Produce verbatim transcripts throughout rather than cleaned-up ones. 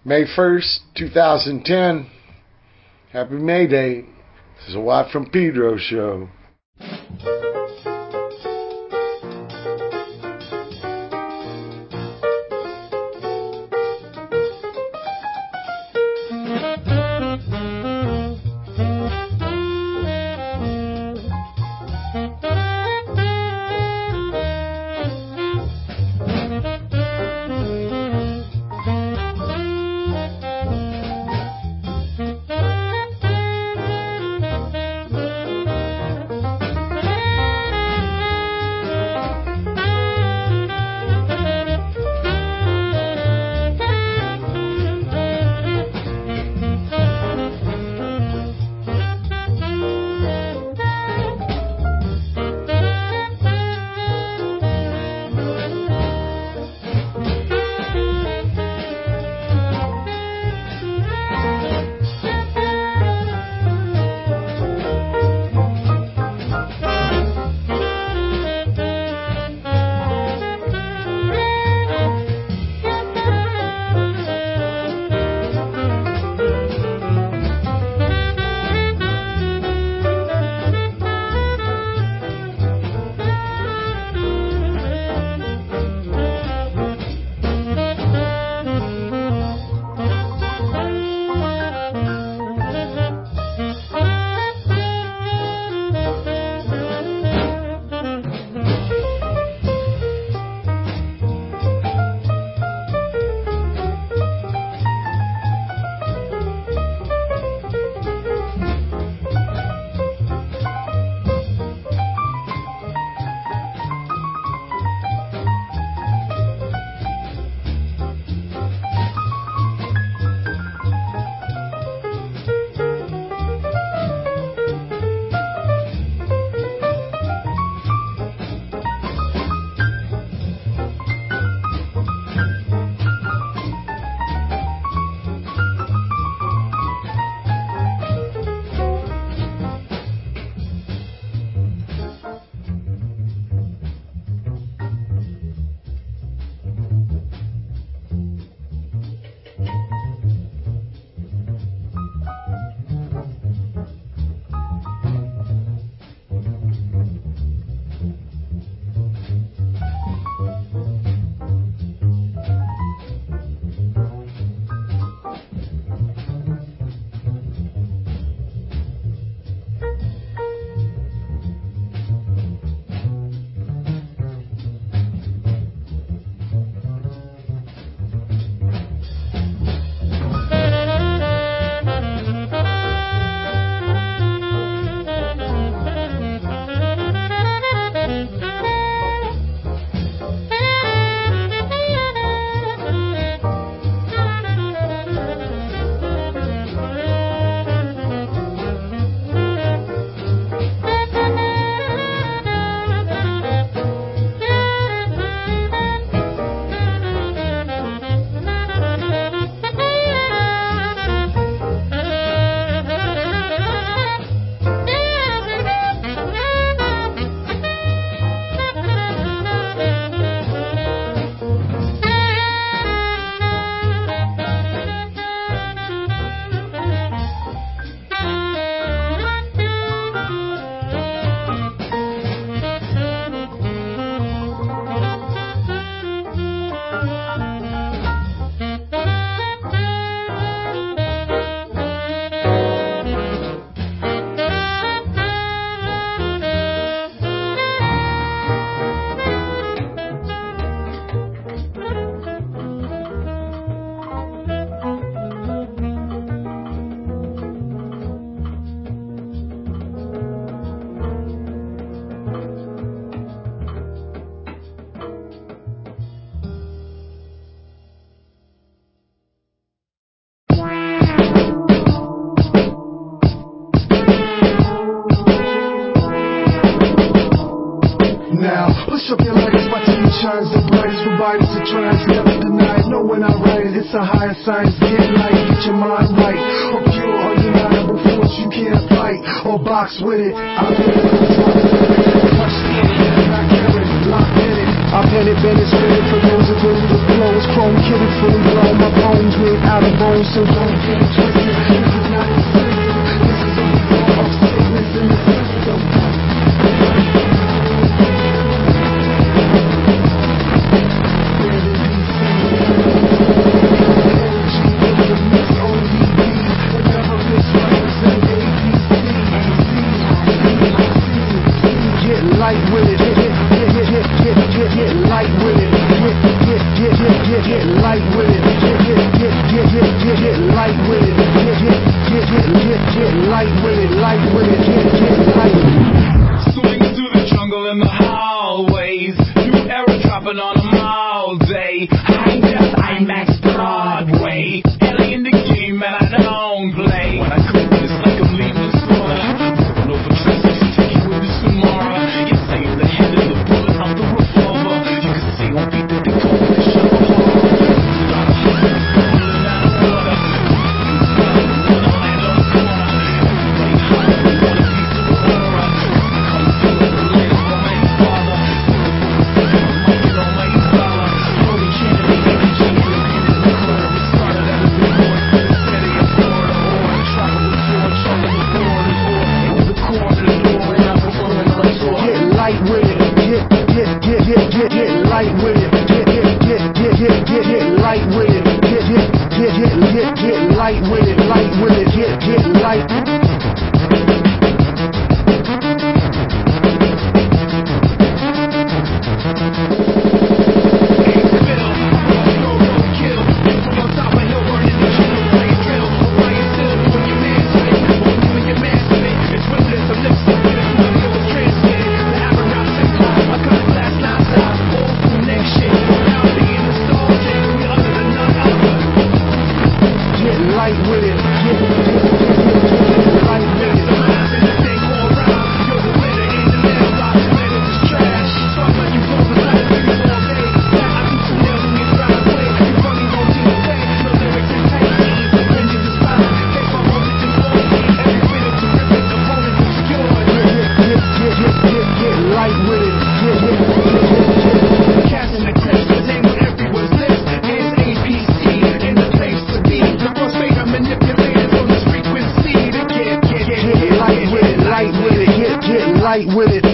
May first, two thousand ten. Happy May Day. This is a Watt from Pedro show. shines the brightest for bodies to trance, never deny it. Know when I write it, it's a higher science. Get light, get your mind right. Or pure undeniable force you can't fight. Or box with it. I live it, touch it, not carry it, locked in it. I pen it, bend it, spin it for those of you the flows. Chrome kitted, fully blown. My bones with out of so don't get it twisted. This is not the system. This is a result of sickness in the system. Light with it, get, get, get, get, get, get, get light with it, get, get, get, get, get, get light with it, get, get, get, get, get, get, get light with it, get, get, get, get, get, get light with it, light with it, get, get light with it. Swing through the jungle in the hallways, new era dropping on them all day. High def IMAX Broadway, Ellie in the game and I don't play. When I click it's like I'm leaving the store. Pulling over traffic to take you with us tomorrow. You say the head of the bullet out the revolver. You can see on beat that they call me the show of horror. Start a hustle, pulling out of water. Wanna land on the corner. Everybody hollering, want a piece of the aura. Come feel it, the land of Almighty Father. Might get almighty dollar. Holy Trinity, energy, independent nuclear. It started at a big boy from the city of Florida. Or a tropical floor, chucking the borders. Or it was a corner door and I'm performing on tour. Get light with it, get, get, get, get, get, get light with it, get, get, get, get, get, get, get light with it, get, get, get, get, get, get light with it, light with it, get, get light. Light with it, get, get, get, get, get light with it. Light with it.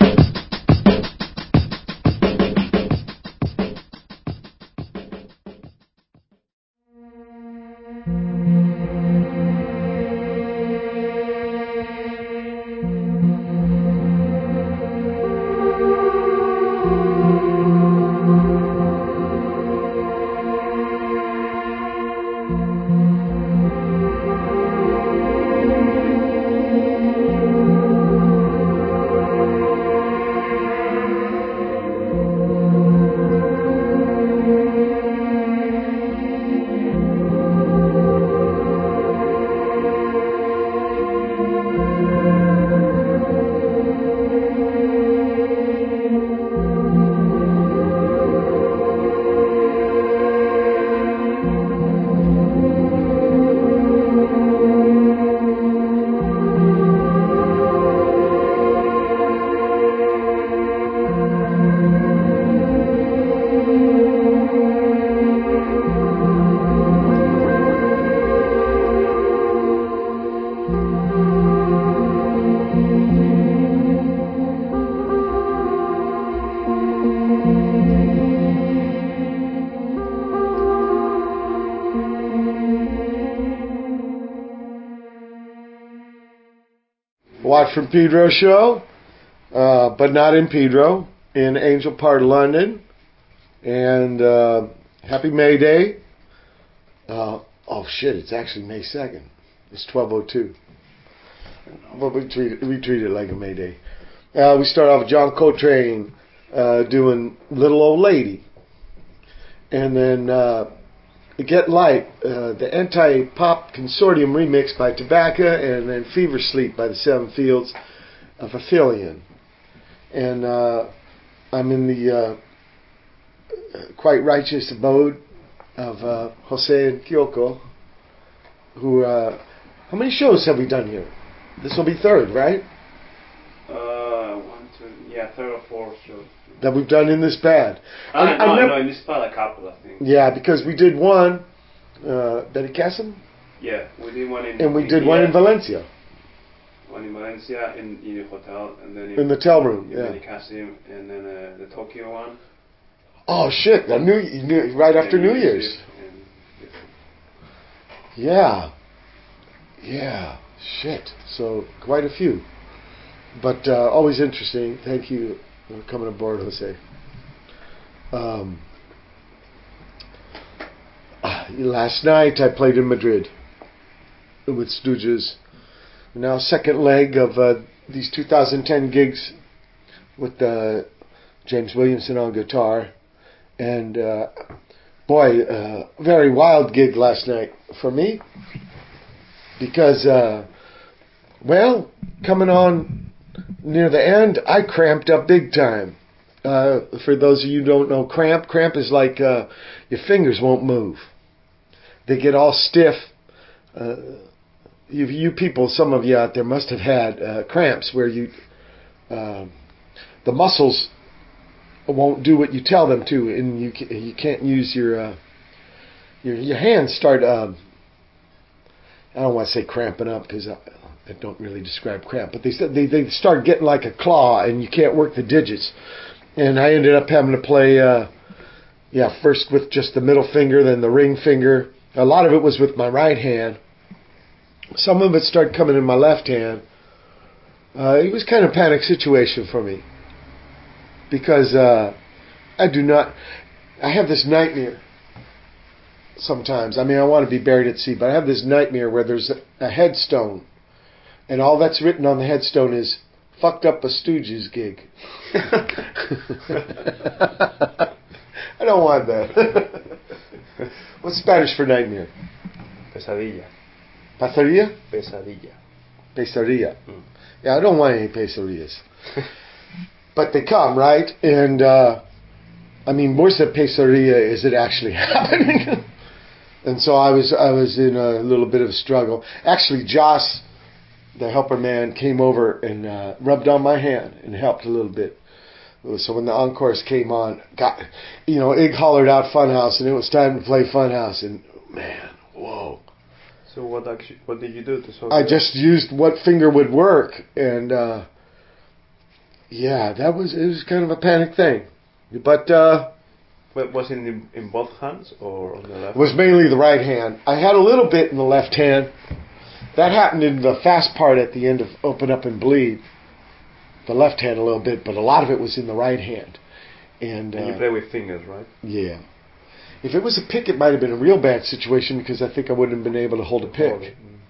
Watch from Pedro show, uh, but not in Pedro, in Angel Part of London. And uh, happy May Day. Uh, oh shit, it's actually May second. It's twelve oh two. But we treat it, we treat it like a May Day. Uh, we start off with John Coltrane uh, doing Little Old Lady. And then uh, Get Light, uh, the Anti-Pop Consortium remix by Tobacco, and then Fever Sleep by the Seven Fields of Aphelion. And uh, I'm in the uh, quite righteous abode of uh, Jose and Kyoko, who, uh, how many shows have we done here? This will be third, right? Uh, one, two, yeah, third or fourth show. That we've done in this pad. Uh, I, no, I never, no, in this pad a couple, I think. Yeah, because we did one uh, Benicassim, Yeah, we did one in. and we in did one here, in Valencia. One in Valencia, in, in a hotel, and then in, In the hotel room, in yeah. Benicassim, and then uh, the Tokyo one. Oh shit! The New, New right after and New Year's. And, Yeah. Yeah. Shit. So quite a few, but uh, always interesting. Thank you for coming aboard, Jose. Um, last night I played in Madrid with Stooges. Now second leg of uh, these two thousand ten gigs with uh, James Williamson on guitar, and uh, boy, uh, very wild gig last night for me because, uh, well, coming on near the end, I cramped up big time. Uh, for those of you who don't know, cramp, cramp is like uh, your fingers won't move. They get all stiff. Uh, you, you people, some of you out there must have had uh, cramps where you, uh, the muscles won't do what you tell them to, and you you can't use your uh, your your hands start. Uh, I don't want to say cramping up because I, I don't really describe cramp, but they said they they start getting like a claw, and you can't work the digits. And I ended up having to play, uh, yeah, first with just the middle finger, then the ring finger. A lot of it was with my right hand. Some of it started coming in my left hand. Uh, it was kind of a panic situation for me because uh, I do not. I have this nightmare sometimes. I mean, I want to be buried at sea, but I have this nightmare where there's a, a headstone, and all that's written on the headstone is "fucked up a Stooges gig." I don't want that. What's Spanish for nightmare? Pesadilla. Pasaria? Pesadilla. Pesadilla. Mm. Yeah, I don't want any pesadillas. But they come, right? And, uh, I mean, worse than pesadilla is it actually happening. And so I was I was in a little bit of a struggle. Actually, Joss, the helper man, came over and uh, rubbed on my hand and helped a little bit. So when the encores came on, got, you know, Ig hollered out Funhouse, and it was time to play Funhouse. And, man, whoa. So what actually, what did you do to solve I that? just used what finger would work, and uh, yeah, that was it was kind of a panic thing, but uh, But was it in, in both hands or on the left? it was mainly the right hand. I had a little bit in the left hand. That happened in the fast part at the end of Open Up and Bleed. The left hand a little bit, but a lot of it was in the right hand. And, And uh, you play with fingers, right? yeah. If it was a pick, it might have been a real bad situation because I think I wouldn't have been able to hold a pick. Hold it. Mm.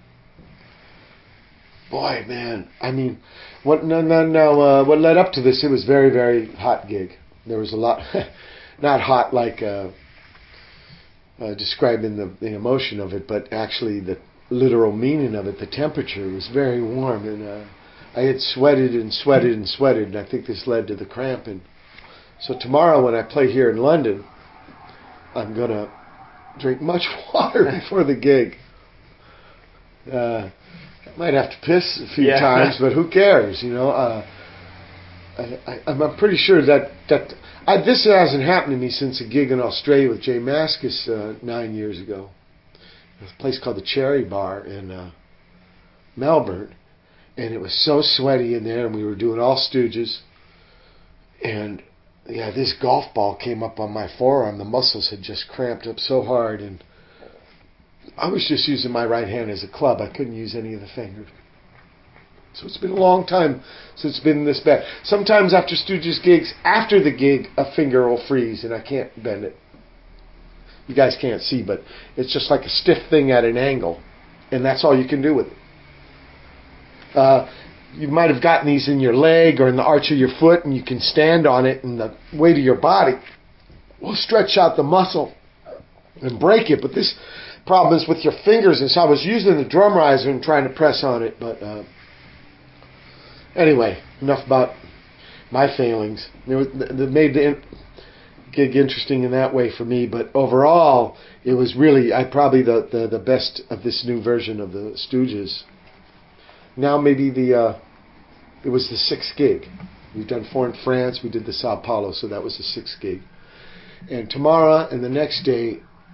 Boy, man, I mean, what no, no, no, uh, what led up to this, it was very, very hot gig. There was a lot, not hot like uh, uh, describing the, the emotion of it, but actually the literal meaning of it. The temperature was very warm, and uh, I had sweated and sweated and sweated, and I think this led to the cramping. So tomorrow when I play here in London, I'm going to drink much water before the gig. Uh, I might have to piss a few Yeah. times, but who cares, you know? Uh, I, I, I'm pretty sure that, that I, this hasn't happened to me since a gig in Australia with Jay Mascis uh, nine years ago. There's a place called the Cherry Bar in uh, Melbourne, and it was so sweaty in there, and we were doing all Stooges, and yeah, this golf ball came up on my forearm. The muscles had just cramped up so hard, and I was just using my right hand as a club. I couldn't use any of the fingers. So it's been a long time since it's been this bad. Sometimes after Stooges gigs, after the gig, a finger will freeze, and I can't bend it. You guys can't see, but it's just like a stiff thing at an angle, and that's all you can do with it. Uh, you might have gotten these in your leg or in the arch of your foot, and you can stand on it, and the weight of your body will stretch out the muscle and break it. But this problem is with your fingers, and so I was using the drum riser and trying to press on it. But uh, anyway, enough about my failings. It was, that made the gig interesting in that way for me. But overall, it was really I probably the, the, the best of this new version of the Stooges. Now maybe the uh, it was the sixth gig. We've done four in France. We did the Sao Paulo, so that was the sixth gig. And tomorrow and the next day,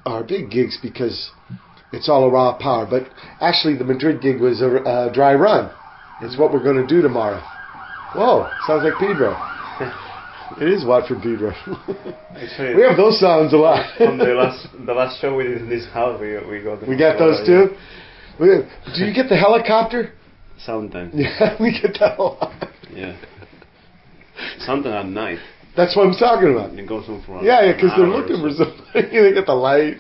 are big gigs because it's all a raw power. But actually, the Madrid gig was a, a dry run. It's what we're going to do tomorrow. Whoa, sounds like Pedro. It is Watford Pedro. Actually, we have those sounds a lot. On the last the last show we did in this house, we we got the we got those too. We, do you get the helicopter? Sometimes. Yeah, we get that a lot. Yeah. Sometimes at night. That's what I'm talking about. It goes on for yeah, yeah, because they're looking for something. They get the light.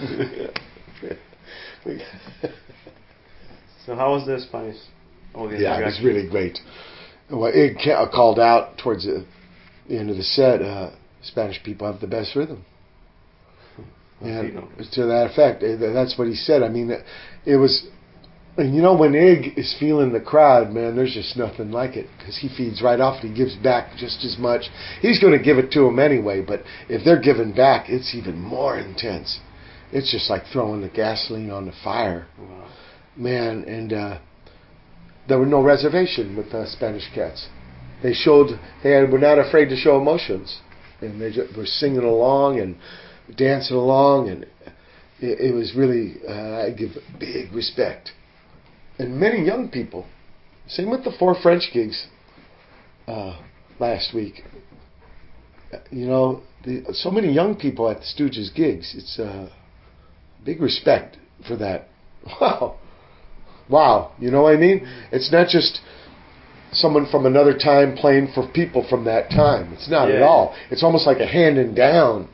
So how was the Spanish audience? Yeah, it was really great. Well, it ca- called out towards the end of the set. Uh, Spanish people have the best rhythm. And to that effect, that's what he said. I mean, it was. And you know, when Ig is feeling the crowd, man, there's just nothing like it. Because he feeds right off and he gives back just as much. He's going to give it to them anyway, but if they're giving back, it's even more intense. It's just like throwing the gasoline on the fire. Wow. Man, and uh, there were no reservation with the Spanish Cats. They showed, they had, were not afraid to show emotions. And they just were singing along and dancing along. And it, it was really, uh, I give big respect. And many young people. Same with the four French gigs uh, last week. You know, the, so many young people at the Stooges gigs. It's uh, big respect for that. Wow. Wow. You know what I mean? It's not just someone from another time playing for people from that time. It's not yeah. at all. It's almost like a handing down.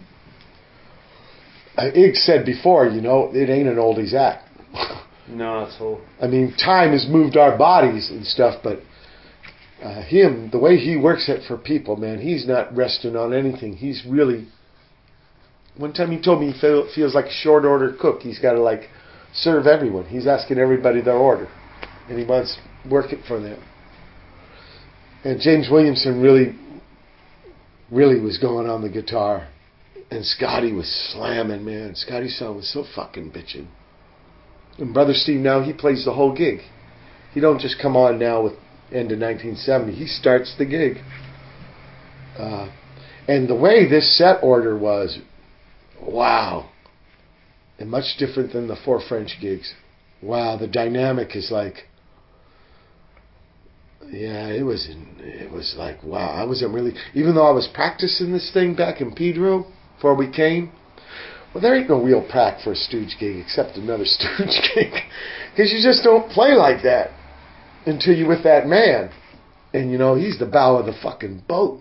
Uh, Ig said before, you know, it ain't an oldies act. No, that's all. I mean, time has moved our bodies and stuff, but uh, him, the way he works it for people, man, he's not resting on anything. He's really... One time he told me he feel, feels like a short order cook. He's got to, like, serve everyone. He's asking everybody their order, and he wants to work it for them. And James Williamson really, really was going on the guitar, and Scotty was slamming, man. Scotty's sound was so fucking bitchin'. And Brother Steve now, he plays the whole gig. He don't just come on now with end of nineteen seventy. He starts the gig. Uh, and the way this set order was, wow. And much different than the four French gigs. Wow, the dynamic is like, yeah, it was, it was like, wow. I wasn't really, even though I was practicing this thing back in Pedro before we came, well, there ain't no real prac for a Stooge gig except another Stooge gig. Because you just don't play like that until you're with that man. And, you know, he's the bow of the fucking boat.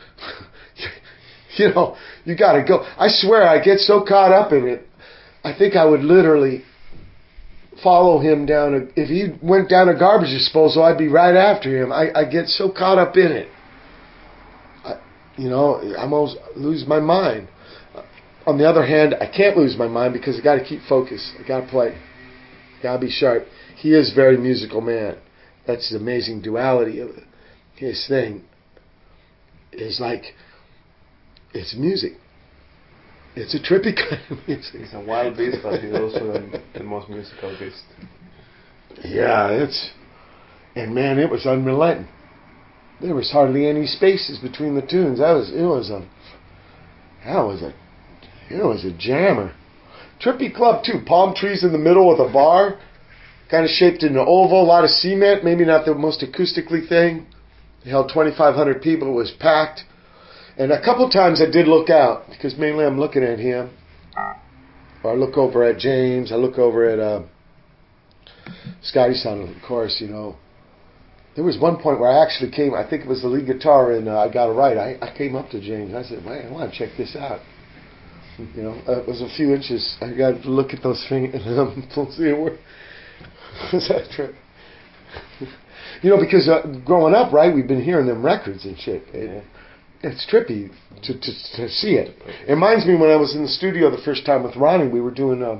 You know, you got to go. I swear, I get so caught up in it, I think I would literally follow him down. A, if he went down a garbage disposal, I'd be right after him. I, I get so caught up in it. I, you know, I almost lose my mind. On the other hand, I can't lose my mind because I got to keep focused. I got to play. Got to be sharp. He is a very musical man. That's the amazing duality of his thing. It's like, it's music. It's a trippy kind of music. He's a wild beast, but he's also the, the most musical beast. Yeah, it's... And man, it was unrelenting. There was hardly any spaces between the tunes. That was, it was a... That was a... It was a jammer. Trippy club, too. Palm trees in the middle with a bar. Kind of shaped in an oval. A lot of cement. Maybe not the most acoustically thing. It held twenty-five hundred people. It was packed. And a couple times I did look out. Because mainly I'm looking at him. Or I look over at James. I look over at uh, Scotty Sound, of course, you know. There was one point where I actually came. I think it was the lead guitar and uh, I Got It Right. I, I came up to James. I said, man, I want to check this out. You know, uh, it was a few inches. I got to look at those fingers and um, don't see a word. Was that true? You know, because uh, growing up, right, we've been hearing them records and shit. It, it's trippy to, to to see it. It reminds me when I was in the studio the first time with Ronnie, we were doing um,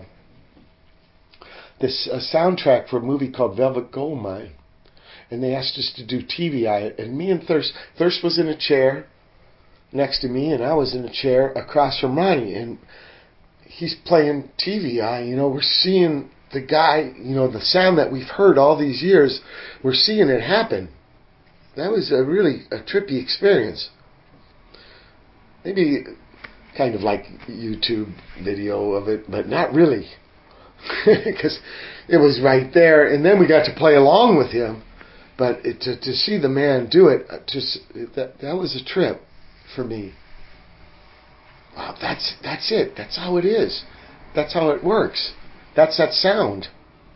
this uh, soundtrack for a movie called Velvet Goldmine. And they asked us to do T V I. And me and Thirst, Thirst was in a chair next to me, and I was in a chair across from Ronnie, and he's playing T V I. You know, we're seeing the guy, you know, the sound that we've heard all these years, we're seeing it happen. That was a really a trippy experience. Maybe kind of like YouTube video of it, but not really, because it was right there. And then we got to play along with him, but it, to to see the man do it, just that that was a trip for me. Wow, that's that's it. That's how it is. That's how it works. That's that sound.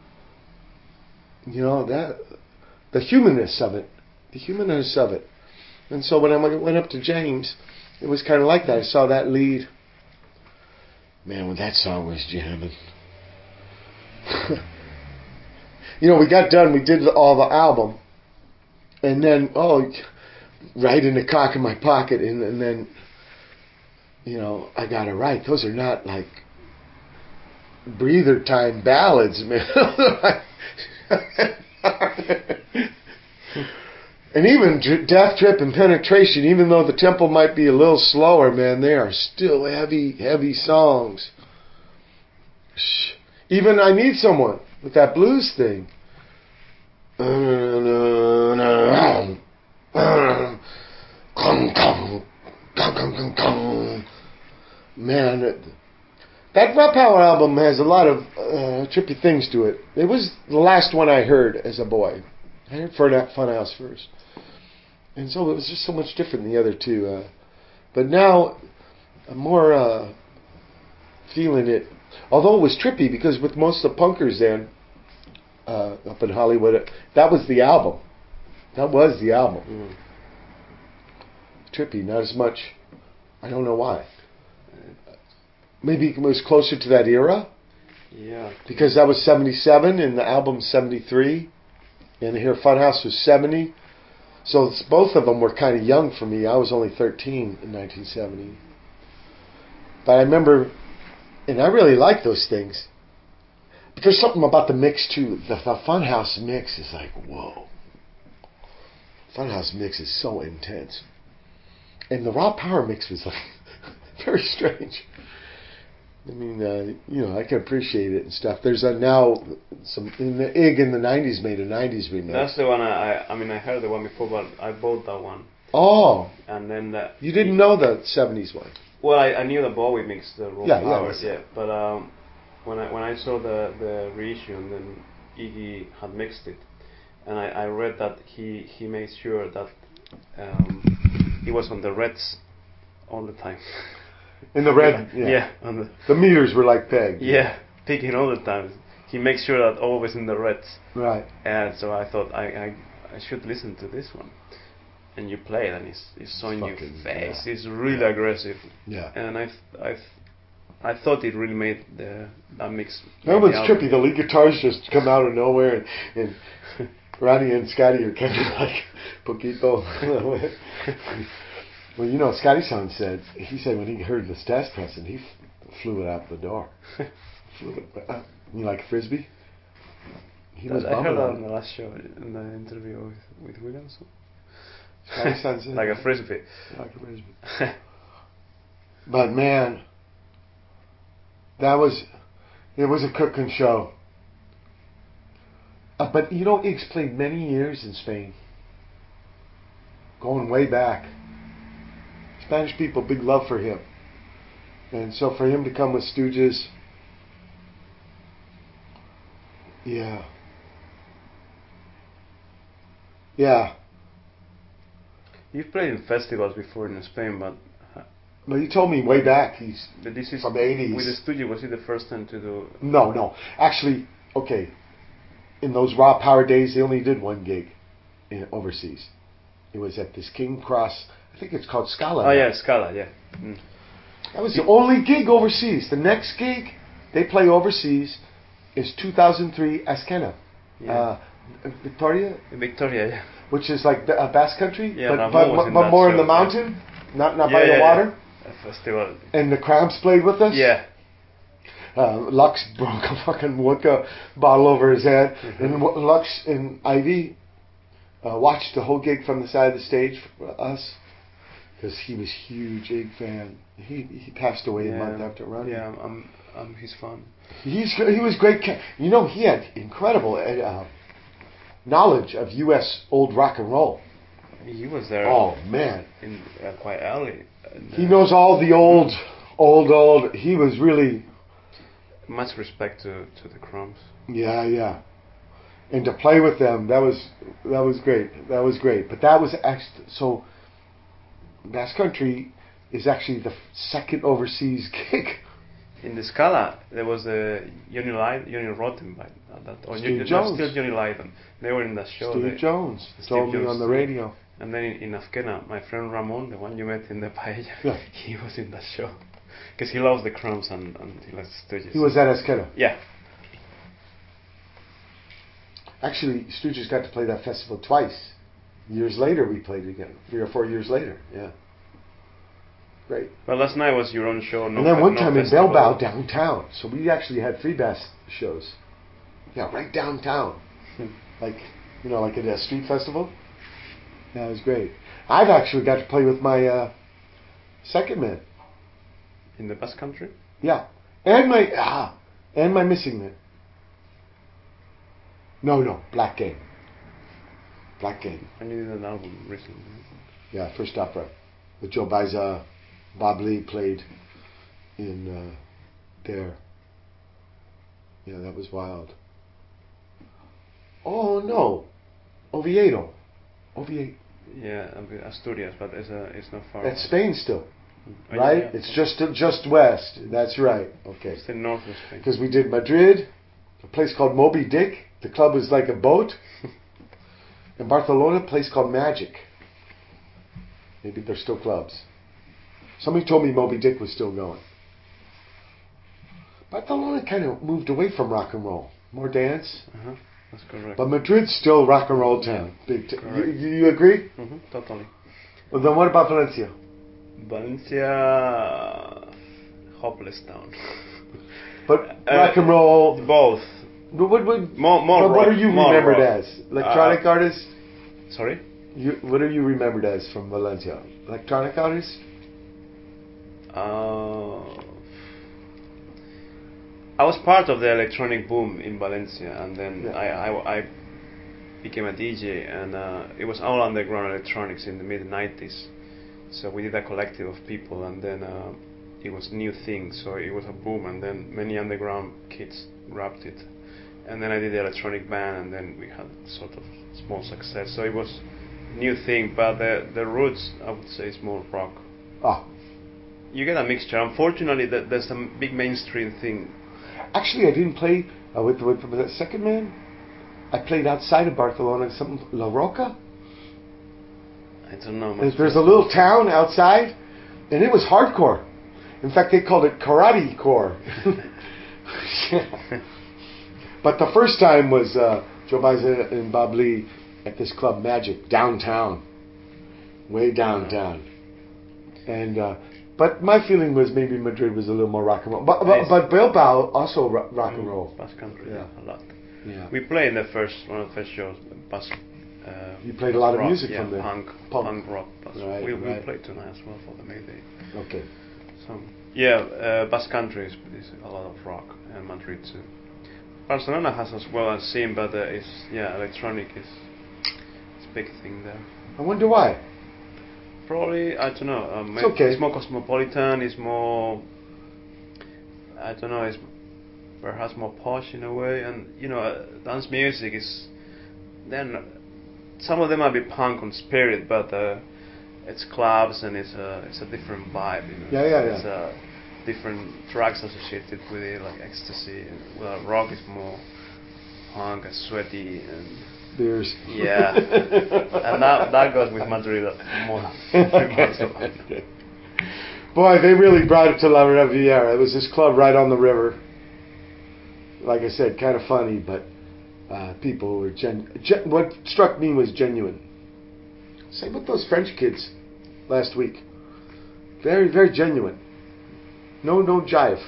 You know, that the humanness of it, the humanness of it. And so when I went up to James, it was kind of like that. I saw that lead. Man, when that song was jamming. You know, we got done. We did all the album, and then oh, right in the cock of my pocket, and, and then you know I got it right. Those are not like breather time ballads, man. And even Death Trip and Penetration, even though the tempo might be a little slower, man, they are still heavy, heavy songs. Even I Need Someone with that blues thing. Man, that Raw Power album has a lot of uh, trippy things to it. It was the last one I heard as a boy. I heard Funhouse first. And so it was just so much different than the other two. Uh, but now, I'm more uh, feeling it. Although it was trippy, because with most of the punkers then, uh, up in Hollywood, that was the album. That was the album. Mm. Trippy, not as much. I don't know why. Maybe it was closer to that era. Yeah. Because that was seventy-seven and the album seventy-three. And here Funhouse was seventy. So both of them were kind of young for me. I was only thirteen in nineteen seventy. But I remember, and I really like those things. But there's something about the mix too. The, the Funhouse mix is like, whoa. Funhouse mix is so intense. And the Raw Power mix was like very strange. I mean, uh, you know, I can appreciate it and stuff. There's a now some in the I G in the nineties made a nineties remix. That's the one I, I. I mean, I heard the one before, but I bought that one. Oh. And then the, you didn't know the seventies one. Well, I, I knew the Bowie mixed the Raw yeah, Power, yeah, yeah. But um, when I when I saw the the reissue and then Iggy had mixed it, and I, I read that he he made sure that um, he was on the Reds all the time. In the red, yeah. yeah on the, the meters were like pegged. Yeah, picking all the time. He makes sure that always in the Reds. Right. And so I thought I I, I should listen to this one. And you play it, and it's it's on your face. Yeah. It's really yeah. aggressive. Yeah. And I I I thought it really made the that mix. That was trippy. The lead guitars just come out of nowhere, and, and Ronnie and Scotty are kind of like poquito. Well, you know, Scotty Son said, he said when he heard the test pressing, he f- flew it out the door. Flew it, uh, you like Frisbee? He that was I bumming heard that on on the last show, in the interview with, with Williams. Scotty Son said, like a Frisbee. Like a Frisbee. But man, that was, it was a cooking show. Uh, but you know, Iggs played many years in Spain. Going way back. Spanish people, big love for him. And so for him to come with Stooges, yeah. Yeah. You've played in festivals before in Spain, but... Uh, well, you told me way back, he's but this is from the eighties. With the studio, was it the first time to do... No, no. Actually, okay, in those Raw Power days, they only did one gig in, overseas. It was at this King Cross... I think it's called Scala. Oh, now. yeah, Scala, yeah. Mm. That was the only gig overseas. The next gig they play overseas is two thousand three Askena. Yeah. Uh, Victoria? Victoria, yeah. Which is like uh, Basque Country, yeah, but, but, but, but more show, in the mountain, yeah. not not yeah, by yeah, the water. Yeah. A festival. And the Cramps played with us. Yeah. Uh, Lux broke a fucking vodka bottle over his head. Mm-hmm. And Lux and Ivy uh, watched the whole gig from the side of the stage for us. Because he was a huge Iggy fan. He he passed away yeah, a month after running. Yeah, I'm I'm his fan. He's he was great. You know, he had incredible uh, knowledge of U S old rock and roll. He was there. Oh man, in uh, quite early. He knows all the old old, old. He was really, Much respect to, to the Crumbs. yeah, yeah. And to play with them, that was that was great. That was great. But that was actually so. Basque Country is actually the second overseas gig. In the Scala, there was a Johnny Lydon, Johnny Rottenbein, uh, that, or Steve no, Jones. still Johnny Lydon. They were in that show. Steve they, Jones Steve told me Jones, on the yeah. radio. And then in, in Afkena, my friend Ramon, the one you met in the paella, Yeah. he was in that show. Because he loves the Crumbs and, and he loves Stooges. He was at Esquena. Yeah. Actually, Stooges got to play that festival twice. Years later, we played it again. Three or four years later. Yeah. Great. Well, last night was your own show. No And then fe- one no time in festival. Bilbao downtown. So we actually had free bass shows. Yeah, right downtown. Like, you know, like at a street festival. Yeah, it was great. I've actually got to play with my uh, second man. In the Basque Country? Yeah. And my, ah, and my missing man. No, no, Black Gang. Black Gang. And you did an album recently. Yeah, first opera. With Joe Baiza, Bob Lee played in uh, there. Yeah, that was wild. Oh no, Oviedo, Oviedo. Yeah, a bit Asturias, but it's, uh, it's not far That's away. Spain still, Oh, yeah, right? yeah. It's just just west. That's right. Okay. It's the north of Spain. Because we did Madrid, a place called Moby Dick. The club was like a boat. In Barcelona, a place called Magic. Maybe they're still clubs. Somebody told me Moby Dick was still going. Barcelona kind of moved away from rock and roll. More dance. Uh-huh. That's correct. But Madrid's still rock and roll town. Big t- you, Correct. you agree? hmm Totally. Well, then what about Valencia? Valencia, hopeless town. But Uh, rock and roll. Both. What, what, what, More, more what, what rock, are you more remembered rock. as? Electronic Uh, artist? Sorry? You, what are you remembered as from Valencia? Electronic artist? Uh, I was part of the electronic boom in Valencia, and then Yeah. I, I, I became a D J, and uh, it was all underground electronics in the mid nineties. So we did a collective of people, and then uh, it was a new thing, so it was a boom, and then many underground kids grabbed it. And then I did the electronic band, and then we had sort of small success. So it was a new thing, but the, the roots, I would say, is more rock. Ah, You get a mixture. Unfortunately, that there's a big mainstream thing. actually, I didn't play uh, with, with, with the second man. I played outside of Barcelona, something La Roca. I don't know. There's, much there's a about little that. town outside, and it was hardcore. In fact, they called it karate core. But the first time was uh, Joe Baiza and Bob Lee at this club Magic downtown, way downtown. And uh, but my feeling was maybe Madrid was a little more rock and roll. But but, but Bilbao also ro- rock and roll. Basque Country, Yeah. yeah, a lot. Yeah. We played in the first one of the first shows. Basque. Uh, You played a Basque lot of rock, music yeah, from there. Punk, Punk. punk, rock. Basque. Right, we we right. played tonight as well for the May Day. Okay. So yeah, uh, Basque Country is, is a lot of rock, and Madrid too. Barcelona has as well as scene, but uh, it's yeah, electronic is it's a big thing there. I wonder why. Probably, I don't know. Um, It's okay. It's more cosmopolitan. It's more. I don't know. It's perhaps more posh in a way, and you know, uh, dance music is. Then some of them might be punk on spirit, but uh, it's clubs and it's a it's a different vibe. You know? Yeah, yeah, yeah. It's uh, different tracks associated with it, like ecstasy. And, well, rock is more punk and sweaty and. Beers. Yeah, and that that goes with Madrid more than three months ago. Boy, they really brought it to La Riviera. It was this club right on the river. Like I said, kind of funny, but uh, people were gen-, gen. What struck me was genuine. Same with those French kids last week. Very, very genuine. No, no jive.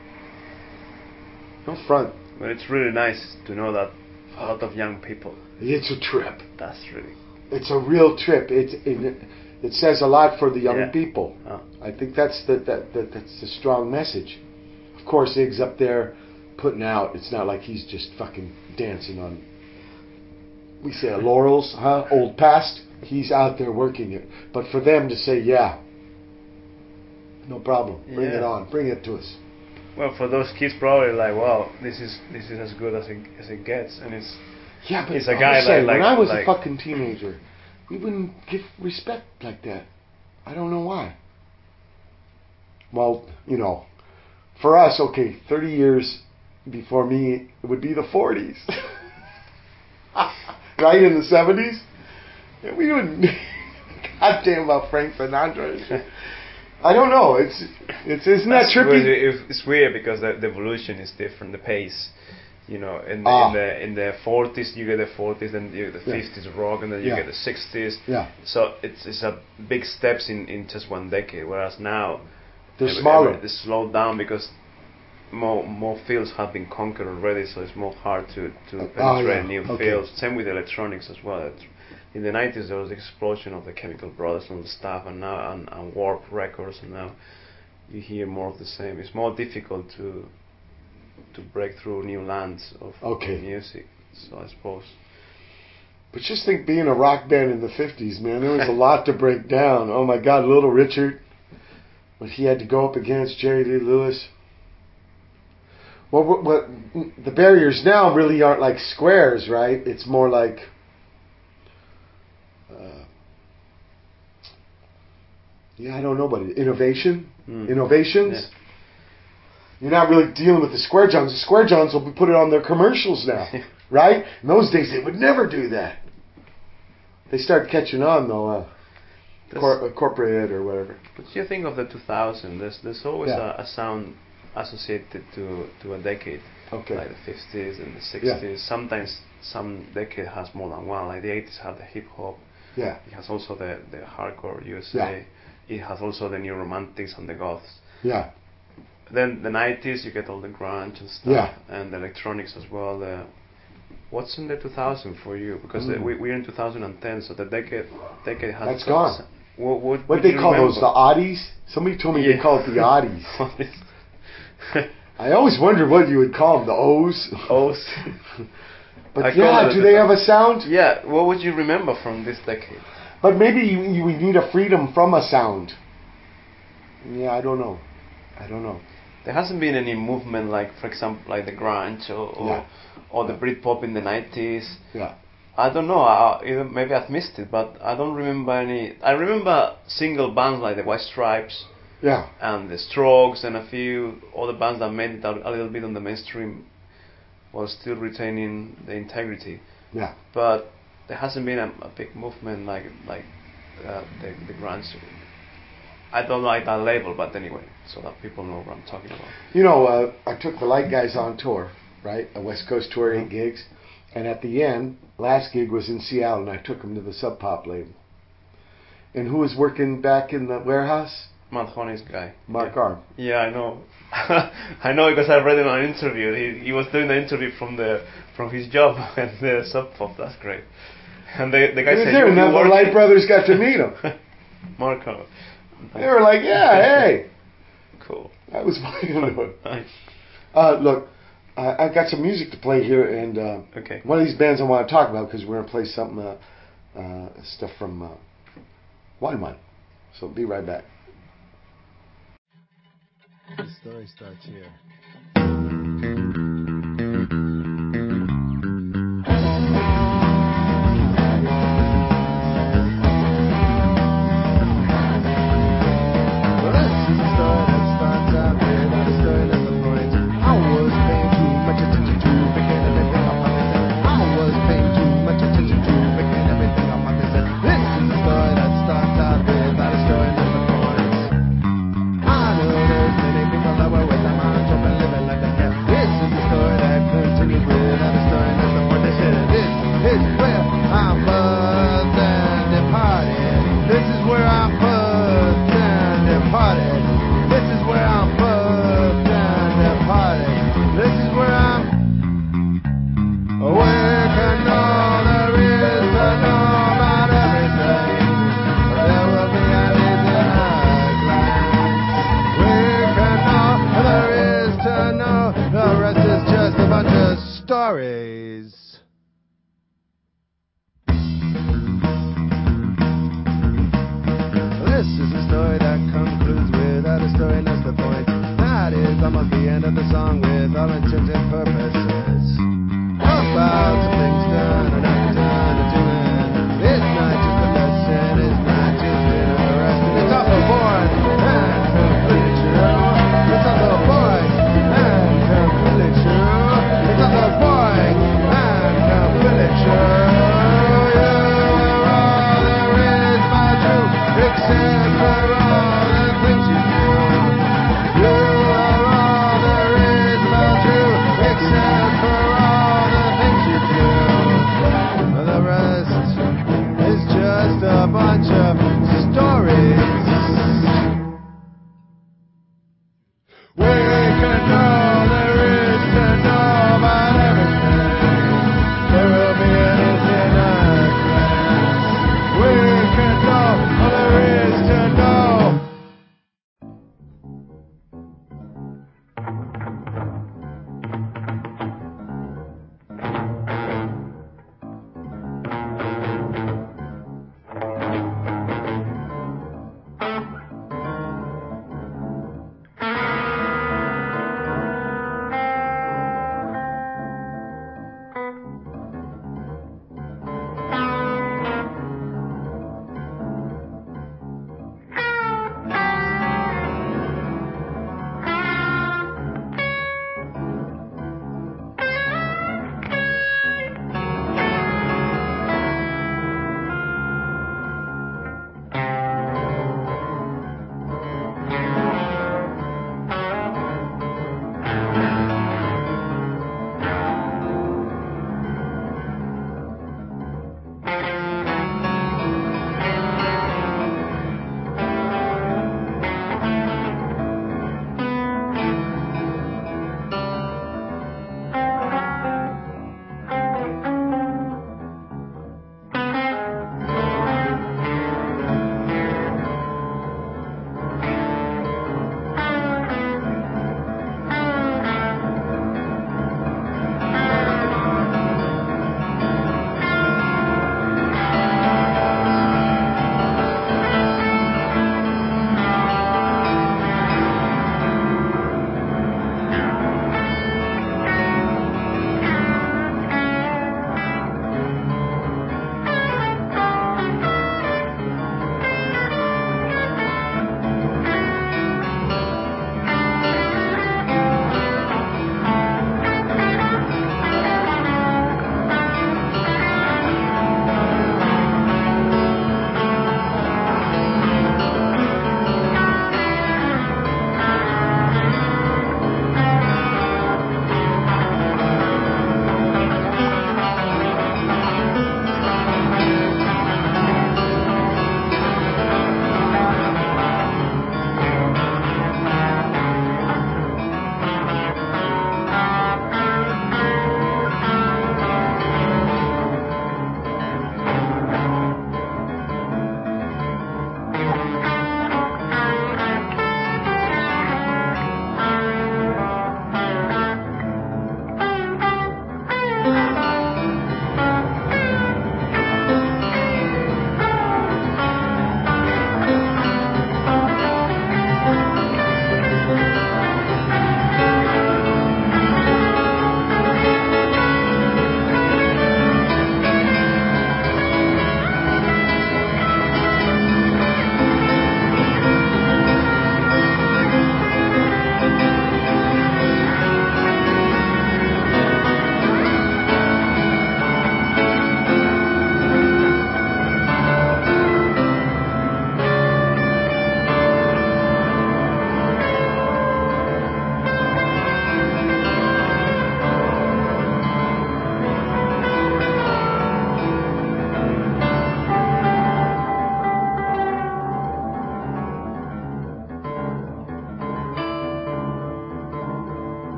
No front. But it's really nice to know that a lot of young people. It's a trip. That's really. It's a real trip. It it, it says a lot for the young Yeah. people. Oh. I think that's the that, that that's the strong message. Of course, Ig's up there putting out. It's not like he's just fucking dancing on. We say laurels, huh? Old past. He's out there working it. But for them to say, yeah, No problem. Bring Yeah. it on. Bring it to us. Well, for those kids, probably like, wow, this is this is as good as it as it gets, and it's Yeah, but It's a I guy was saying, like- when I was like- a fucking teenager, we wouldn't give respect like that. I don't know why. Well, you know, for us, okay, thirty years before me, it would be the forties. Right, in the seventies? Yeah, we wouldn't goddamn about Frank Sinatra and shit. I don't know. It's it's isn't that That's trippy? weird. It's weird because the, the evolution is different, the pace. You know, in the, Ah. in the in the forties you get the forties, then you get the Yeah. fifties rock, and then you Yeah. get the sixties. Yeah. So it's it's a big steps in, in just one decade. Whereas now They're every- smaller. every- It's slowed down because more more fields have been conquered already. So it's more hard to to Oh, penetrate yeah. new Okay. fields. Same with electronics as well. It's- In the nineties there was the explosion of the Chemical Brothers and the stuff, and now and, and Warp Records, and now you hear more of the same. It's more difficult to to break through new lands of Okay. music. So I suppose. But just think, being a rock band in the fifties, man, there was a lot to break down. Oh my God, Little Richard, when he had to go up against Jerry Lee Lewis. Well, what, what the barriers now really aren't like squares, right? It's more like uh, yeah, I don't know, but innovation, Mm. innovations. Yeah. You're not really dealing with the Square Johns. The Square Johns will put it on their commercials now, right? In those days, they would never do that. They start catching on, though, uh, That's- cor- uh, corporate or whatever. But you think of the two thousands, there's, there's always Yeah. a, a sound associated to, to a decade. Okay. Like the fifties and the sixties. Sometimes some decade has more than one. Like the eighties have the hip hop. Yeah, It has also the, the hardcore U S A. Yeah. It has also the new romantics and the goths. yeah, Then the nineties, you get all the grunge and stuff, Yeah. and the electronics as well. Uh, what's in the two thousand for you? Because Mm. uh, we, we're in two thousand ten, so the decade decade has. That's got gone. s- What, what, what would they you call those, remember? the oddies? Somebody told me they Yeah. call it the oddies. What is- I always wondered what you would call them, the O's. O's. But I call yeah, it do the- they have a sound? Yeah, what would you remember from this decade? But maybe you, you would need a freedom from a sound. Yeah, I don't know. I don't know. There hasn't been any movement like, for example, like the grunge or or, Yeah. or the Yeah. Britpop in the nineties. Yeah. I don't know. I, either maybe I've missed it, but I don't remember any. I remember single bands like the White Stripes Yeah. and the Strokes and a few other bands that made it out a little bit on the mainstream while still retaining the integrity. Yeah. But there hasn't been a, a big movement like like uh, the the grunge. I don't like that label, but anyway, so that people know what I'm talking about. You know, uh, I took the Light Guys on tour, right? A West Coast tour, eight gigs. And at the end, last gig was in Seattle, and I took them to the Sub Pop label. And who was working back in the warehouse? Matt Honey's guy. Mark yeah. Arm. Yeah, I know. I know because I read him on an interview. He he was doing the interview from the from his job at the Sub Pop. That's great. And the the guy He was said, there, "You, and you then the working?" Light Brothers got to meet him. Mark Arm. They were like, yeah, hey. Cool. That was my Nice. Uh, look, uh, I've got some music to play here, and uh, Okay. one of these bands I want to talk about, because we're going to play some uh, uh, stuff from uh, One One. So be right back. The story starts here. Well, this is a story that starts out without a story that's the point. I was paying too much attention to picking everything up on this end. I was paying too much attention to picking everything up on this end. This is a story that starts out without a story that's the point. I know there's many people that were with their minds open, living like they can. This is the story that continues without a story that's the point. They said this is where I was and departed. This is where I was and departed. This is where I was and departed. This is where I'm. Where can all there is to know about everything? There will be alleys and a glance. Where can all there is to know? The rest is just a bunch of stories. This is a story that concludes with a about a story, and that's the point. That is almost the end of the song with all intents and purposes. About some things done and not done and doing. It's not just a lesson, it's not just interesting. It's also boring and completely true. It's also boring and completely true. It's also boring and completely true. You're all there is about you, except for all the things you do. You are all there is about you, except for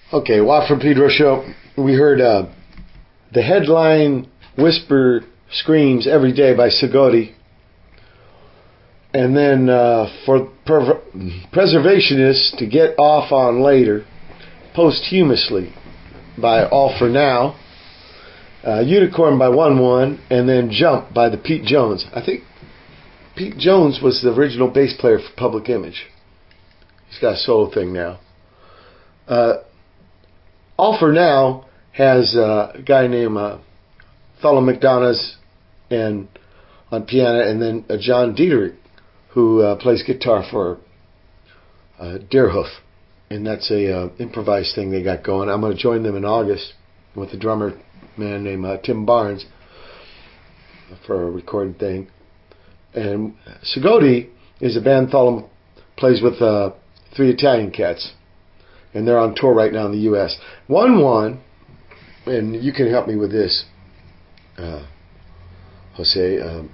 Okay, Watt from Pedro show. We heard uh, the headline Whisper Screams Every Day by Segodi. And then uh, for per- Preservationists to Get Off On Later, Posthumously by All For Now, uh, Unicorn by one one, and then Jump by the Pete Jones. I think Pete Jones was the original bass player for Public Image. He's got a solo thing now. Uh, All For Now has uh, a guy named uh, Thalo McDonough's and on piano, and then uh, John Diederich, who uh, plays guitar for uh, Deerhoof, and that's a uh, improvised thing they got going. I'm going to join them in August with a drummer man named uh, Tim Barnes for a recording thing. And Segodi is a band Thalo plays with uh, three Italian cats, and they're on tour right now in the U S. One one, and you can help me with this, uh, Jose. Um,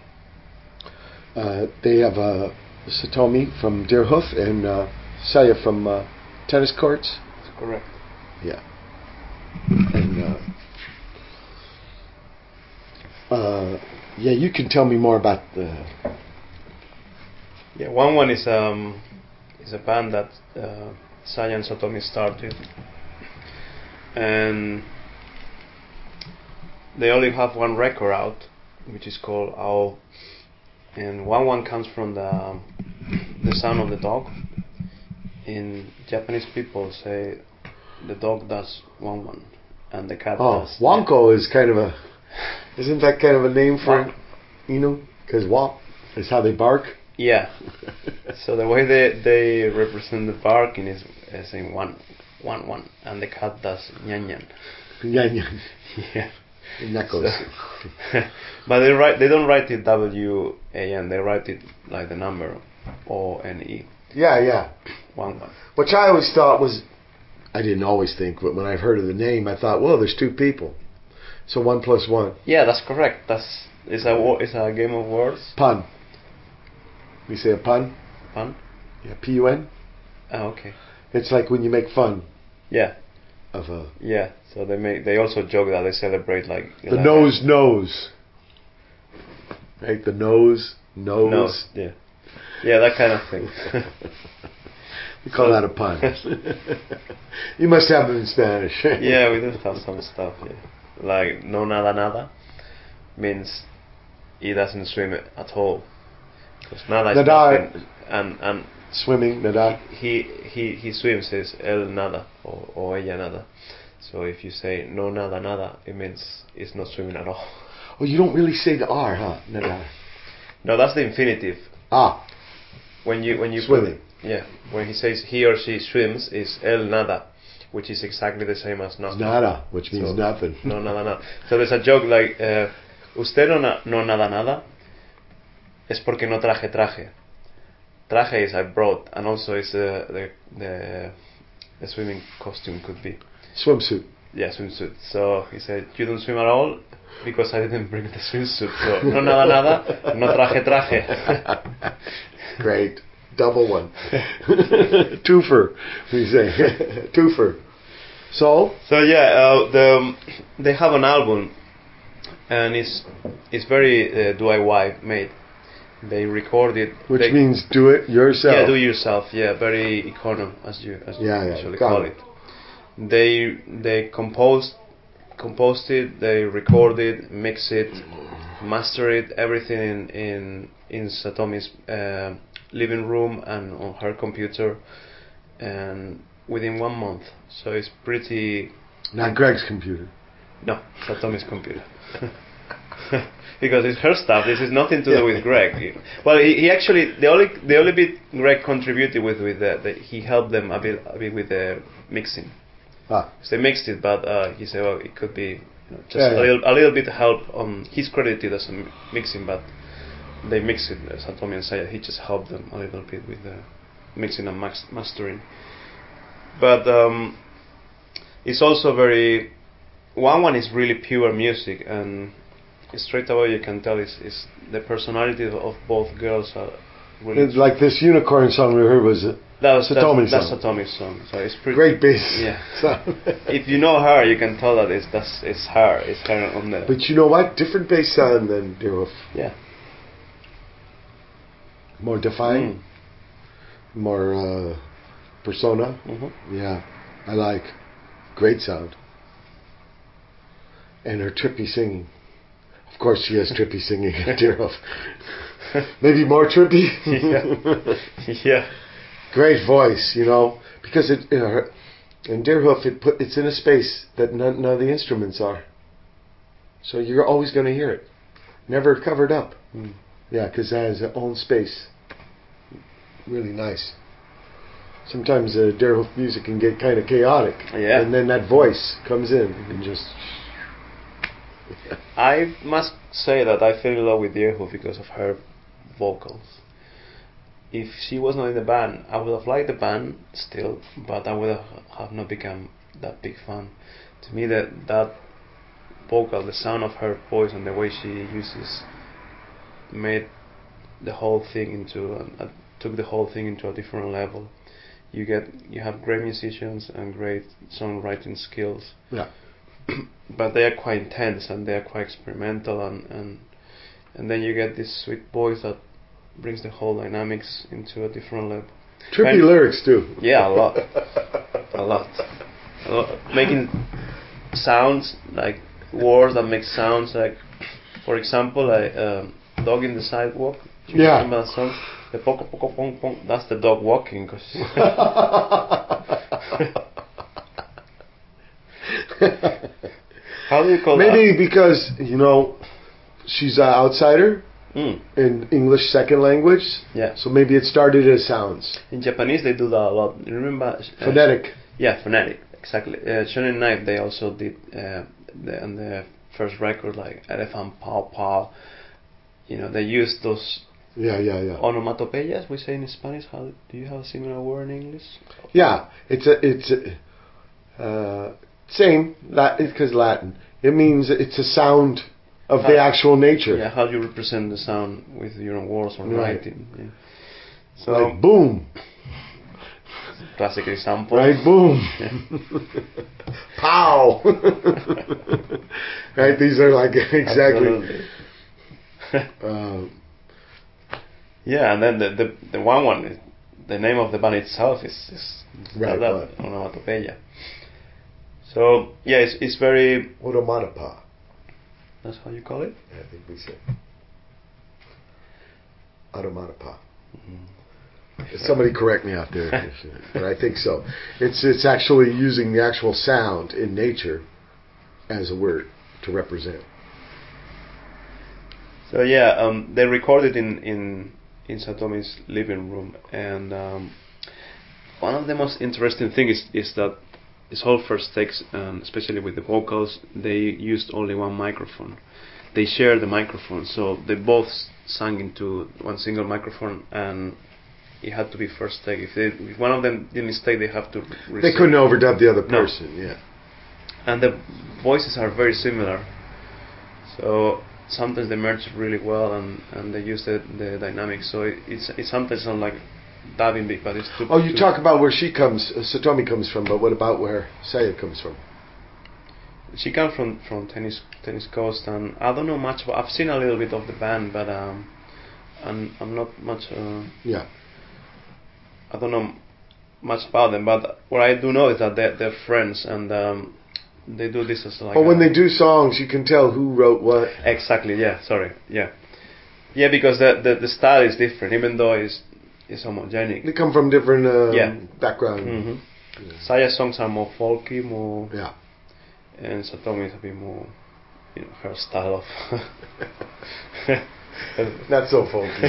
Uh, they have uh, Satomi from Deerhoof and uh, Saya from uh, Tennis Courts. That's correct. Yeah. And uh, uh, yeah, you can tell me more about the. Yeah, one one is um is a band that uh, Saya and Satomi started, and they only have one record out, which is called Ao. And one one comes from the the sound of the dog. In Japanese people say the dog does one one and the cat Oh, does. Wonko is kind of a. Isn't that kind of a name for it? You know, because womp is how they bark. Yeah. So the way they they represent the barking is, is saying one one one, and the cat does nyan nyan. Nyan nyan. Yeah. Knuckles. So, but they write they don't write it W A N, they write it like the number O N E. Yeah, yeah. One one. Which I always thought was, I didn't always think, but when I heard of the name, I thought, well, there's two people, so one plus one. Yeah, that's correct. That's it's a wo- it's a game of words. Pun. We say a pun. Pun. Yeah, P U N. Oh, okay. It's like when you make fun Yeah. of a. Yeah. So they make they also joke that they celebrate like The nose knows. Right, the nose knows. Nose. Yeah. Yeah, that kind of thing. We call that a pun. You must have them in Spanish. Yeah, we do have some stuff. Yeah. Like no nada nada means he doesn't swim at all. Because nada is Nadar. nothing, and and Swimming, nada. he he he swims is el nada or, or ella nada. So if you say no nada nada, it means it's not swimming at all. Oh, you don't really say the R, huh? Nada. No, that's the infinitive. Ah. When you when you Swimming. Put, yeah, when he says he or she swims, is el nada, which is exactly the same as nothing. Nada, which means So, nothing. No nada nada. So there's a joke like uh, usted no, na- no nada nada es porque no traje traje. Traje is I brought, and also is uh, the the the swimming costume could be. Swimsuit. Yeah, swimsuit. So he said, you don't swim at all because I didn't bring the swimsuit. So no nada nada, no traje traje. Great. Double one. Twofer, we say. Twofer. So? So yeah, uh, the um, they have an album, and it's it's very uh, D I Y made. They recorded. Which they, means do it yourself. Yeah, do yourself. Yeah, very econo as you as you Yeah, yeah, usually econo. call it. They they composed composed it. They recorded, mixed it, mastered it, everything in in in Satomi's uh, living room and on her computer, and within one month. So it's pretty. Not Greg's computer. No, Satomi's computer. Because it's her stuff. This is nothing to do with Greg. Well, he, he actually the only the only bit Greg contributed with with the, the he helped them a bit a bit with the mixing. Ah. So they mixed it, but uh, he said, well, it could be you know, just Yeah, a yeah. little a little bit help on. He's credited as a mixing, but they mixed it. Uh, Satomi and Saya, he just helped them a little bit with the mixing and max- mastering. But um, it's also very. One one is really pure music, and straight away you can tell is is the personality of both girls are really. It's like this unicorn song we heard was a, That was Satomi's that's, song. that's Satomi's song. So it's pretty Great bass. Yeah. sound. If you know her, you can tell that it's that's it's her. It's her on the. But you know what? Different bass sound than Deerhoof. Yeah. More defined. Mm. More uh, persona. Mm-hmm. Yeah, I like. Great sound. And her trippy singing. Of course, she has trippy singing at Deerhoof. Maybe more trippy. Yeah. Yeah. Great voice, you know, because it you know, her, in Deerhoof it put it's in a space that none, none of the instruments are. So you're always going to hear it, never covered up. Mm. Yeah, because it has its own space. Really nice. Sometimes uh, Deerhoof music can get kind of chaotic, Yeah. and then that voice comes in and just. I must say that I fell in love with Deerhoof because of her vocals. If she was not in the band, I would have liked the band still, but I would have, have not become that big fan. To me, that that vocal, the sound of her voice and the way she uses, made the whole thing into uh, took the whole thing into a different level. You get you have great musicians and great songwriting skills. Yeah. But they are quite intense and they are quite experimental, and, and and then you get this sweet voice that brings the whole dynamics into a different level. Trippy And- lyrics too. Yeah, a lot, a lot, a lot. Making sounds like words that make sounds like, for example, like um, "Dog in the Sidewalk." Do you Yeah. remember that song? The poco poco pong pong. That's the dog walking. Cause how do you call Maybe that? because, you know, she's an outsider Mm. in English second language. Yeah. So maybe it started as sounds. In Japanese, they do that a lot. You remember? Uh, Phonetic. Yeah, phonetic. Exactly. Uh, Shonen Knife, they also did uh, the, on the first record, like elephant paw paw. You know, they used those Yeah, yeah, yeah. onomatopeyas. We say in Spanish. How do you have a similar word in English? Yeah, it's a, it's a, uh, same, because Latin. It means it's a sound of the How- actual nature. Yeah, how you represent the sound with your own words or Right. writing. Yeah. So, Like boom, classic example. right? Boom, pow. Right? These are like exactly. Absolutely. Uh, Yeah, and then the the, the one one, is- the name of the band itself is, is Right, that, what? onomatopeya. So yeah, it's it's very. Onomatopa. That's how you call it. I think we say. Onomatopa. Somebody correct me out there, but I think so. It's it's actually using the actual sound in nature as a word to represent. So yeah, um, they recorded in in in Satomi's living room, and um, one of the most interesting things is, is that his whole first takes, um, especially with the vocals, they used only one microphone. They shared the microphone, so they both sang into one single microphone, and it had to be first take. If, they, if one of them did mistake, they have to. Re- They couldn't overdub the other No. person. Yeah. And the voices are very similar, so sometimes they merge really well, and, and they use the, the dynamics. So it, it's it sometimes sounds like dubbing beat, but it's too. Oh, you too talk about where she comes, uh, Satomi comes from, but what about where Saya comes from? She comes from from tennis tennis coast, and I don't know much about. I've seen a little bit of the band, but um, I'm I'm not much. Uh, Yeah. I don't know much about them, but what I do know is that they're, they're friends, and um, they do this as like. But when a- they do songs, you can tell who wrote what. Exactly. Yeah. Sorry. Yeah. Yeah, because the the, the style is different, even though it's it's homogenic. They come from different um, Yeah. background. Mm-hmm. Saya's songs are more folky, more, Yeah. and Satomi is a bit more, you know, her style of. Not so folky.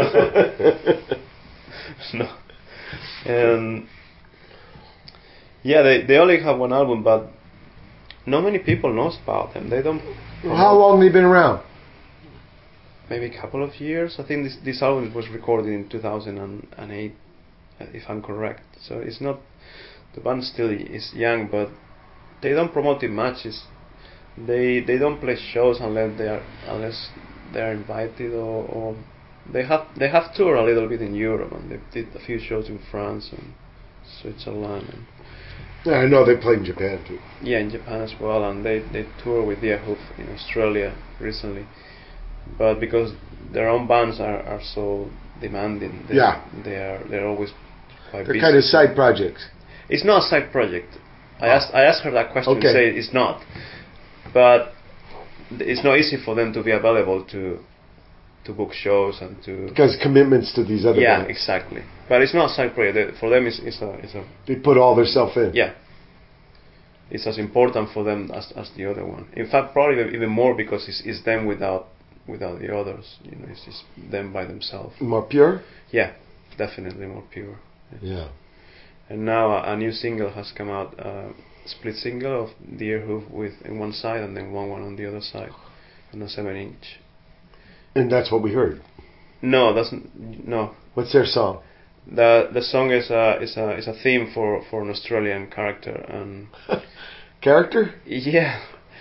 No. And yeah, they they only have one album, but not many people knows about them. They don't. Well, how long they been around? Maybe a couple of years. I think this this album was recorded in two thousand eight, if I'm correct. So it's not. The band still is young, but they don't promote it much. It's, they they don't play shows unless they are unless they are invited, or, or they have they have toured a little bit in Europe, and they did a few shows in France and Switzerland, and Yeah, I know they played in Japan too. yeah, in Japan as well, and they they tour with Deerhoof in Australia recently. But because their own bands are, are so demanding, they, Yeah. they are they're always quite They're busy. kind of side projects. It's not a side project. I Oh. asked I asked her that question. Okay. Say it's not, but it's not easy for them to be available to to book shows and to Because commitments to these other yeah bands. exactly. But it's not a side project. For them, it's, it's a it's a They put all their self in. yeah. It's as important for them as as the other one. In fact, probably even more because it's, it's them without without the others. You know, it's just them by themselves. More pure? Yeah, definitely more pure. Yeah. And now a, a new single has come out, uh, split single of Deerhoof with in one side and then one one on the other side, on a seven inch. And that's what we heard. No, that's n- no. What's their song? The the song is a is a is a theme for, for an Australian character, and Character? yeah,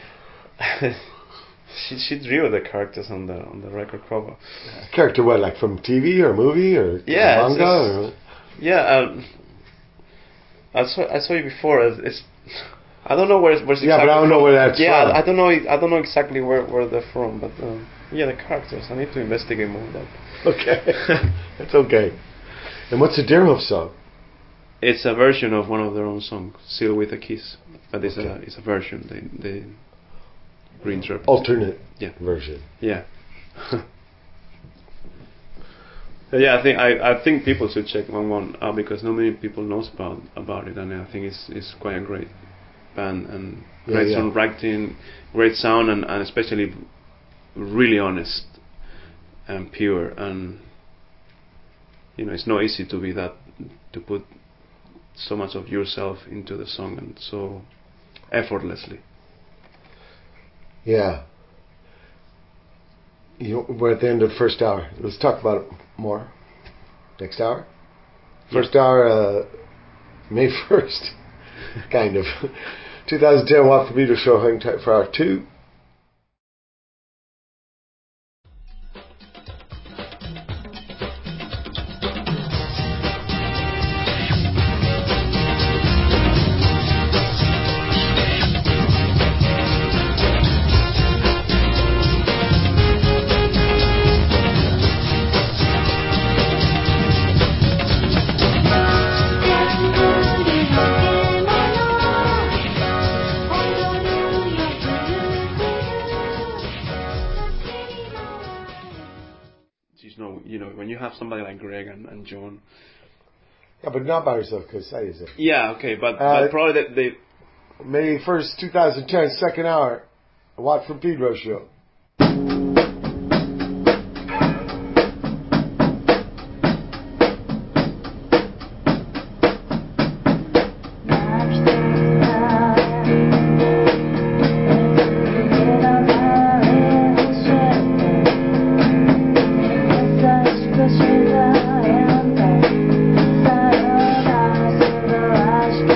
she she drew the characters on the on the record cover. Character what, like from T V or movie or Yeah, it's manga? just- Or? Yeah, um, I saw I saw you before. It's, it's I don't know where it's, where it's Yeah, but exactly I don't know from. where that's yeah, from. I don't know. I don't know exactly where, where they're from, but um, yeah, the characters. I need to investigate more of that. Okay. That's okay. And what's the Deerhoof song? It's a version of one of their own songs, "Seal with a Kiss," but it's a Okay. it's a version. They they reinterpret. Alternate Yeah. version. Yeah. Yeah, I think I, I think people should check one one out because not many people knows about about it, and I think it's it's quite a great band and Yeah, great yeah. songwriting, great sound, and, and especially really honest and pure, and you know it's not easy to be that to put so much of yourself into the song and so effortlessly. Yeah. You know, we're at the end of the first hour. Let's talk about it more. Next hour? First hour, uh, May first. Kind of. twenty ten Watt for Meter Show, hang tight for hour two. You know, you know when you have somebody like Greg and, and John. Yeah, but not by yourself, because I use it. Yeah, okay, but, Uh, but probably they, they May first, twenty ten, second hour, Watt from Pedro Show.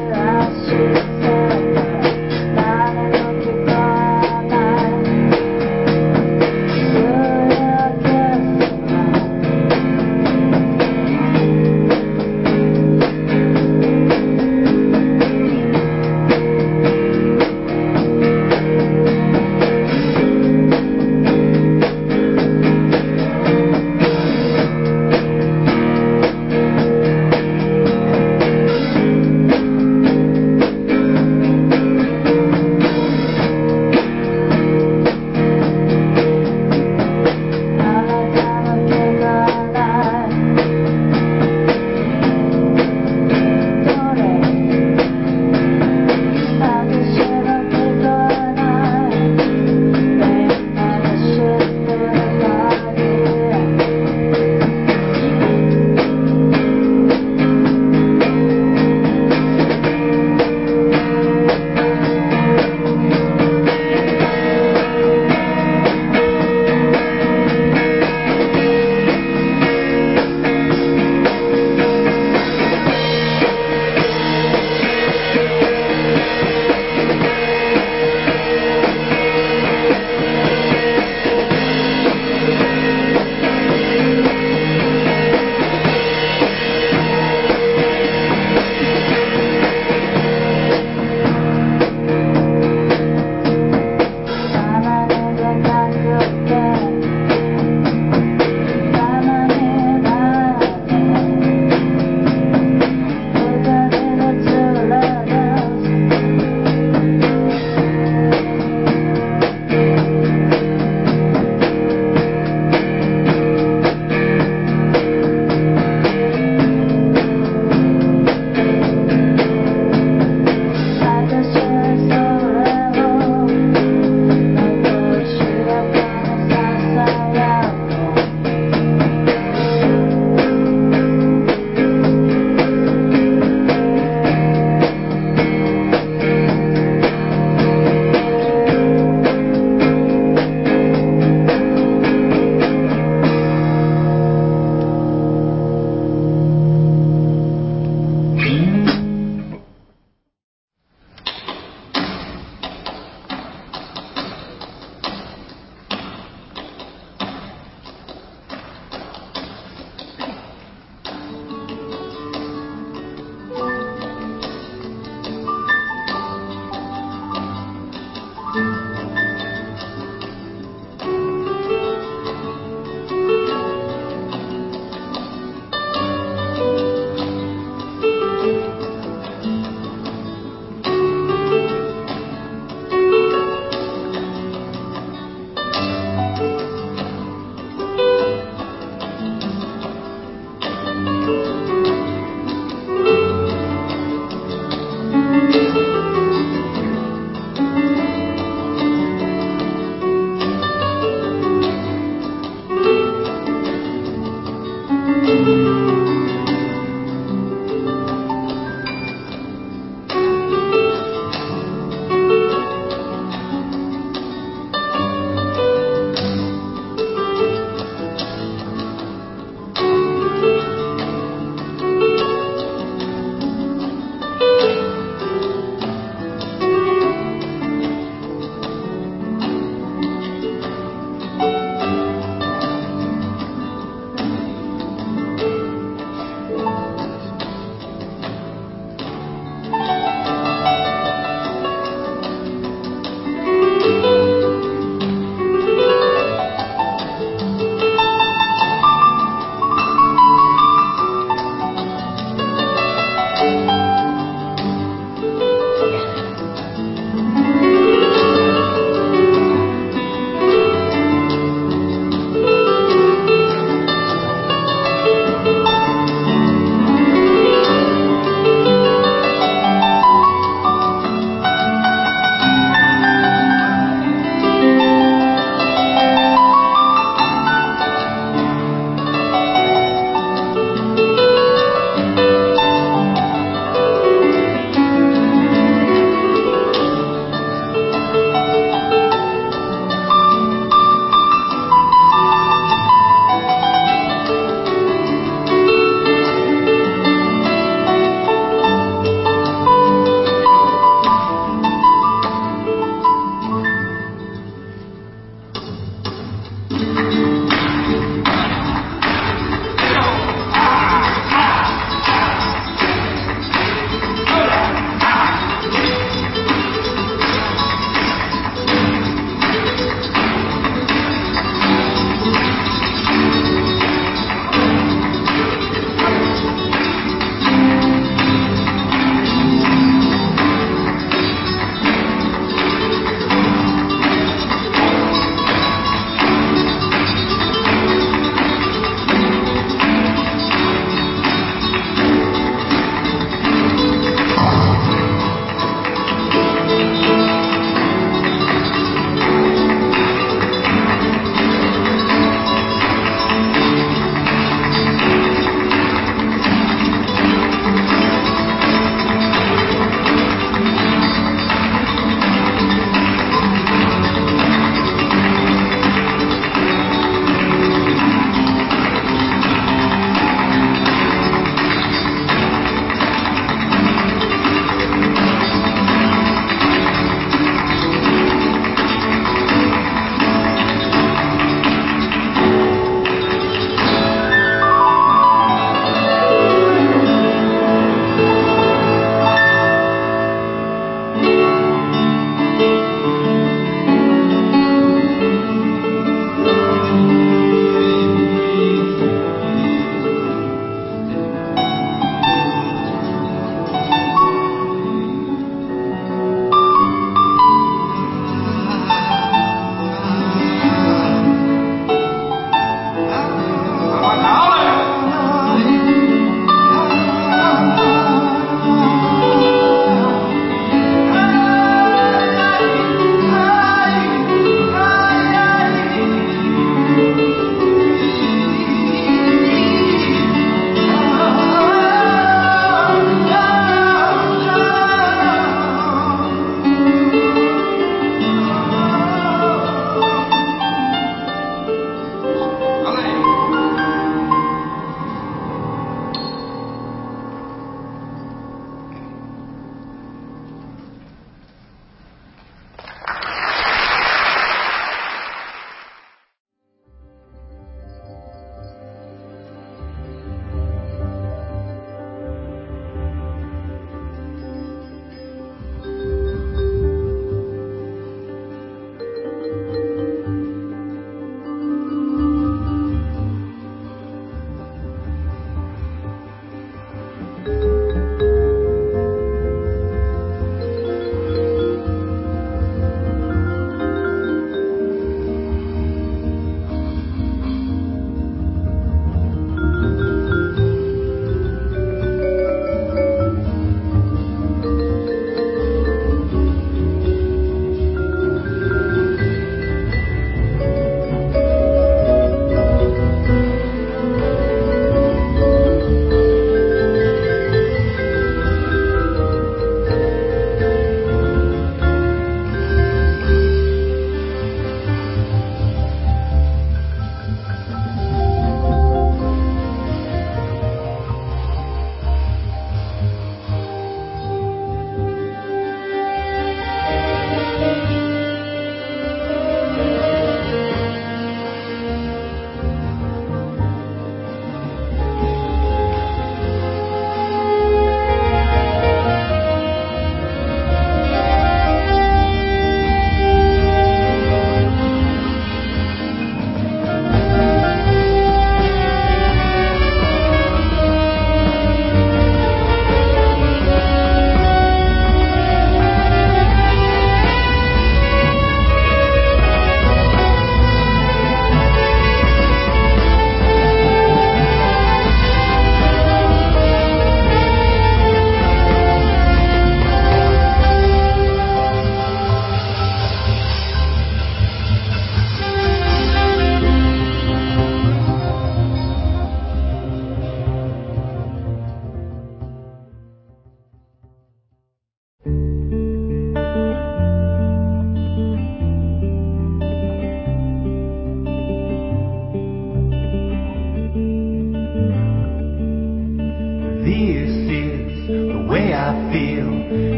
Thank you.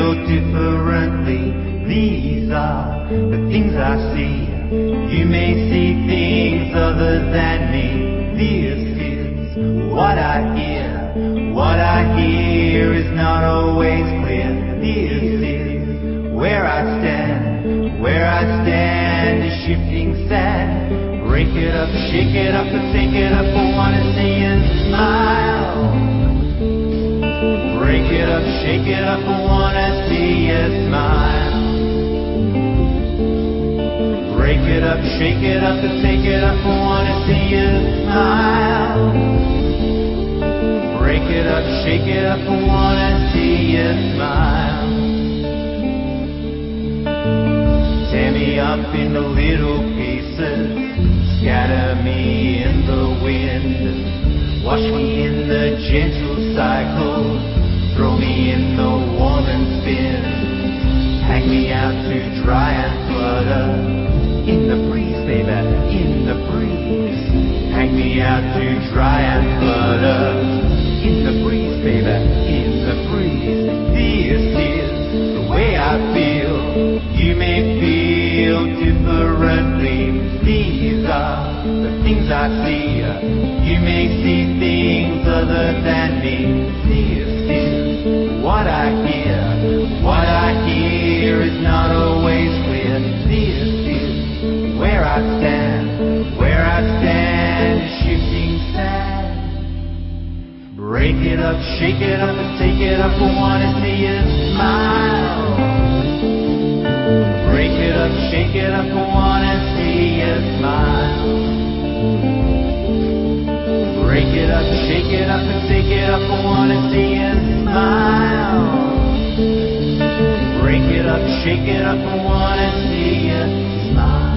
feel differently. These are the things I see. You may see things other than me. This is what I hear. What I hear is not always clear. This is where I stand. Where I stand is shifting sand. Break it up, shake it up, and take it up. I wanna see you smile. Break it up, shake it up. I wanna see you smile. Break it up, shake it up, and take it up. I wanna see you smile. Break it up, shake it up. I wanna see you smile. Tear me up into little pieces. Scatter me in the wind. Wash me in the gentle cycle. Throw me in the warm and spin. Hang me out to dry and flutter. In the breeze, baby, in the breeze. Hang me out to dry and flutter. In the breeze, baby, in the breeze. This is the way I feel. You may feel differently. These are the things I see. You may see things other than me. This is what I hear. What I hear is not always clear. This is where I stand. Where I stand is shifting sand. Break it up, shake it up, and take it up. I wanna see you smile. Break it up, shake it up. I wanna see you smile. Break it up, shake it up, and take it up. I wanna see you smile. Break it up, shake it up. I wanna see you smile.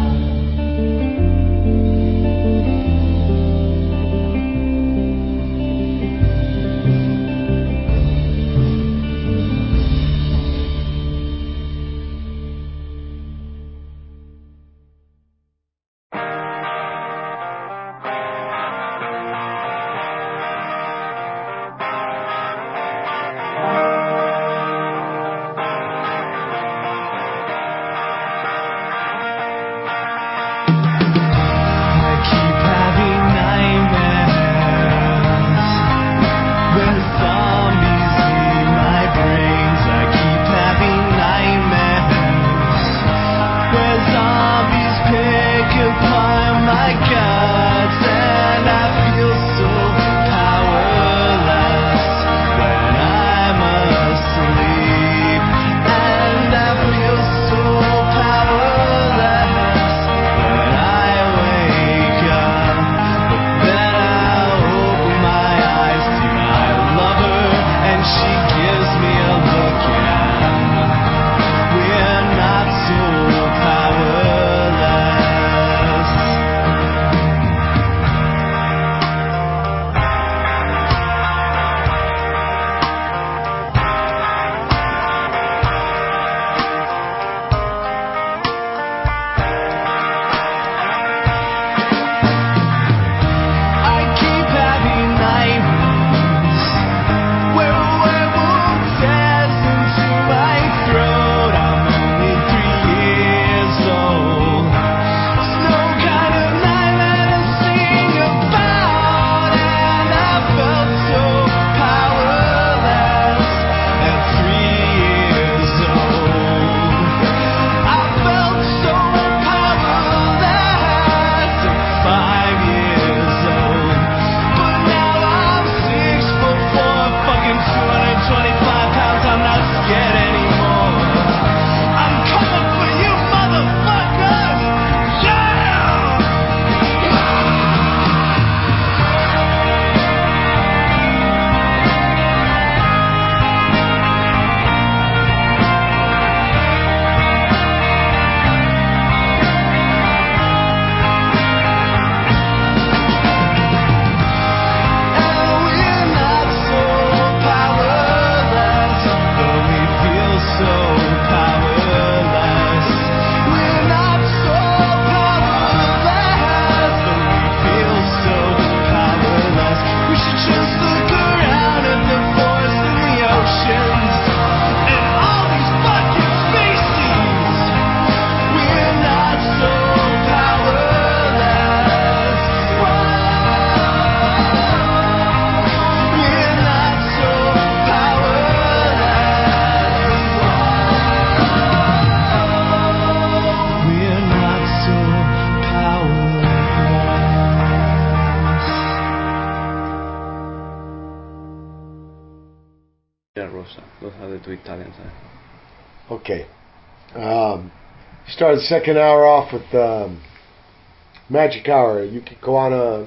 Yeah, Rosa. Those are the two Italians. I Okay. Um, started the second hour off with um, Magic Hour, Yuki Koana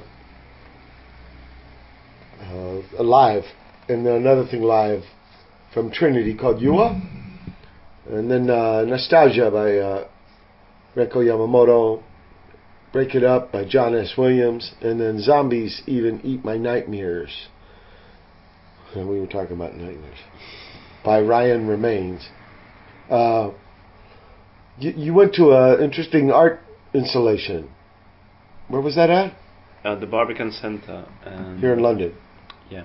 uh, live, and then another thing live from Trinity called Yua, and then uh, Nostalgia by uh, Reiko Yamamoto, Break It Up by John S. Williams, and then Zombies Even Eat My Nightmares. And we were talking about nightmares. By Ryan Remains. Uh, you, you went to an interesting art installation. Where was that at? At the Barbican Centre. And Here in London. Yeah.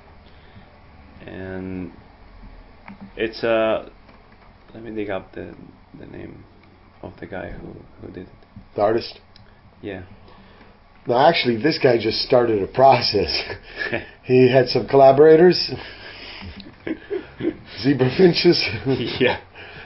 And it's a... Uh, let me dig up the the name of the guy who, who did it. The artist? Yeah. No, actually, this guy just started a process. He had some collaborators. Zebra finches. Yeah.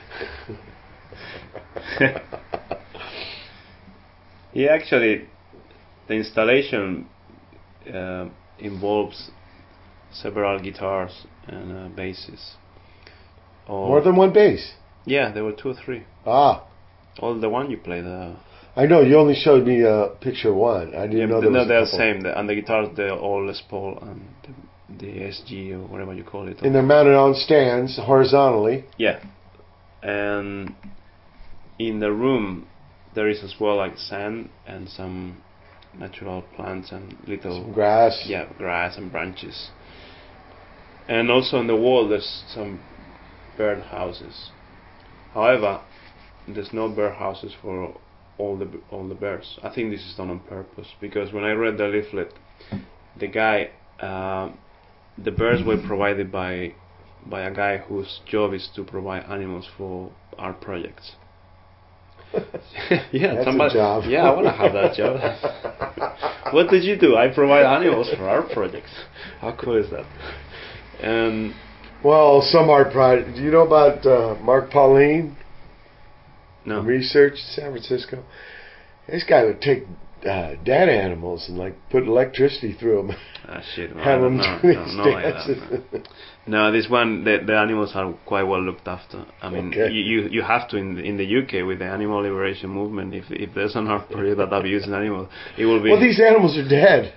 He actually, the installation uh, involves several guitars and uh, basses. All More than one bass. Yeah, there were two or three. Ah. All the one you played. Uh, I know, you only showed me uh, picture one. I didn't yeah, know there no, was a they're the couple. same. The, and the guitars, they're all Les Paul and the, the S G or whatever you call it. And they're mounted on stands horizontally. Yeah. And in the room, there is as well like sand and some natural plants and little Some grass. Yeah, grass and branches. And also on the wall, there's some bird houses. However, there's no bird houses for all the all the birds. I think this is done on purpose because when I read the leaflet, the guy, uh, the birds were provided by by a guy whose job is to provide animals for art projects. Yeah, That's somebody, a job. Yeah, I want to have that job. What did you do? I provide animals for art projects. How cool is that? And well, some art project. Do you know about uh, Mark Pauline? No. Research, San Francisco. This guy would take uh, dead animals and like put electricity through them. Ah shit! No, Have them no, do no, these no, dances. no. No, this one, the, the animals are quite well looked after. I mean, Okay. you, you you have to in the, in the U K with the animal liberation movement. If if there's an art project that abuses animals, it will be. Well, these animals are dead.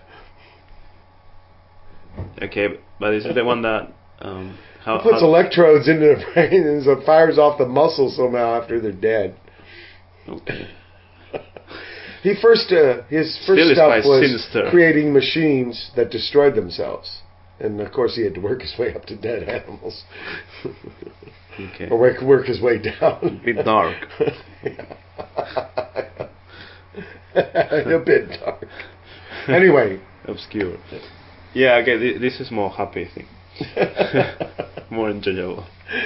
Okay, but is it the one that um, how, He puts how electrodes into the brain and so fires off the muscle somehow after they're dead. Okay. He first, uh, his first Still is stuff quite was sinister. creating machines that destroyed themselves, and of course he had to work his way up to dead animals, Okay. or work, work his way down. A bit dark. A bit dark. Anyway, Obscure. Yeah. Okay. Th- this is more happy thing. More enjoyable.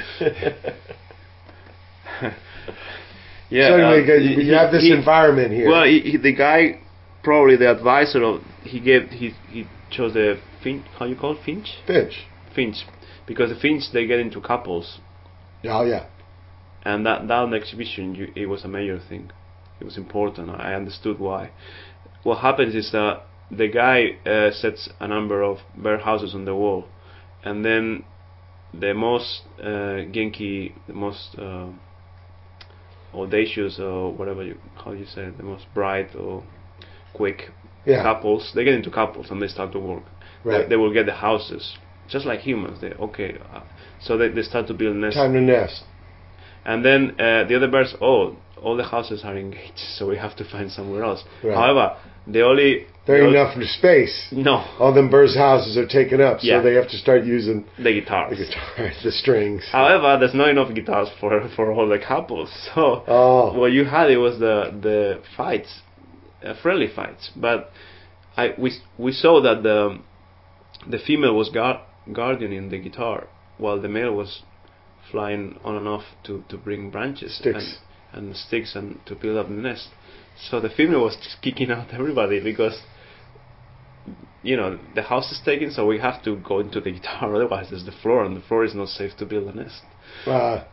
Yeah. so anyway, uh, you, he- you have this he- environment here. Well, he, he, the guy, probably the advisor of, he gave, he he chose the finch. How you call it? Finch? Finch. Finch, because the finch they get into couples, Oh yeah. and that that exhibition you, it was a major thing. It was important. I understood why. What happens is that the guy uh, sets a number of bird houses on the wall, and then the most uh, genki, the most uh, audacious or whatever you how you say it, the most bright or quick Yeah. couples, they get into couples and they start to work. Right. They, they will get the houses just like humans. They okay, uh, so they, they start to build nests. Time to nest. And then uh, the other birds, oh, all the houses are engaged, so we have to find somewhere else. Right. However, the only There the ain't only- enough for space. No, All them birds' houses are taken up, so Yeah. they have to start using the guitars. the guitars, the strings. However, there's not enough guitars for for all the couples. So Oh. what you had it was the the fights, uh, friendly fights. But I we we saw that the the female was guard, guardianing the guitar while the male was flying on and off to, to bring branches Sticks. and, and sticks and to build up the nest. So the female was just kicking out everybody because you know the house is taken, so we have to go into the guitar. Otherwise, there's the floor, and the floor is not safe to build a nest. Ah,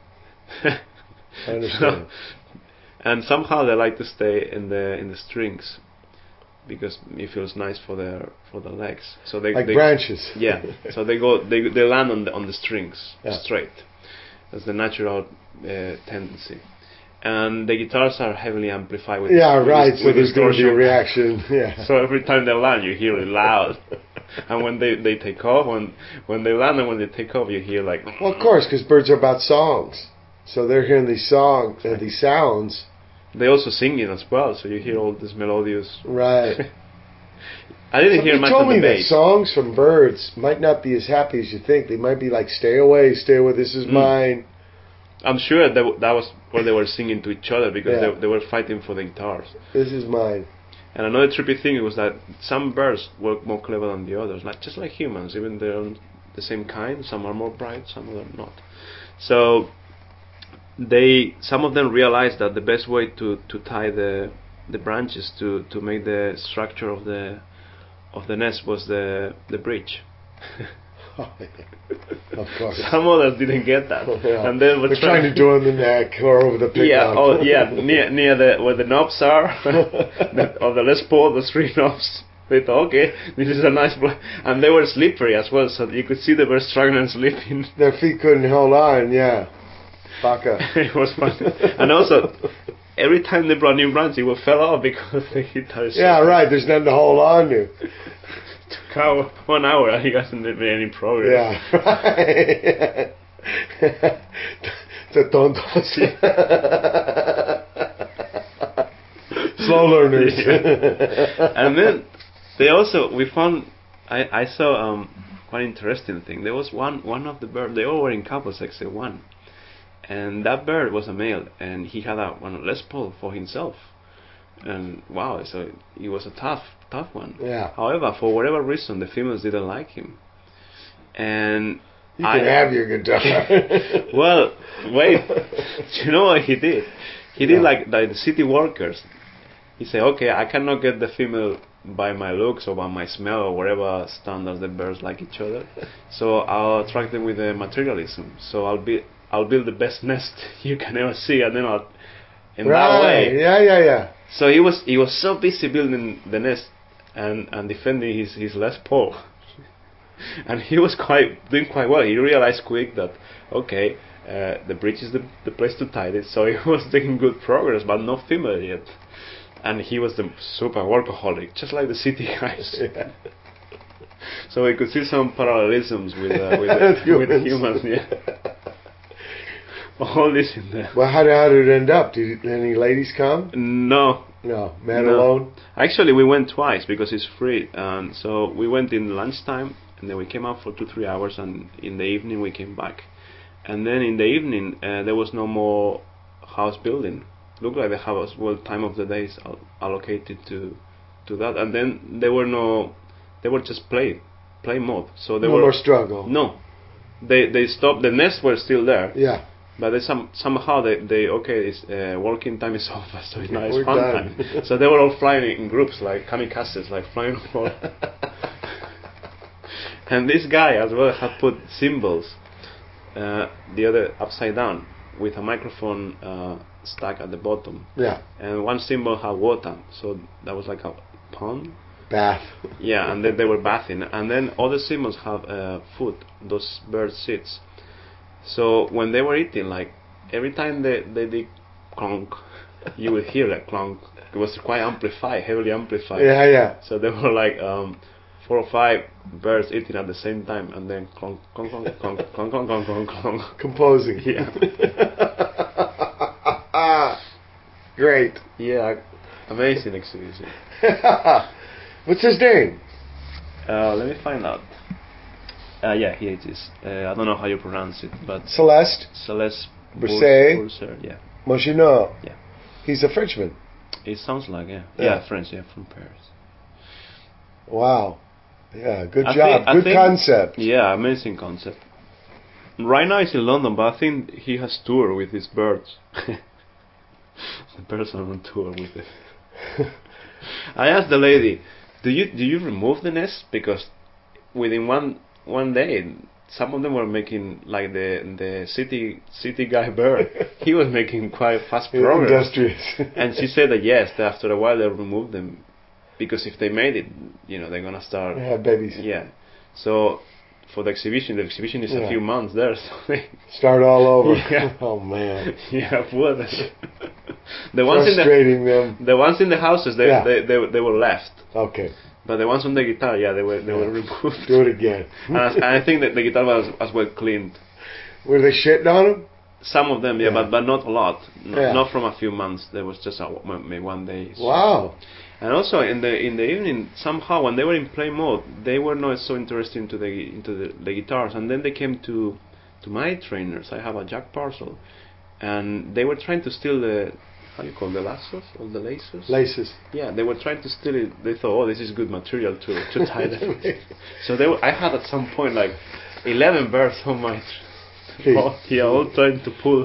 I understand. And somehow they like to stay in the in the strings, because it feels nice for their for the legs. So they Like they, branches. Yeah. So they go they they land on the on the strings Yeah. straight. That's the natural uh, tendency. And the guitars are heavily amplified with Yeah, with right. dis- So with there's going to be a distortion. reaction. Yeah. So every time they land, you hear it loud. And when they, they take off, when when they land and when they take off, you hear like. Well, of course, because birds are about songs. So they're hearing these songs, uh, these sounds. They also sing it as well, so you hear all this melodious. Right. I didn't Somebody hear much told of the me that bass. songs from birds might not be as happy as you think. They might be like, "Stay away, stay away. This is Mm. mine." I'm sure that w- that was what they were singing to each other because Yeah. they, they were fighting for the guitars. This is mine. And another trippy thing was that some birds were more clever than the others, like just like humans, even they're on the same kind. Some are more bright, some of them not. So they, some of them realized that the best way to, to tie the the branches to, to make the structure of the of the nest was the the bridge. Of course. Some others didn't get that, Yeah. and then were They're trying to do it on the neck or over the pickup. Yeah, oh yeah, near near the where the knobs are, the, of the Les Paul, the three knobs. They thought, okay, this is a nice place, and they were slippery as well, so you could see they were struggling and slipping. Their feet couldn't hold on. Yeah. Baka. It was funny, and also every time they brought new branches, it would fell off because the guitar is. Yeah, so right. There's nothing to hold on to. Took hour, one hour, and he hasn't made any progress. Yeah, right. The tontos. Slow learners. And then they also, we found, I, I saw um, quite interesting thing. There was one one of the birds, they all were in couples except one. And that bird was a male, and he had a one Les Paul for himself. And wow, so he was a tough, tough one. Yeah. However, for whatever reason, the females didn't like him. And You I, can have your guitar. well, wait. Do you know what he did? He did Yeah. like, like the city workers. He said, okay, I cannot get the female by my looks or by my smell or whatever standards the birds like each other. So I'll attract them with the materialism. So I'll be I'll build the best nest you can ever see, and then I'll in Right. that way. Yeah, yeah, yeah. So he was he was so busy building the nest and, and defending his, his Les Paul. And he was quite doing quite well. He realized quick that okay, uh, the bridge is the, the place to tie this. So he was making good progress, but no female yet. And he was the super workaholic, just like the city guys. Yeah. So we could see some parallelisms with uh, with, Humans. with humans. Yeah. All this in there. Well, how did, how did it end up? Did any ladies come? No. No. Man No. alone? Actually, we went twice because it's free. And so we went in lunchtime, and then we came out for two, three hours, and in the evening we came back. And then in the evening, uh, there was no more house building. Looked like the house, well, time of the day is al- allocated to to that. And then there were no, they were just play, play mode. So they No were more struggle. no, they they stopped. The nests were still there. Yeah. But they some somehow they, they okay, it's, uh, working time is over, so now it's We're fun done. time. So they were all flying in groups like kamikazes, like flying all. And this guy as well had put cymbals, uh, the other upside down, with a microphone uh, stuck at the bottom. Yeah. And one cymbal had water, so that was like a pond. Bath. Yeah, and then they were bathing. And then other cymbals have uh, food, those bird seeds. So when they were eating, like every time they they did clonk, you would hear that clonk. It was quite amplified, heavily amplified. Yeah, yeah. So there were like um, four or five birds eating at the same time, and then clonk, clonk, clonk, clonk, clonk, clonk, clonk, clonk, clonk. Composing. Yeah. Great. Yeah, amazing exhibition. What's his name? Uh, let me find out. Uh, yeah, here it is. Uh, I don't know how you pronounce it, but Celeste Celeste Bourset. Bourset, yeah. Moschino. Yeah. He's a Frenchman. It sounds like, yeah. Yeah. Yeah, French, yeah, from Paris. Wow. Yeah, good I job. think- I good think- concept. Yeah, amazing concept. Right now he's in London, but I think he has tour with his birds. The birds are on tour with it. I asked the lady, do you do you remove the nest? Because within one one day, some of them were making like the the city city guy bird. He was making quite fast progress. Industrious. And she said that yes, that after a while they removed them because if they made it, you know, they're gonna start. They have babies. Yeah. So for the exhibition, the exhibition is Yeah. a few months there, so they. Start all over. Yeah. Oh man. Yeah, poor them. The ones in the Frustrating them. the ones in the houses, they Yeah. they, they they were left, Okay. but the ones on the guitar, yeah, they were they were Yeah. removed. Do it again. And I, and I think that the guitar was as well cleaned. Were they shitting on him? Some of them, yeah, Yeah. but but not a lot. N- Yeah. Not from a few months. There was just a, maybe one day. So- Wow. And also in the in the evening, somehow when they were in play mode, they were not so interested into the into the, the guitars. And then they came to to my trainers. I have a Jack Parcel, and they were trying to steal the how do you call the lassos or the laces? Laces. Yeah, they were trying to steal it. They thought, oh, this is good material to to tie them. So they were, I had at some point like eleven birds on my. Hey. Oh, yeah, all trying to pull.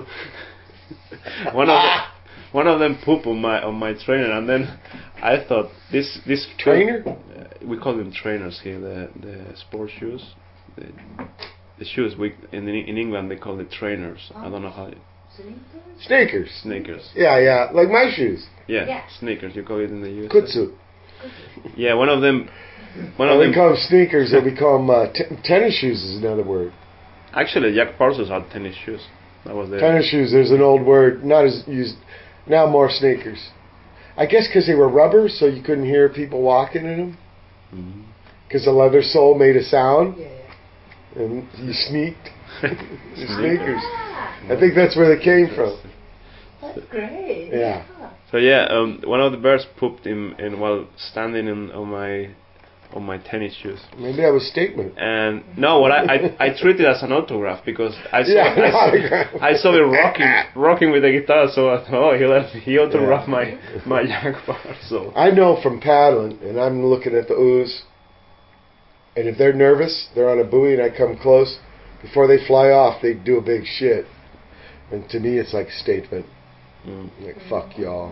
One of them, one of them pooped on my on my trainer, and then I thought this this Trainer? Uh, we call them trainers here, the the sport shoes, the, the shoes. We in in England they call it trainers. I don't know how. Sneakers. Sneakers. Yeah, yeah. Like my shoes. Yeah, Yeah. sneakers. You call it in the U S. Kutsu. Yeah, one of them. One Well, of we them. call them sneakers, or we call them uh, t- tennis shoes is another word. Actually, Jack Parsons had tennis shoes. That was the. Tennis shoes, there's an old word, not as used, now more sneakers. I guess because they were rubber, so you couldn't hear people walking in them. Mhm. Because the leather sole made a sound, Yeah, yeah. and you sneaked. The sneakers. Ah, I think that's where they came from. that's great. Yeah. So yeah, um, one of the birds pooped in, in while standing in, on my on my tennis shoes. Maybe that was a statement. And no, what I, I I treat it as an autograph because I saw Yeah, I, an saw, autograph. I saw it rocking rocking with the guitar. So I thought, oh, he left, he autographed my my Jack Parcel. I know from paddling, and I'm looking at the ooze, and if they're nervous, they're on a buoy, and I come close, before they fly off, they do a big shit. And to me, it's like a statement. Mm. Like, fuck y'all.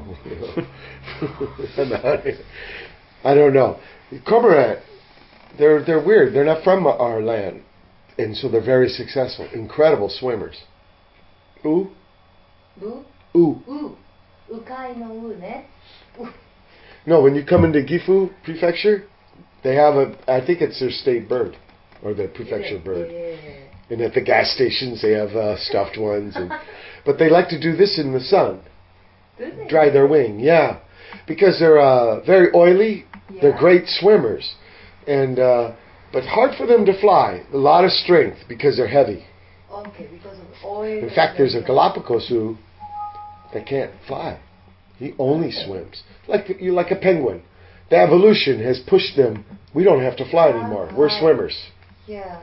I'm out here. I don't know. Cormorant, they're, they're weird. They're not from our land. And so they're very successful. Incredible swimmers. Ooh? ぶ Ooh. ううかいのうね No, when you come into Gifu Prefecture, they have a, I think it's their state bird. Or the prefecture bird. And at the gas stations, they have uh, stuffed ones. And, but they like to do this in the sun. Dry their wing, yeah. Because they're uh, very oily. They're great swimmers. And uh, but hard for them to fly. A lot of strength because they're heavy. Okay, because of oil. In fact, there's a Galapagos who that can't fly. He only swims. Like you like a penguin. The evolution has pushed them. We don't have to fly anymore. We're swimmers. Yeah.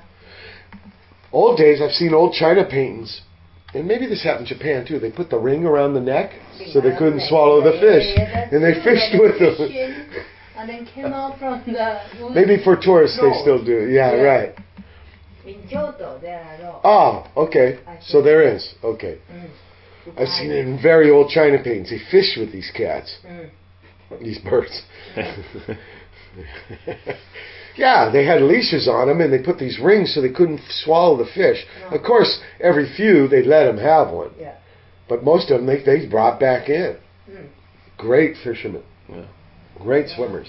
Old days, I've seen old China paintings, and maybe this happened in Japan too. They put the ring around the neck so they couldn't swallow the fish, and they fished with them. And then came out from the. Maybe for tourists they road. still do. Yeah, Yeah. right. In Kyoto, there are no. Oh, okay. So there is. Okay. Mm. I've seen it in very old China paintings. They fish with these cats, Mm. these birds. Yeah, they had leashes on them, and they put these rings so they couldn't swallow the fish. No. Of course, every few they let them have one, Yeah. but most of them they they brought back in. Mm. Great fishermen, Yeah. great swimmers.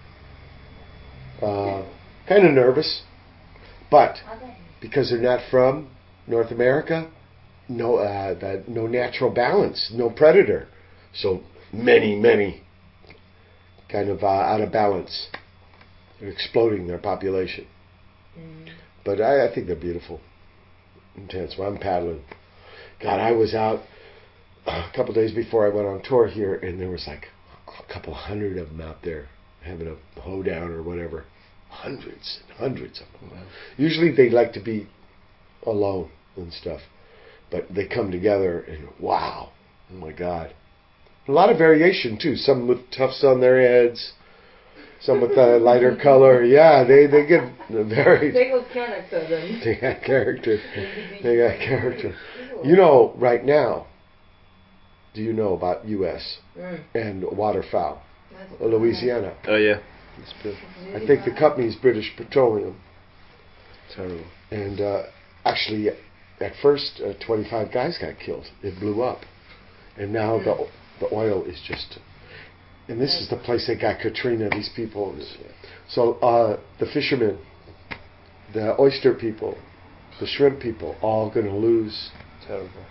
Uh, kind of nervous, but Okay. because they're not from North America, no uh, that no natural balance, no predator, so many many kind of uh, out of balance. They're exploding their population. Mm. But I, I think they're beautiful. Intense. When I'm paddling. God, I was out a couple days before I went on tour here, and there was like a couple hundred of them out there having a hoedown or whatever. Hundreds and hundreds of them. Wow. Usually they like to be alone and stuff. But they come together and wow. Oh my God. A lot of variation too. Some with tufts on their heads. Some with a lighter color. Yeah, they, they get very... They got character then. They got character. They got character. You know, right now, do you know about U S Mm. and waterfowl? Louisiana. Oh yeah, it's good. I think the company is British Petroleum. Terrible. And uh, actually, at first, uh, twenty-five guys got killed. It blew up. And now the the oil is just... And this is the place that got Katrina, these people. So uh, the fishermen, the oyster people, the shrimp people, all going to lose. Terrible.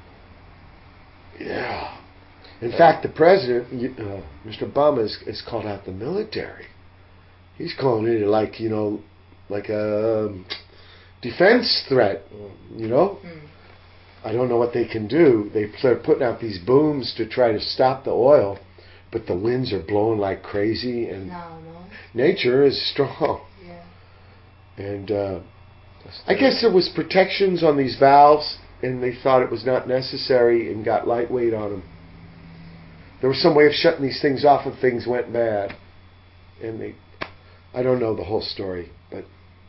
Yeah. In fact, the president, uh, Mister Obama, is, is called out the military. He's calling it like, you know, like a um, defense threat, you know? Mm. I don't know what they can do. They, they're putting out these booms to try to stop the oil, but the winds are blowing like crazy, and No, no. nature is strong. Yeah. And uh, I guess there was protections on these valves, and they thought it was not necessary and got lightweight on them. There was some way of shutting these things off if things went bad. And they, I don't know the whole story, but...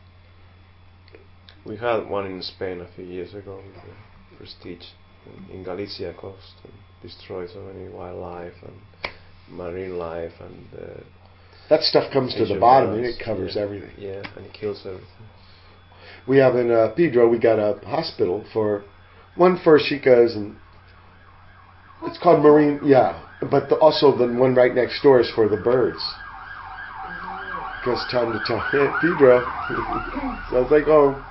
We had one in Spain a few years ago with the Prestige in, in Galicia coast, and destroyed so many wildlife and marine life, and uh, that stuff comes to the Asian bottom and birds. it covers Yeah. everything. Yeah, and it kills everything. We have in uh, Pedro, we got a hospital for, one for chicas, and it's called Marine, yeah, but the, also the one right next door is for the birds. Because time to time, yeah, Pedro, sounds like home.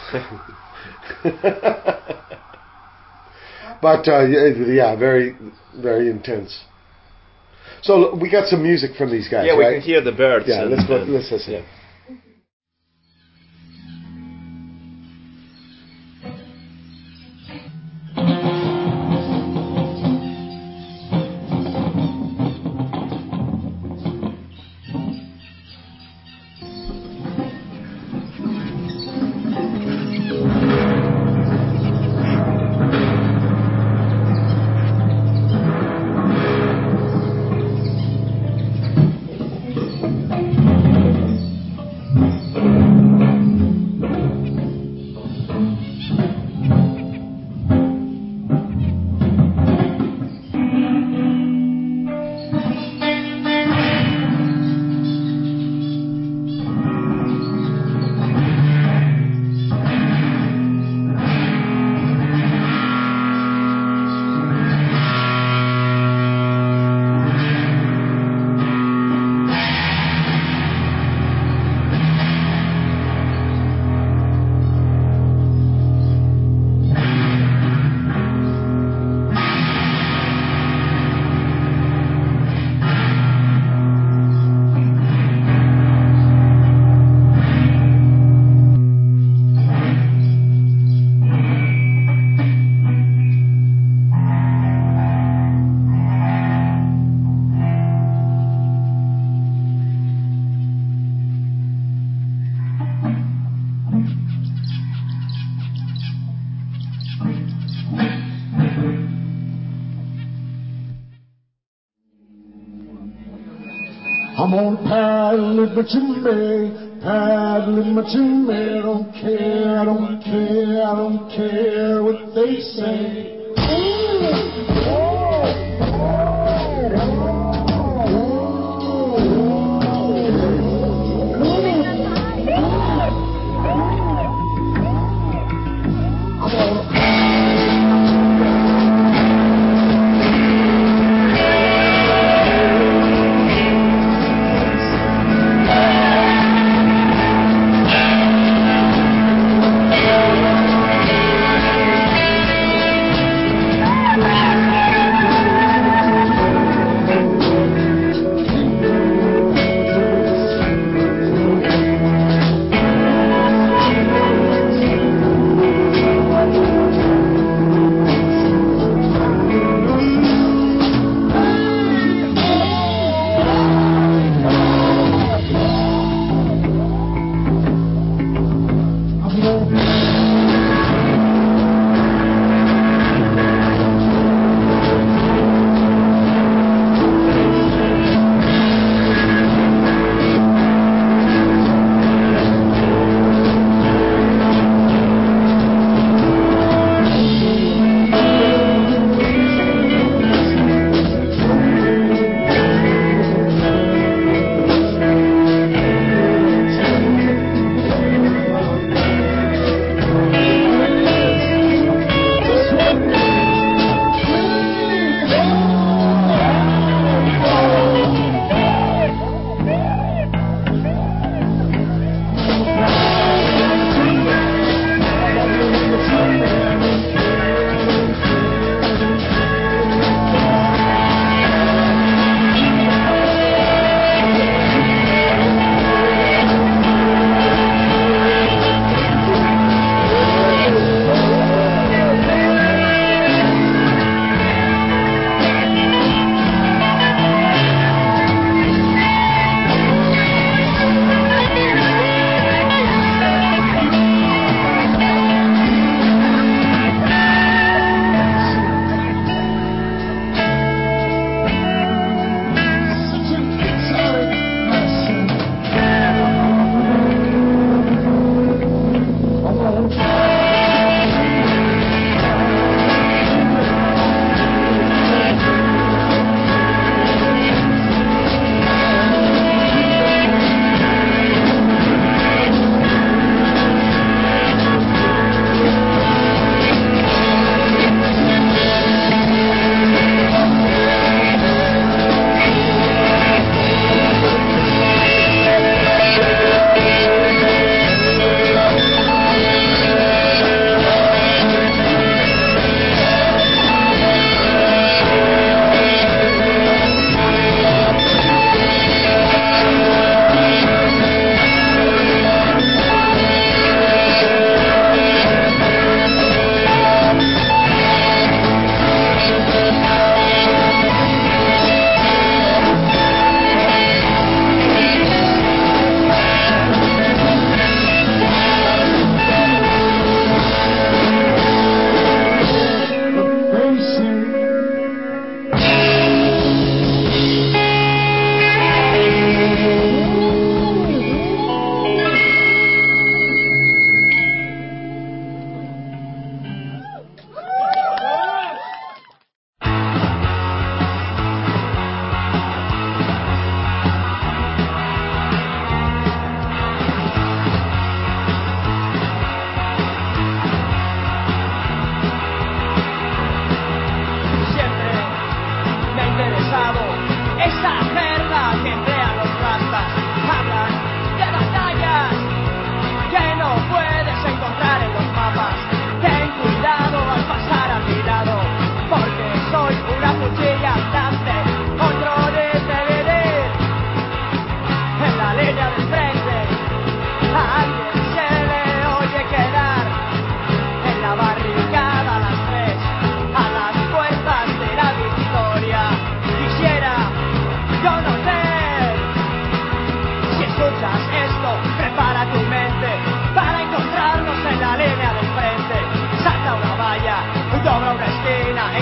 But uh, yeah, yeah, very, very intense. So we got some music from these guys, yeah, we right? can hear the birds. Yeah, and, let's go. and- Let's listen. yeah. I'm on paddle it, but you may paddle it, but you may. I don't care, I don't care, I don't care what they say.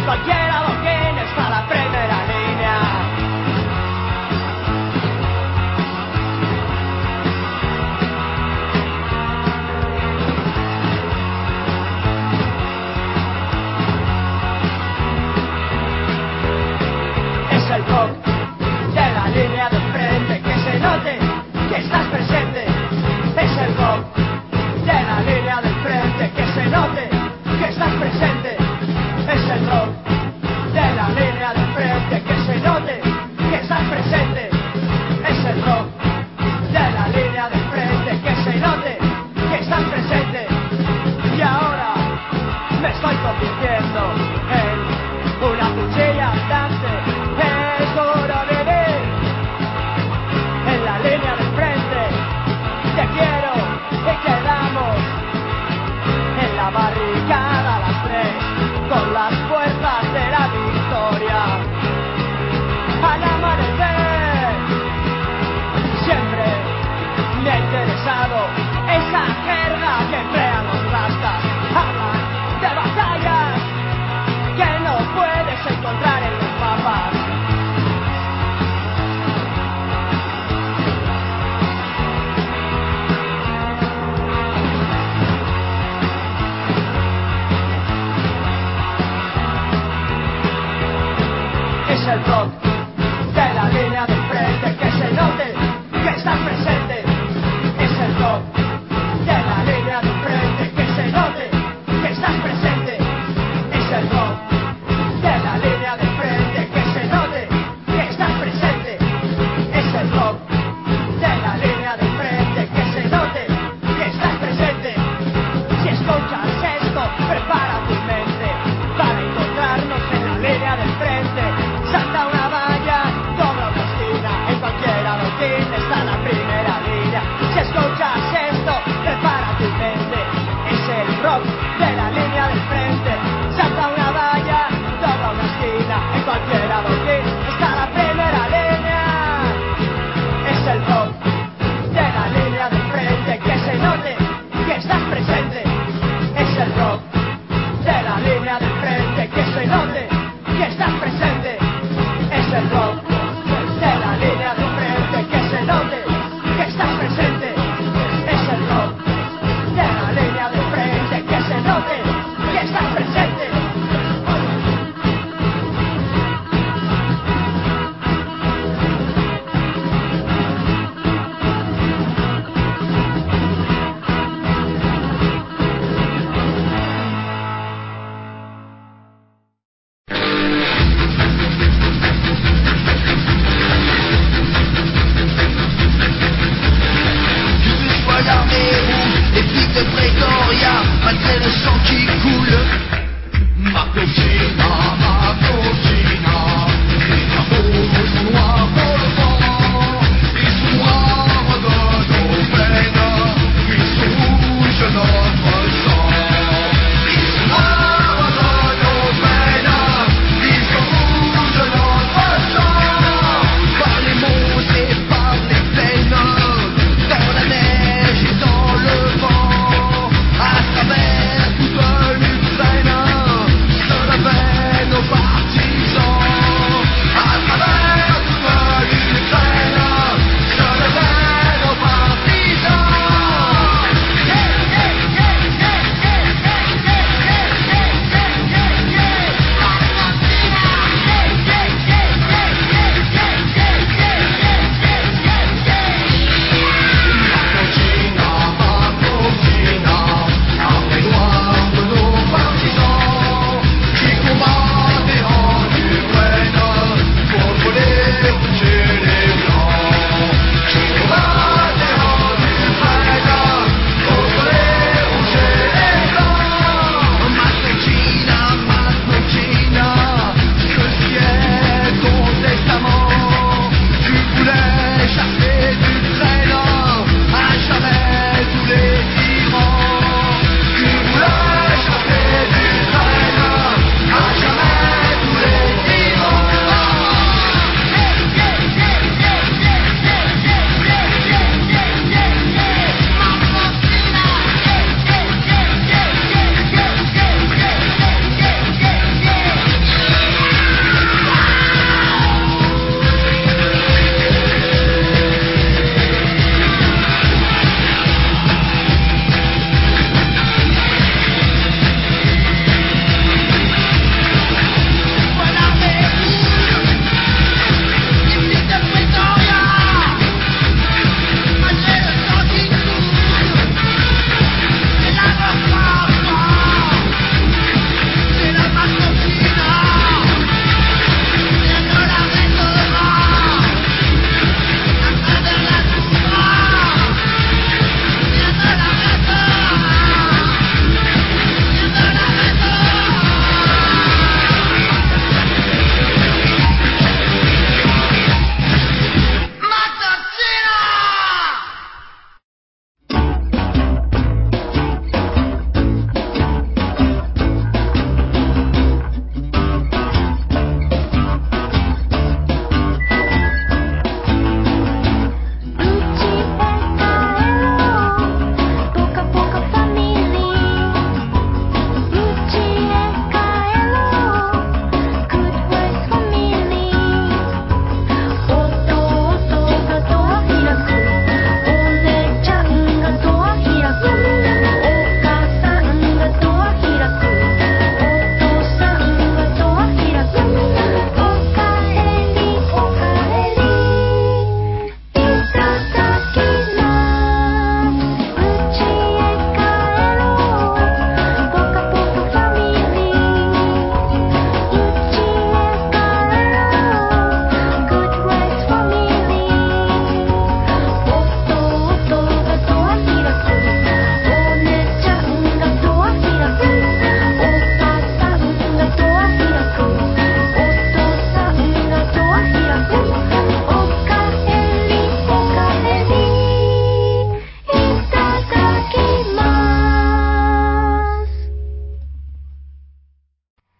cualquiera lo tiene, está la primera línea. Es el rock de la línea de frente, que se note que estás presente. Es el rock de la línea del frente, que se note que estás presente. Es el rock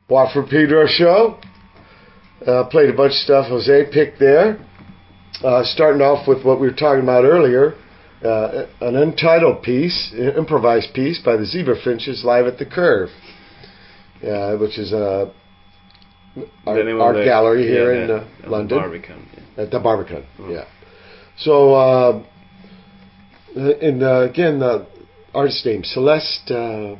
Watford Pedro show. Uh, played a bunch of stuff Jose picked there. Uh, starting off with what we were talking about earlier, uh, an untitled piece, an improvised piece by the Zebra Finches live at the Curve, uh, which is a art, art the, gallery here yeah, in the, uh, London. The Barbican. Yeah. At the Barbican, Mm. yeah. So, uh, and uh, again, the artist name, Celeste... Uh,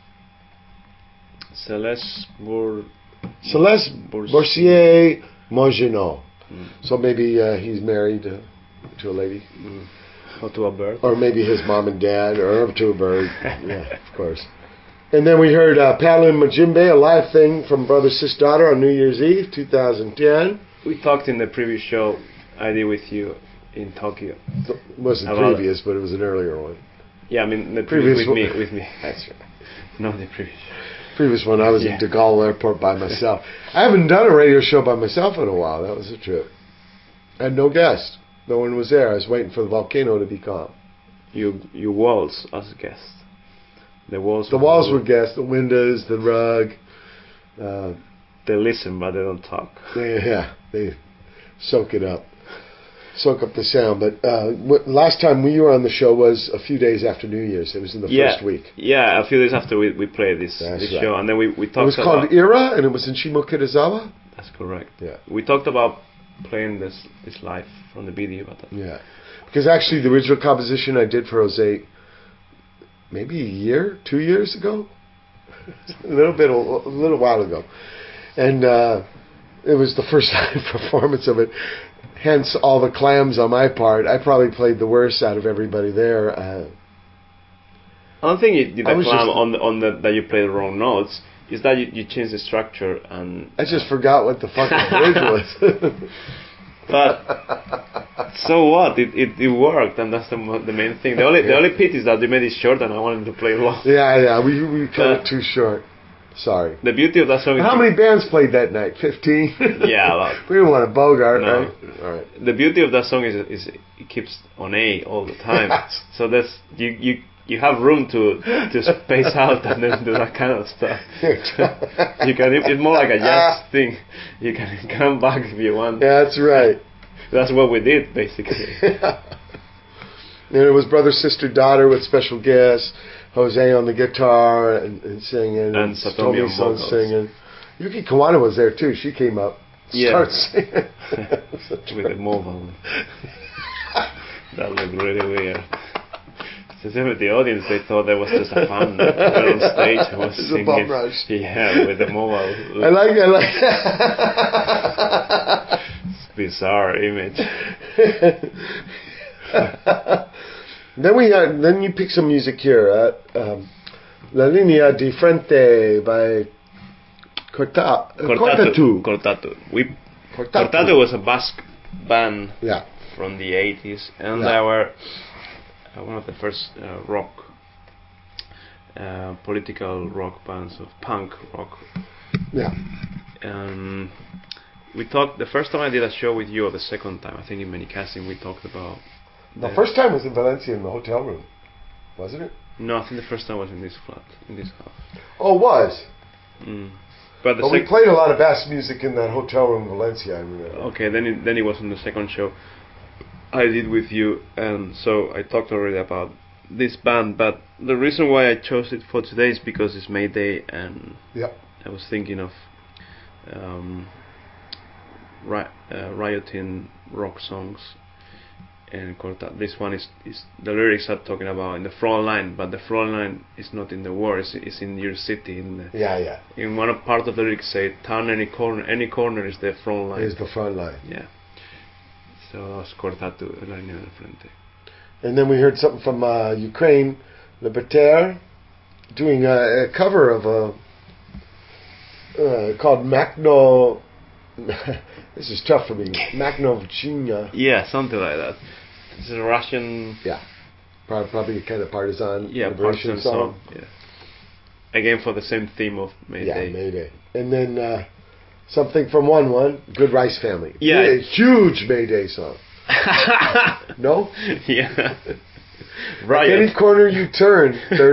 Celeste Bour... Celeste Boursier. Boursier Mongenot. Mm. So maybe uh, he's married uh, to a lady. Mm. Or to a bird. Or maybe his mom and dad, or to a bird. Yeah, of course. And then we heard uh, Paddling Majimbe, a live thing from Brother Sis Daughter on New Year's Eve, two thousand ten. We talked in the previous show I did with you in Tokyo. It wasn't About previous, but it was an earlier one. Yeah, I mean the Previous previous, with one. me, with me. That's right. No, the previous. Previous one, I was Yeah. in De Gaulle Airport by myself. I haven't done a radio show by myself in a while. That was a trip. I had no guest. No one was there. I was waiting for the volcano to be calm. You you walls as a guest. The walls. The walls were guests, the windows, the rug. Uh, They listen, but they don't talk. they, yeah, they soak it up. Soak up the sound. But uh, w- last time we were on the show was a few days after New Year's. It was in the yeah, first week. Yeah, a few days after we, we played this That's this right. show, and then we we talked It was about. called Era, and it was in Shimokitazawa. That's correct. Yeah. We talked about playing this this live from the video, but that, Yeah. Because actually the original composition I did for Jose maybe a year, two years ago? a little bit, a little while ago. And uh, it was the first live performance of it. Hence all the clams on my part. I probably played the worst out of everybody there. Uh, I don't think you did I a was clam just- on the, on the that you played the wrong notes. Is that you, you changed the structure and I just forgot what the fucking bridge was. But so what? It, it it worked, and that's the mo- the main thing. The only the only pity is that they made it short, and I wanted to play it long. yeah, yeah, we, we cut Uh, it too short. Sorry. The beauty of that song is How many bands played that night? Fifteen. Yeah, a lot. We didn't want a Bogart, No. right? All right. the beauty of that song is is it keeps on A all the time. So that's you you you have room to to space out and then do that kind of stuff. You can it's more like a jazz thing. You can come back if you want. Yeah, that's right. That's what we did basically. And it was brother, sister, daughter with special guests, Jose on the guitar and, and singing, And Satomi on Satomi-san vocals. singing. Yuki Kawana was there too. She came up, Yeah. started singing. With the mobile. That looked really weird. So then with the audience, they thought there was just a fan on stage who was It's a singing. bum rush. Yeah, with the mobile. I like, I like. Bizarre image. Then we had, then you pick some music here. Uh, um, La Linea di Frente by Corta, uh, Cortatu. Cortatu. We Cortatu. Cortatu was a Basque band Yeah. from the eighties, and Yeah. they were uh, one of the first uh, rock, uh, political rock bands of punk rock. Yeah. Um, we talked the first time I did a show with you, or the second time, I think in Manicasting, we talked about. The first time was in Valencia in the hotel room, wasn't it? No, I think the first time was in this flat, in this house. Oh, it was. Mm. But the But we sec- played a lot of bass music in that hotel room in Valencia, I remember. okay, then it, then it was on the second show I did with you, and so I talked already about this band. But the reason why I chose it for today is because it's May Day, and Yep. I was thinking of um, ri- uh, rioting rock songs. And Corta, this one is, is the lyrics are talking about in the front line, but the front line is not in the war; it's, it's in your city. In the, Yeah, yeah. in one of- part of the lyrics say, "Turn any corner, any corner is the front line." Here's the front line. Yeah. So that was Cortatu, La Línea del Frente. And then we heard something from uh, Ukraine, Libertaire, doing a, a cover of a uh, called Makno. This is tough for me. Maknovchina. Yeah, something like that. This is a Russian, Yeah, probably, probably a kind of partisan yeah, liberation partisan song. song. Yeah. Again for the same theme of May Yeah, Day. Mayday. And then uh, something from one one, Good Rice Family. Yeah. A huge Mayday song. No? Yeah. Like Riot. any corner you turn, there's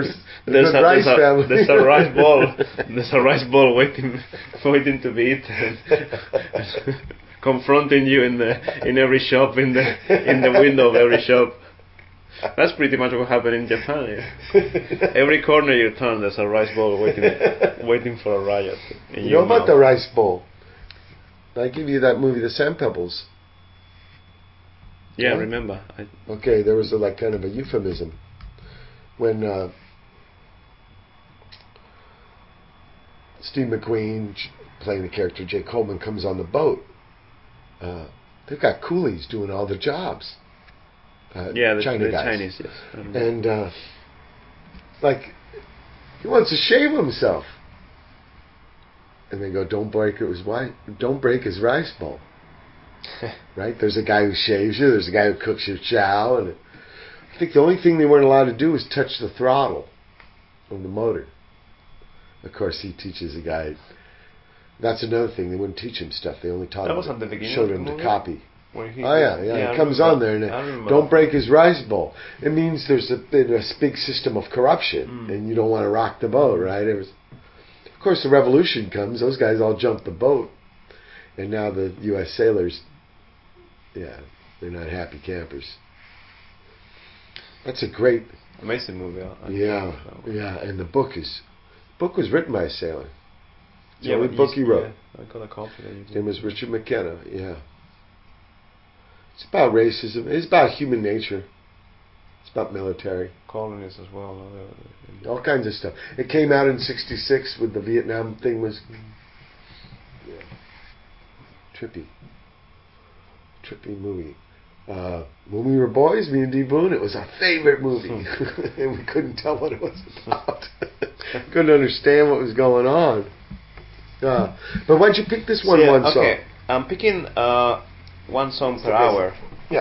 there's good a, rice there's, a, family. there's a rice ball. There's a rice ball waiting, waiting to be eaten, confronting you in the in every shop, in the in the window of every shop. That's pretty much what happened in Japan. Yeah. Every corner you turn, there's a rice bowl waiting, waiting for a riot. In You your know about mouth. the rice bowl? I give you that movie, The Sand Pebbles. Yeah, Yeah? remember. I, Okay, there was a, like kind of a euphemism when uh, Steve McQueen, ch- playing the character Jay Coleman, comes on the boat. Uh, they've got coolies doing all the jobs. Uh, yeah, the, China the guys. Chinese, yes. I remember. And uh, like he wants to shave himself, and they go, "Don't break his wife. Don't break his rice bowl." Right? There's a guy who shaves you. There's a guy who cooks your chow, and I think the only thing they weren't allowed to do was touch the throttle of the motor. Of course, he teaches a guy. That's another thing. They wouldn't teach him stuff. They only taught That him. was at the beginning showed of the him to movie? copy. When he Oh yeah, yeah. yeah it I comes remember. on there, and I it, remember don't that. break his rice bowl. It means there's a, been a big system of corruption, Mm. and you don't want to rock the boat, right? It was, of course, the revolution comes. Those guys all jump the boat, and now the U S sailors, yeah, they're not happy campers. That's a great, Amazing movie. I, I yeah, love that one. yeah. And the book is, book was written by a sailor. It's the Yeah, only but book you- he wrote. Yeah, I got a copy that you His name is Richard McKenna. Yeah. It's about racism. It's about human nature. It's about military. colonies as well. uh, All kinds of stuff. It came out in sixty-six with the Vietnam thing was yeah. trippy. Trippy movie. Uh, when we were boys, me and D. Boone, it was our favorite movie. And we couldn't tell what it was about. Couldn't understand what was going on. Uh, but why'd you pick this one, So, yeah, one okay. song? I'm picking uh, one song per Okay. hour. Yeah.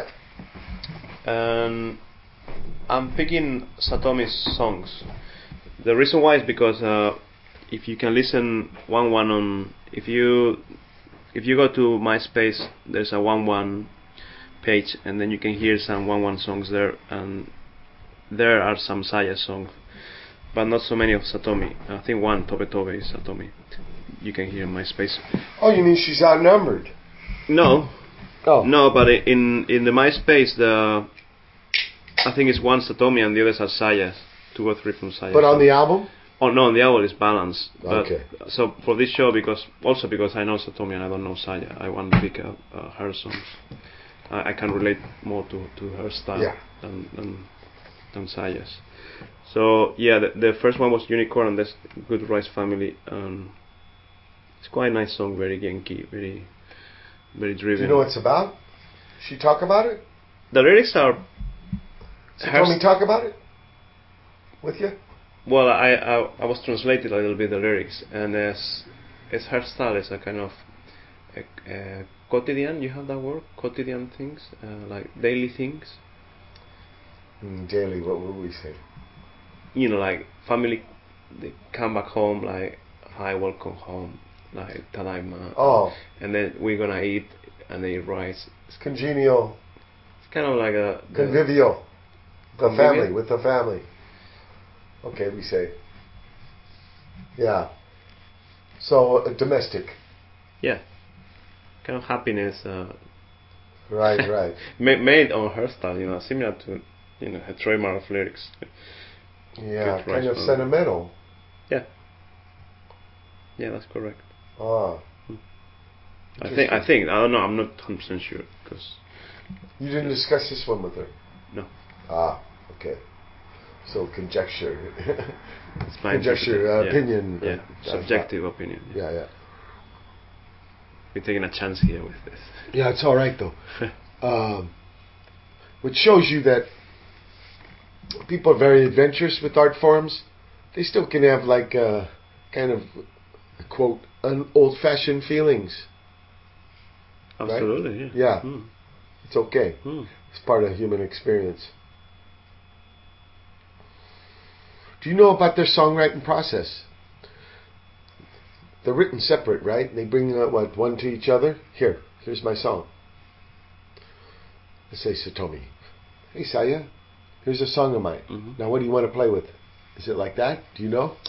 And I'm picking Satomi's songs. The reason why is because uh, if you can listen one one on if you if you go to MySpace, there's a one one page, and then you can hear some one one songs there, and there are some Saya songs, but not so many of Satomi. I think one Tobe Tobe is Satomi. You can hear in MySpace. Oh, you mean she's outnumbered? No, Oh. no, but in in the MySpace, the I think it's one Satomi and the others are Sayas, two or three from Saya. But on the album? Oh no, on the album is balanced. But Okay. So for this show, because also because I know Satomi and I don't know Saya, I want to pick up uh, her songs. I, I can relate more to, to her style Yeah. than, than than Saya's. So yeah, the, the first one was Unicorn, and that's Good Rice Family. Um, it's quite a nice song, very Genki, very very Do driven. you know what it's about? She talk about it? The lyrics are So her tell me, st- talk about it with you. well, I, I I was translated a little bit the lyrics, and as it's her style is a kind of a, a quotidian. You have that word, quotidian things, uh, like daily things. Mm, daily, what would we say? You know, like family, they come back home, like hi, welcome home, like tadaima. Oh, And then we're gonna eat, and they eat rice. it's congenial, It's kind of like a the- convivial. The Convivial? family, with the family. Okay, we say. Yeah. So, uh, domestic. yeah, kind of happiness. Uh, Right, right. ma- made on her style, you know, similar to you know her trademark of lyrics. Yeah, Good kind rice of family. sentimental. Yeah, that's correct. Ah. I think I think I don't know. I'm not one hundred percent sure because You didn't discuss this one with her? No. Ah, okay. So, conjecture. it's my Conjecture, uh, interpretation, yeah. opinion. Yeah, uh, subjective opinion. Yeah. Yeah, yeah. We're taking a chance here with this. Yeah, it's all right though. um, which shows you that people are very adventurous with art forms. They still can have like uh, kind of quote un- old-fashioned feelings. Absolutely, yeah. Yeah. Mm. It's okay. Mm. It's part of human experience. Do you know about their songwriting process? They're written separate, right? They bring uh, what one to each other. Here, here's my song. Let's say Satomi. Hey Saya, here's a song of mine. Mhm. Now what do you want to play with? Is it like that? Do you know?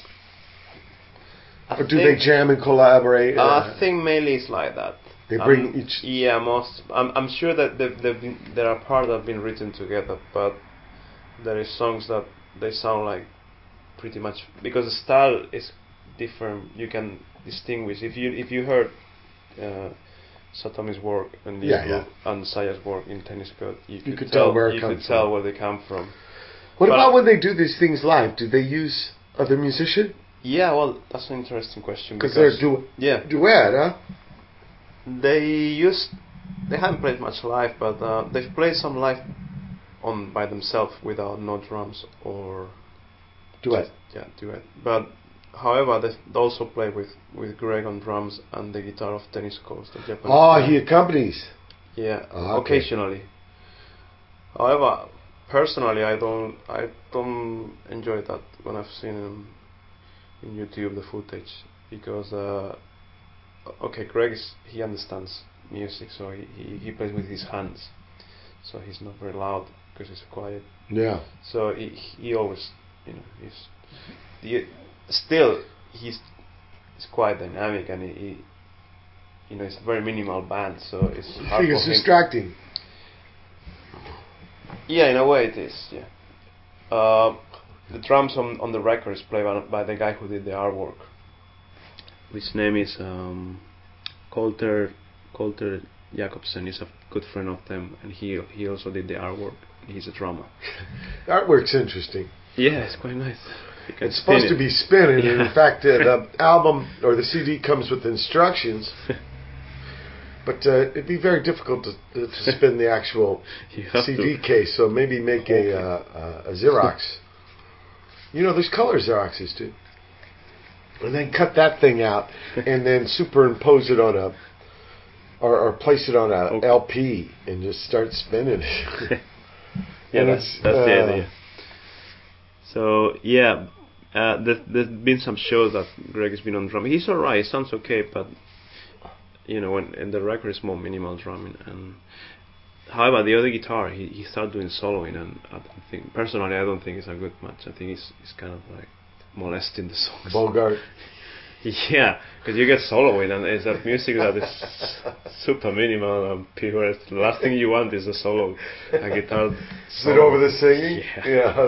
I Or do think, they jam and collaborate? uh, Uh, I think mainly it's like that. they bring Um, each. Yeah, most. I'm, I'm sure that they've, they've been, there are parts that have been written together, but there is songs that they sound like pretty much because the style is different. You can distinguish if you if you heard uh, Satomi's work and Yeah, Liu yeah. and Saya's work in Tennis Court, you, You could, could tell where it you comes could tell from. where they come from. What but- about when they do these things live? Do they use other musicians? Yeah, well, that's an interesting question Because because they're du- yeah, duet, huh? they used they haven't played much live, but uh, they've played some live on by themselves without no drums or Duet. just- yeah, duet. But however, they also play with, with Greg on drums and the guitar of Tennis Coast, the Japanese Oh, guy. he accompanies. Yeah, Ah, okay. occasionally. However, personally, I don't I don't enjoy that when I've seen him in YouTube the footage because uh, okay, Greg is, he understands music, so he, he, he plays with his hands, so he's not very loud because he's quiet. Yeah. So he he always you know he's he, still he's he's quite dynamic and he, he you know it's a very minimal band, so it's I hard think for it's him. distracting. Yeah, in a way it is. Yeah. Uh, the drums on on the record is played by, by the guy who did the artwork, which name is um, Coulter Coulter Jacobsen. He's a good friend of them, and he he also did the artwork. He's a drummer. The artwork's interesting. Yeah, it's quite nice. You can It's spin supposed it. to be spinning. Yeah. In fact, uh, the album or the C D comes with instructions. But uh, it'd be very difficult to, to spin the actual You have C to. D case, so maybe make a, uh, a Xerox. You know, there's color Xeroxes too. And then cut that thing out, and then superimpose it on a, or, or place it on a Okay. L P, and just start spinning it. Yeah, And that's, it's, that's the uh, idea. So yeah, uh, there, there's been some shows that Greg has been on drum. He's alright. He sounds okay, but you know, when and the record is more minimal drumming. And however, the other guitar, he he started doing soloing, and I don't think personally, I don't think it's a good match. I think it's it's kind of like molesting the songs. Bogart. Yeah, because you get soloing, and it's that music that is super minimal and pure. The last thing you want is a solo, a guitar. Sit over the singing? Yeah.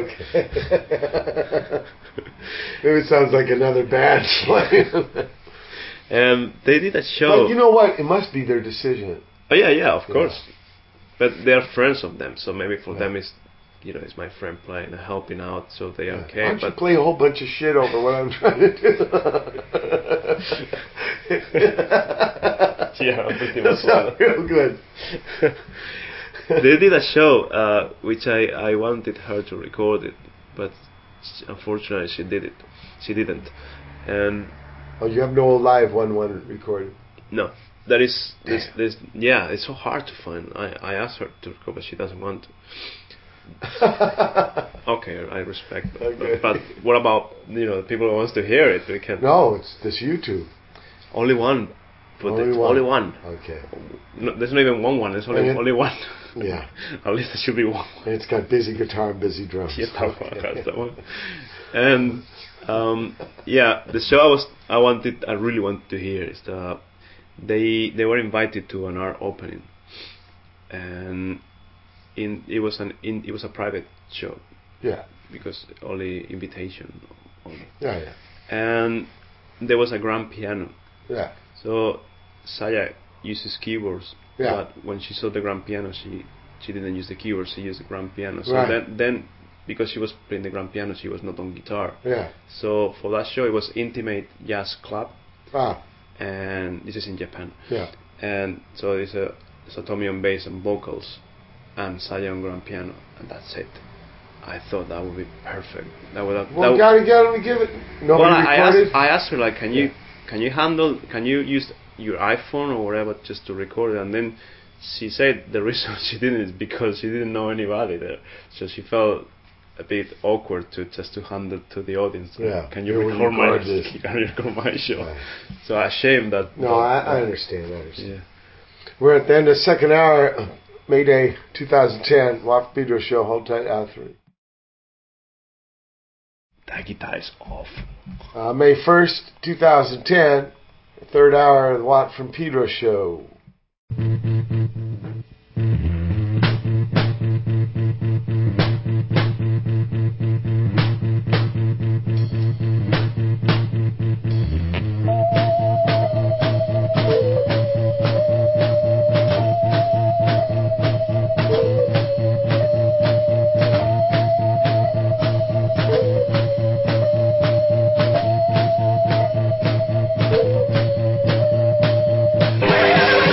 okay. Maybe it sounds like another band playing. Um, they did a show. But you know what? It must be their decision. Oh yeah, yeah, of Yeah. course. But they're friends of them, so maybe for Yeah. them it's, you know, it's my friend playing, helping out, so they are Yeah. okay. Why don't you But play a whole bunch of shit over what I'm trying to do? Yeah, pretty That's much. not real good. They did a show uh, which I, I wanted her to record it, but sh- unfortunately she did it. She didn't. And Oh, you have no live one one recorded. no, there is this Damn. this yeah, it's so hard to find. I, I asked her to record, but she doesn't want to. Okay, I respect. Okay. But what about you know the people who wants to hear it? We can. No, it's this YouTube. Only one. Put Only it, one. Only one. Okay. No, there's not even one one. There's only And it- only one. Yeah. At least there should be one. And it's got busy guitar and busy drums. Yeah, that one, that's that one. And um, yeah, the show I was I wanted I really wanted to hear is the they they were invited to an art opening, and in it was an in, it was a private show Yeah. because only invitation only, Yeah, yeah. and there was a grand piano. Yeah. So Saya uses keyboards, Yeah. but when she saw the grand piano, she she didn't use the keyboards. She used the grand piano. So Right. then then because she was playing the grand piano, she was not on guitar. Yeah. So for that show, it was Intimate Jazz Club, Ah, and this is in Japan. yeah. And so it's a Satomi on bass and vocals, and Saya on grand piano, and that's it. I thought that would be perfect. That would. That Well, would, gotta get him to give it. Nobody well, I recorded? asked, I asked her like, can you Yeah. can you handle, can you use your iPhone or whatever just to record it? And then she said the reason she didn't is because she didn't know anybody there, so she felt a bit awkward to just to hand it to the audience. Yeah. Can you Here we record my record this. can you record my show? Right. So I ashamed that. No, that- I, I that- understand. I understand. Yeah. We're at the end of the second hour, May Day twenty ten, Watt Pedro Show, hold tight, out three. That guitar is off. Uh, May first, twenty ten, the third hour of the Watt from Pedro show. Thank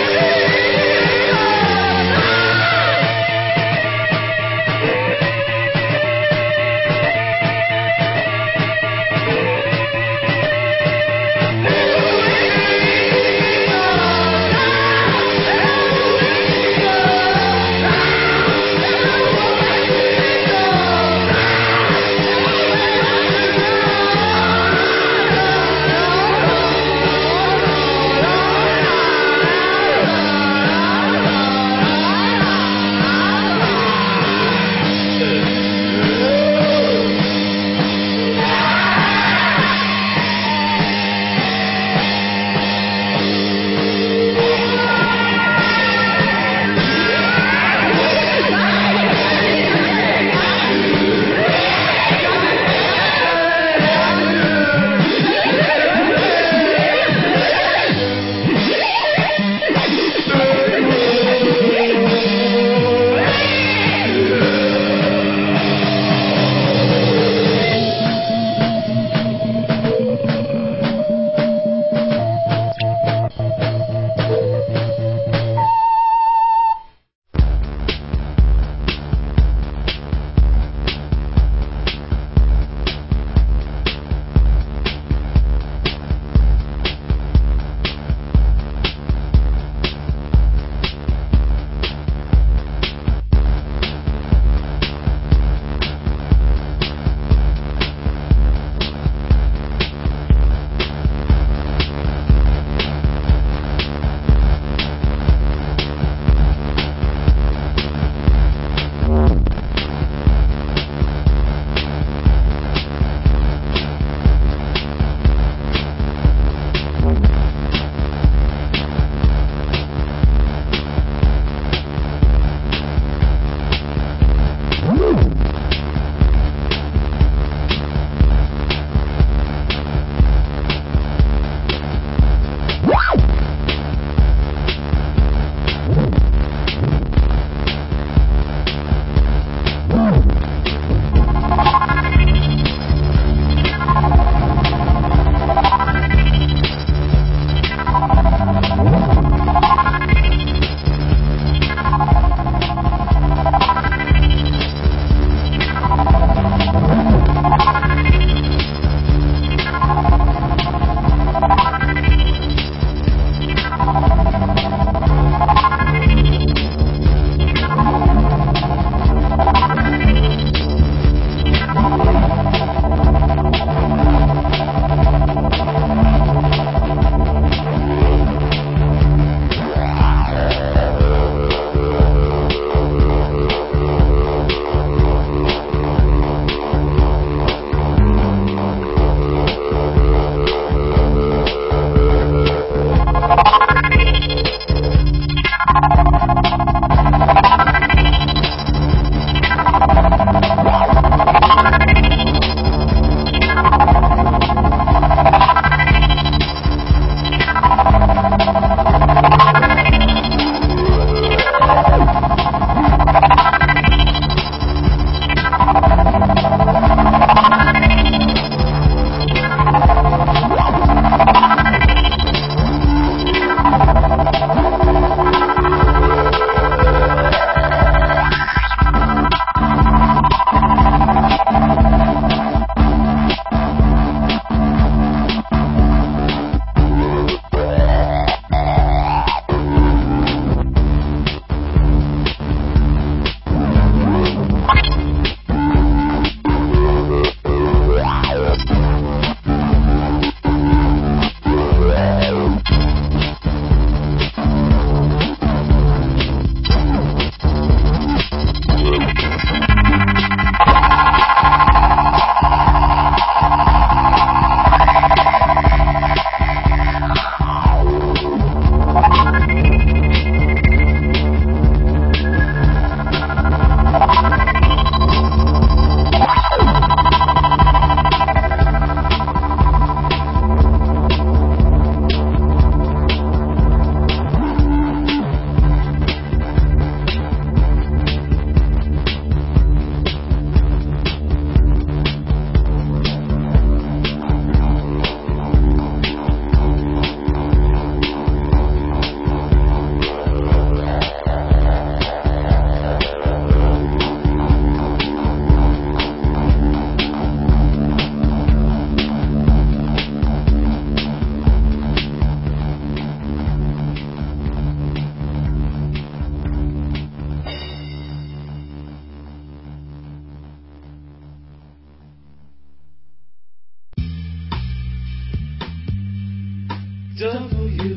W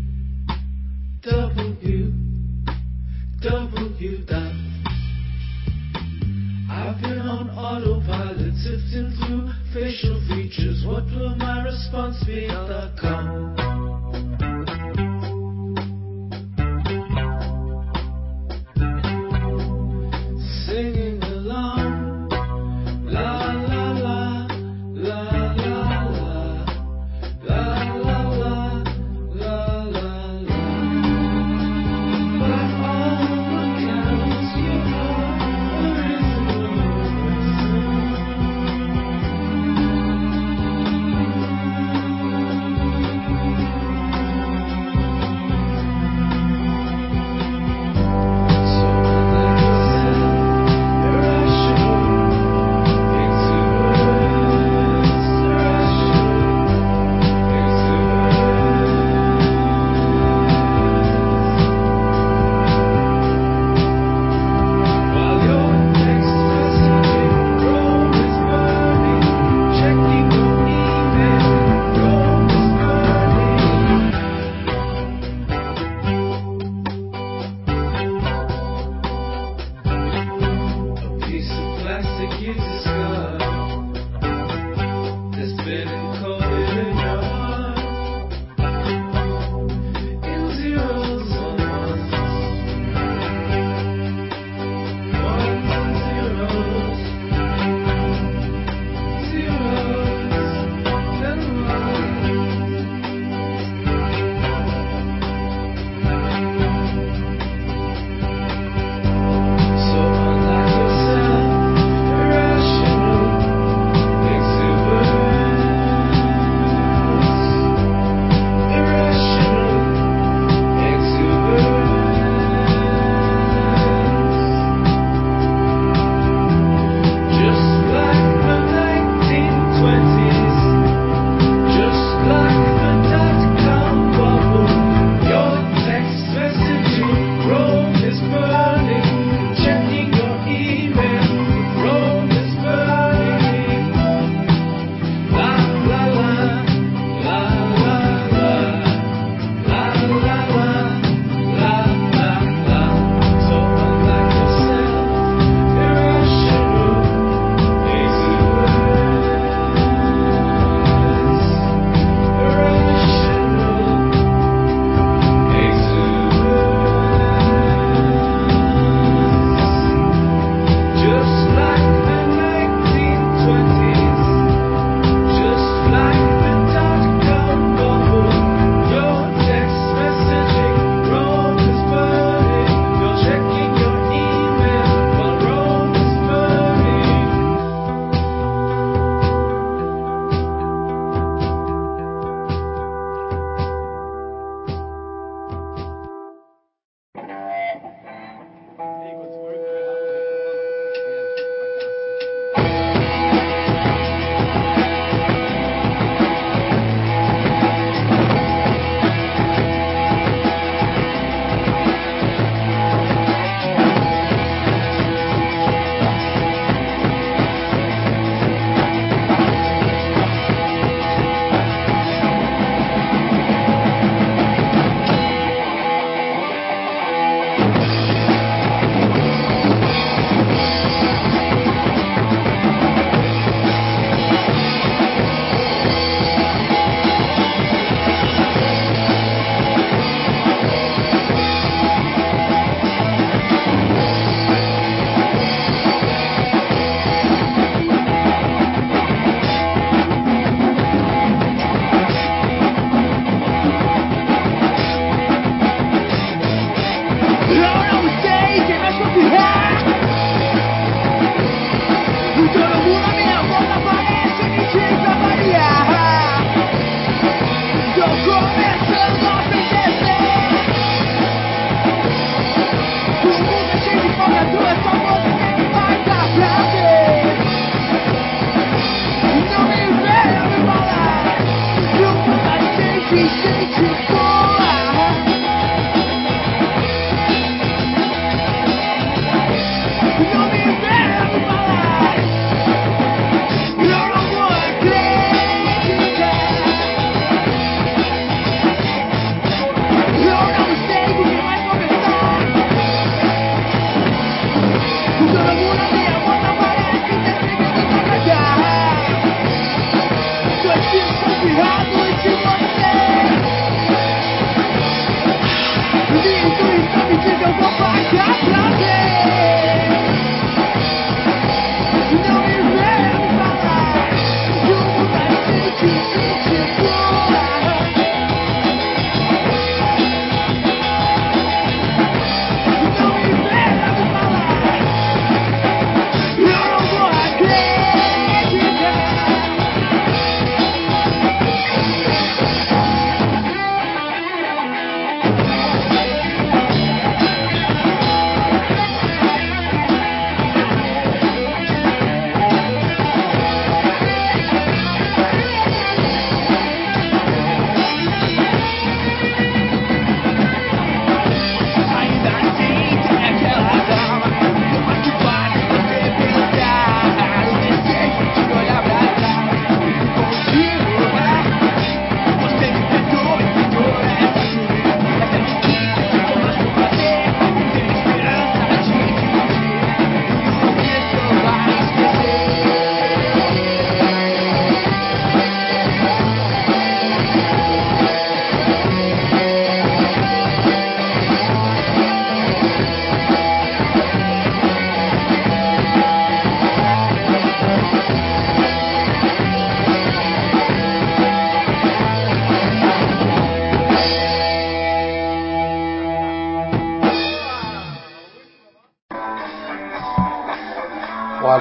W W dot. I've been on autopilot, sifting through facial features. What will my response be? Dot com. Singing along, la la la, la la la, la la la, la la la. By all accounts, you are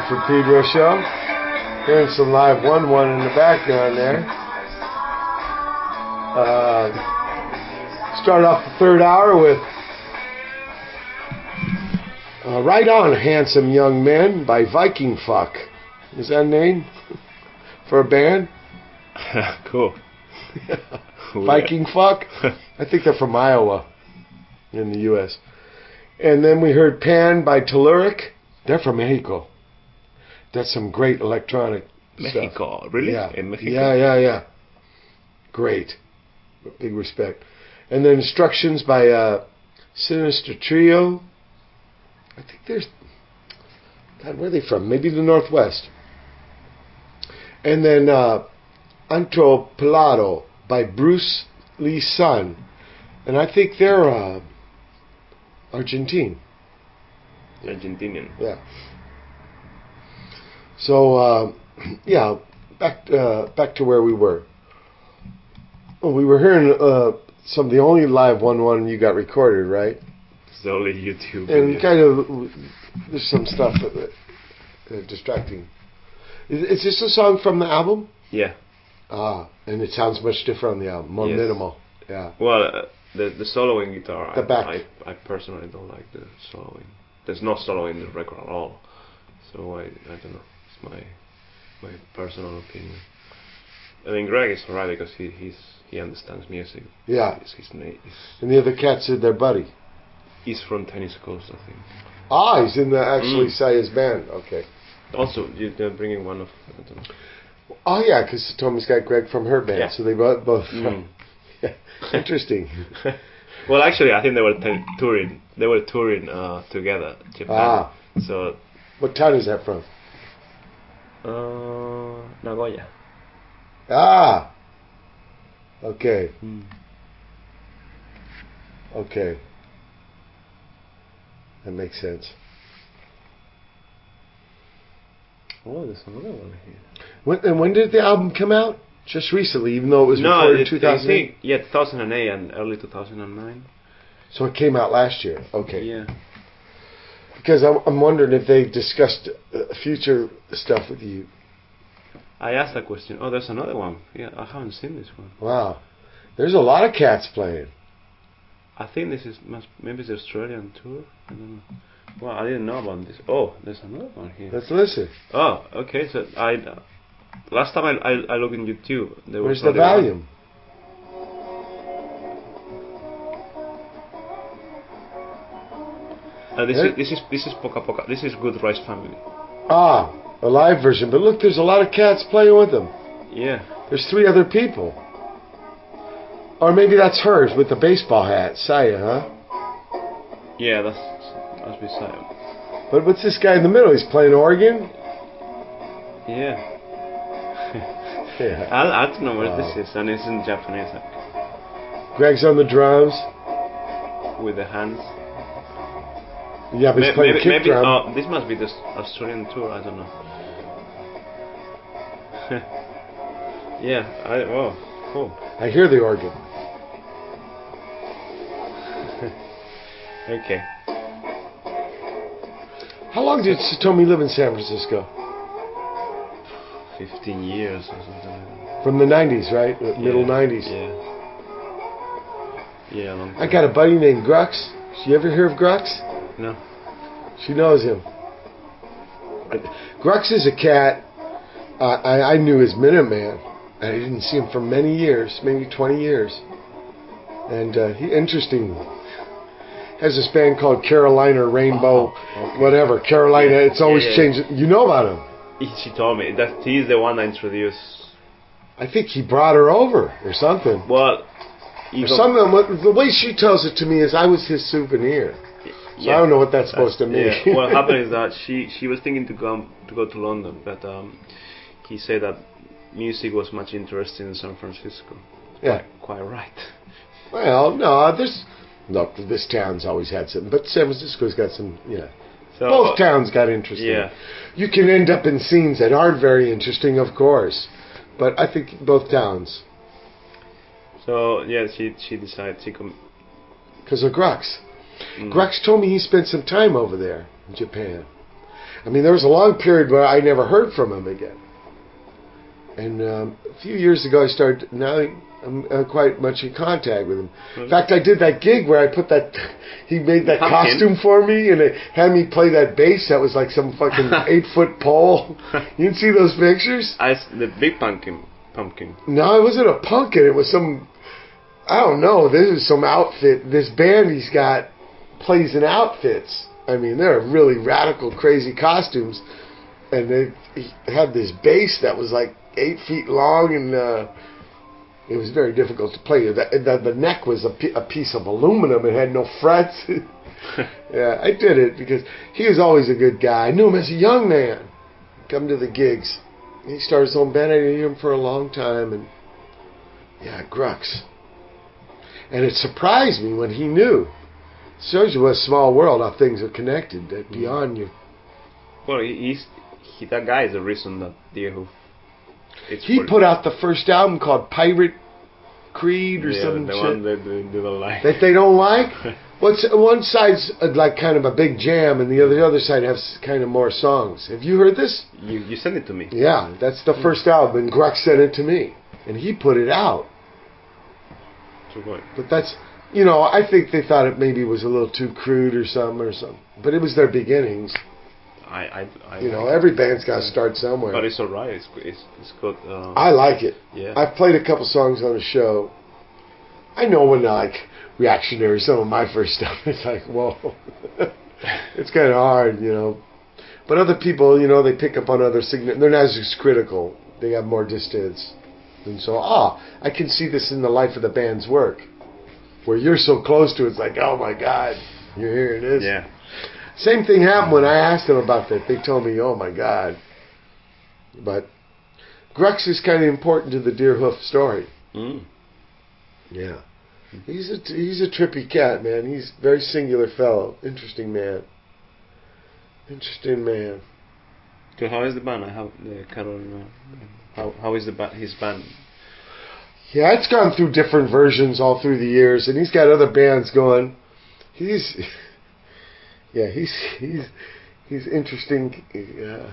for Pedro show. Hearing some live one one in the background there. Uh, start off the third hour with uh, Right On, Handsome Young Men by Viking Fuck. Is that a name for a band? Cool. Viking Fuck? I think they're from Iowa in the U S And then we heard Pan by Telluric. They're from Mexico. That's some great electronic Mexico, stuff. really? Yeah. In Mexico? Yeah, yeah, yeah. Great. Big respect. And then Instructions by uh, Sinister Trio. I think there's... God, where are they from? Maybe the Northwest. And then uh, Antropolado by Bruce Lee's son. And I think they're uh, Argentine. Argentinian. Yeah. So, uh, yeah, back uh, back to where we were. Well, we were hearing uh, some of the only live one one you got recorded, right? It's only YouTube. And video. kind of, there's some stuff that, uh, distracting. Is, is this a song from the album? Yeah. Ah, and it sounds much different on the album, more Yes. minimal. Yeah. Well, uh, the the soloing guitar, The I, back. I I personally don't like the soloing. There's no solo in the record at all. So I I don't know. It's my my personal opinion. I mean, Greg is alright because he he's he understands music. Yeah. He's, he's, he's, And the other cat said their buddy. he's from Tennis Coast, I think. Ah, he's in the actually Mm. Saya's band. Okay. Also, you, they're bringing one of. I don't know. Oh yeah, because Tommy's got Greg from her band, Yeah. so they both both. Mm. Yeah. Interesting. Well, actually, I think they were t- touring. They were touring uh, together, Japan. Ah. So, What town is that from? uh, Nagoya. Ah. Okay. Mm. Okay. That makes sense. Oh, there's another one here. When, and when did the album come out? Just recently, even though it was No, recorded in it, two thousand eight. I think, yeah, two thousand eight and early two thousand nine. So it came out last year. Okay. Yeah. Because I'm, I'm wondering if they discussed uh, future stuff with you. I asked that question. Oh, there's another one. Yeah, I haven't seen this one. Wow. There's a lot of cats playing. I think this is must, maybe it's the Australian tour. I don't know. Well, I didn't know about this. Oh, there's another one here. Let's listen. Oh, okay. So I uh, last time I I, I looked in YouTube. There Where's was the only one. volume? Uh, this Eh? is this is this is Poca Poca. This is Good Rice Family. Ah, a live version. But look, there's a lot of cats playing with them. Yeah. There's three other people. Or maybe that's hers with the baseball hat. Saya, huh? Yeah, that's that's beside. But what's this guy in the middle? He's playing organ? Yeah. Yeah. I I don't know what Wow. this is, and it's in Japanese like, Greg's on the drums. with the hands. Yeah, but he's May- playing maybe kick maybe drum. uh, this must be the Australian tour. I don't know. Yeah. I oh cool. I hear the organ. Okay. How long did Satomi live in San Francisco? Fifteen years or something like that. From the nineties, right? The Middle Yeah, nineties. Yeah. Yeah. Long I got a buddy named Grux. You ever hear of Grux? No. She knows him. Grux is a cat. Uh, I, I knew his Minuteman. I didn't see him for many years, maybe twenty years. And uh, he interesting. Has this band called Carolina Rainbow, Oh, okay. whatever. Carolina, Yeah, it's always yeah, yeah. changing. You know about him. He- She told me that he's the one I introduced. I think he brought her over or something. Well, he Or got- something. what- The way she tells it to me is I was his souvenir. So yeah. I don't know what that's supposed to mean. Yeah. What happened is that she she was thinking to go to go to London, but um, he said that music was much interesting in San Francisco. Yeah. Quite right. Well, no, there's look. This town's always had something, but San Francisco's got some. Yeah, So both towns got interesting. Yeah. You can end up in scenes that aren't very interesting, of course, but I think both towns So yeah, she she decided she com- because of Grux. mm. Grux told me he spent some time over there in Japan, I mean, there was a long period where I never heard from him again. And um, a few years ago, I started. Now I'm uh, quite much in contact with him. In fact, I did that gig where I put that. He made that Pumpkin. costume for me, and it had me play that bass that was like some fucking eight foot pole. You didn't see those pictures? I s- the big pumpkin. Pumpkin. No, it wasn't a pumpkin. It was some. I don't know. This is some outfit. This band he's got plays in outfits. I mean, they're really radical, crazy costumes, and they he had this bass that was like eight feet long, and uh, it was very difficult to play. The, the, the neck was a, p- a piece of aluminum. It had no frets. Yeah, I did it because he was always a good guy. I knew him as a young man. Come to the gigs. He started his own band. I knew him for a long time, and yeah, Grux. And it surprised me when he knew. Shows you what a small world, how things are connected, that beyond you. Well, he, he's he, that guy is the reason that Deerhoof. It's He for- put out the first album called Pirate Creed or yeah, some the shit one that they, they don't like. that they don't like. What's one side's uh, like kind of a big jam, and the other the other side has kind of more songs. Have you heard this? You you sent it to me. Yeah, that's the first album, and Grux sent it to me, and he put it out. So what? But that's, you know, I think they thought it maybe was a little too crude or something or something. But it was their beginnings. I I, I You know, like every band's got to start somewhere. it. But it's alright. It's it's it's good. Uh, I like it. yeah. I've played a couple songs on the show. I know when like Reactionary, some of my first stuff, it's like, whoa. It's kind of hard, you know. But other people, you know, they pick up on other signals. They're not as critical. They have more distance. And so, ah, I can see this in the life of the band's work. Where you're so close to it, it's like, oh my God, you're hearing this. yeah. Same thing happened when I asked them about that. They told me, oh my God. But Grux is kind of important to the Deerhoof story. Mm. Yeah. He's a, he's a trippy cat, man. He's a very singular fellow. Interesting man. Interesting man. So how is the band? I have the Carol. Uh, how how is the ba- his band? Yeah, it's gone through different versions all through the years, and he's got other bands going. He's, yeah, he's he's he's interesting. Uh,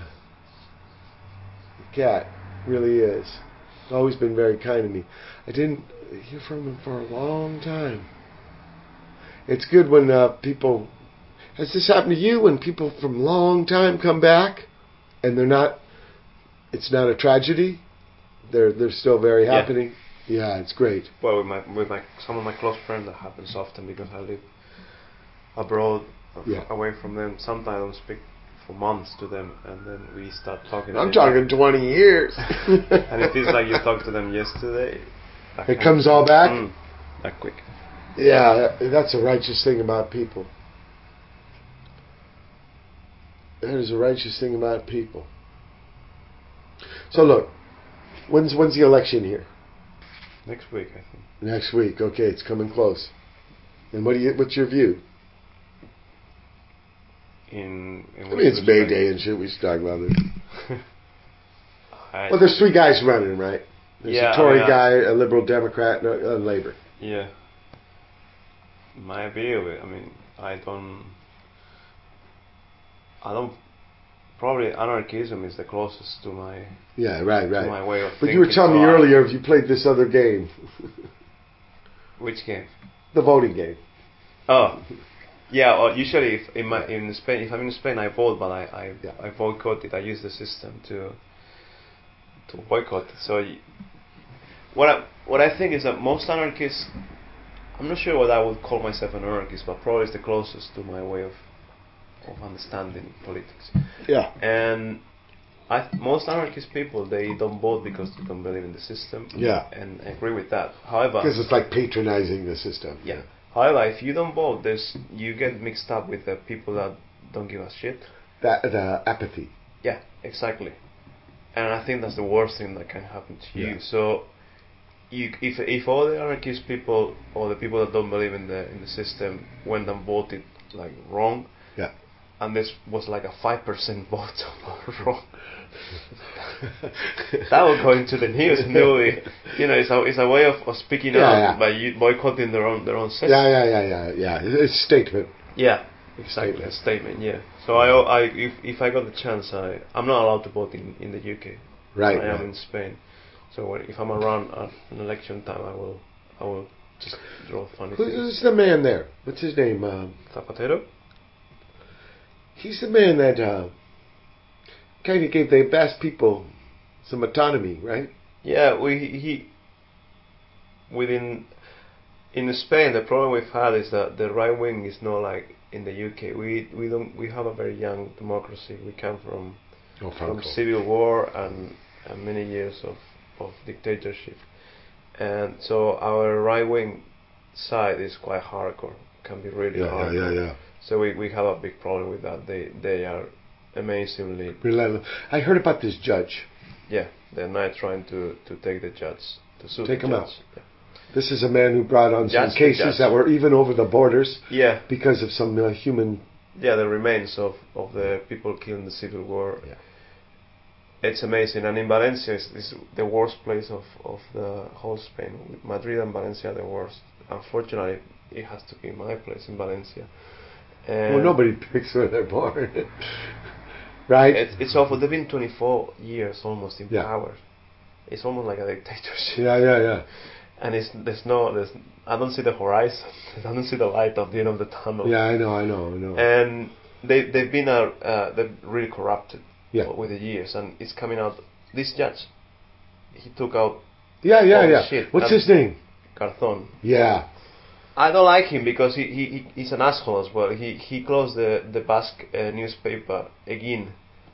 cat, really is. Always been very kind to me. I didn't hear from him for a long time. It's good when uh, people. Has this happened to you? When people from long time come back, and they're not. It's not a tragedy. They're they're still very Yeah. happening. Yeah, it's great. Well, with my with my some of my close friends, that happens often because I live abroad, uh, Yeah. away from them. Sometimes I don't speak for months to them, and then we start talking. I'm and talking twenty years. It, and it feels like you talked to them yesterday. That It kind comes of- all back? Mm, that quick. Yeah, that- that's a righteous thing about people. That is a righteous thing about people. So look, when's when's the election here? Next week, I think. Next week. Okay, it's coming close. And what do you? What's your view? In, in I which mean, it's May respect? Day and shit. We should talk about it. I- Well, there's three guys running, right? There's Yeah, a Tory I mean, I- guy, a Liberal Democrat, and a, a Labour. Yeah. My view, I mean, I don't. I don't. Probably anarchism is the closest to my Yeah, right, to right. my way of But thinking. you were telling so me I- earlier if you played this other game, Which game? the voting game. Oh, yeah. Well, usually, if in my in Spain, if I'm in Spain, I vote, but I I, Yeah. I boycott it. I use the system to to boycott. So, y- what I what I think is that most anarchists, I'm not sure what I would call myself an anarchist, but probably it's the closest to my way of of understanding politics. Yeah. And I th- most anarchist people, they don't vote because they don't believe in the system. Yeah. And I agree with that. However, Because it's like patronizing the system. yeah. However, if you don't vote, there's you get mixed up with the people that don't give a shit. That the apathy. Yeah, exactly. And I think that's the worst thing that can happen to you. Yeah. So, you, if if all the anarchist people or the people that don't believe in the in the system went and voted like wrong, Yeah. and this was like a five percent vote wrong, that will go into the news, and they will be, you know, it's a it's a way of, of speaking Yeah, out yeah. by you boycotting their own their own system. Yeah, yeah, yeah, yeah, yeah. It's a statement. Yeah, Exactly, a statement. statement. Yeah. So I, I, if if I got the chance, I, I'm not allowed to vote in, in the U K. Right, I am right. in Spain. So when, if I'm around at an election time, I will, I will just draw funny Who's, things. who's the man there? What's his name? Um, Zapatero. he's the man that uh, kind of gave the Basque people some autonomy, right? Yeah, we he within in Spain. The problem we've had is that the right wing is not like in the U K. We we don't we have a very young democracy. We come from Oh, from Franco. civil war and, and many years of, of dictatorship, and so our right wing side is quite hardcore. Can be really Yeah, yeah, hardcore. yeah, yeah. So we, we have a big problem with that. They they are amazingly Relentless. I heard about this judge. yeah. They're now trying to, to take the judge to sue Take the him judge. out. Yeah. This is a man who brought on Judge some to cases judge. that were even over the borders Yeah, because of some uh, human. yeah, the remains of, of the people killed in the civil war. Yeah. It's amazing, and in Valencia is, is the worst place of, of the whole Spain. Madrid and Valencia are the worst. Unfortunately, it has to be my place in Valencia. And Well, nobody picks where they're born, right? It's, it's awful. They've been twenty-four years almost in Yeah. power. It's almost like a dictatorship. Yeah, yeah, yeah. And it's there's no there's I don't see the horizon. I don't see the light of the end of the tunnel. Yeah, I know, I know, I know. And they they've been uh, uh, they've really corrupted Yeah. with the years, and it's coming out. This judge, he took out Yeah, yeah, all yeah. shit. What's And his name? Garzón. Yeah. I don't like him because he, he, he he's an asshole as well. He he closed the the Basque uh, newspaper again.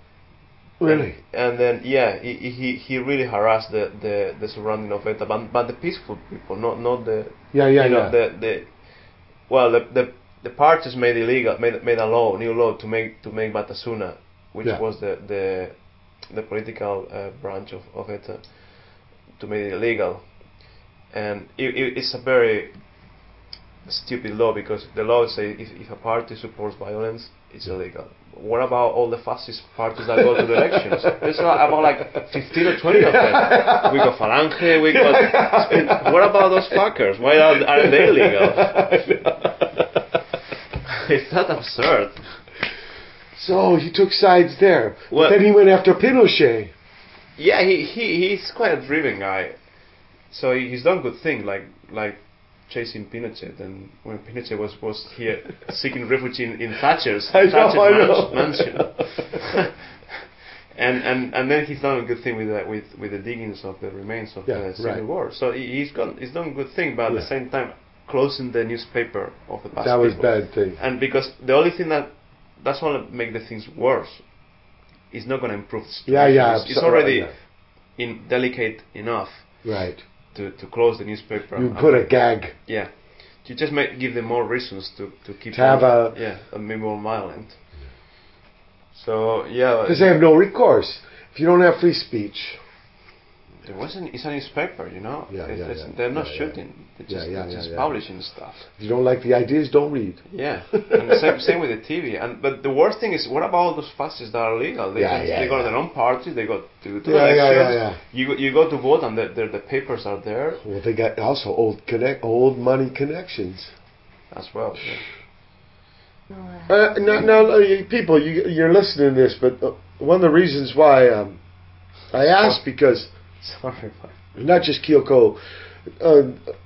Really? And, and then yeah, he, he he really harassed the, the, the surrounding of ETA, but, but the peaceful people, not not the Yeah, yeah, you know, yeah. the the well the the the parties made illegal made made a law new law to make to make Batasuna, which Yeah. was the the the political uh, branch of, of ETA, to make it illegal, and it, it, it's a very stupid law because the law says if, if a party supports violence, it's illegal. What about all the fascist parties that go to the elections? There's about like fifteen or twenty of them. We got Falange, we got... What about those fuckers? Why are, are they illegal? It's not absurd. So he took sides there. Well- But then he went after Pinochet. Yeah, he, he he's quite a driven guy. So he, he's done good things, like like chasing Pinochet, and when Pinochet was, was here seeking refuge in, in Thatcher's, I know, Thatcher's I man- know. mansion. and, and and then he's done a good thing with the, with with the diggings of the remains of Yeah, the Civil right. War. So he, he's gone he's done a good thing, but at Yeah. the same time closing the newspaper of the past That was people. bad thing. And because the only thing that that's going to make the things worse. It's not going to improve the situation. Yeah, yeah. It's, it's so- already yeah. in delicate enough Right. to, to close the newspaper. You and put a make- gag. Yeah. You just make, give them more reasons to, to keep To have on, a- yeah, and be more violent. So yeah, Because they have no recourse. If you don't have free speech. there wasn't. It's a newspaper, you know. Yeah, It's- yeah, it's- yeah. They're not Yeah, yeah. shooting. They're Yeah, just, yeah, they're yeah, just yeah. publishing stuff. If you don't like the ideas, don't read. Yeah, and the same same with the T V. And but the worst thing is, what about all those fascists that are legal? They Yeah, can, yeah, they got yeah. their own parties. They got to, to Yeah, yeah, elections. yeah, yeah. You go, you go to vote, and the, the the papers are there Well, they got also old connect, old money connections. as well. Yeah. Uh, now, now, uh, you- people, you, you're listening to this, but uh, one of the reasons why um, I asked because Sorry, but not just Kyoko, uh,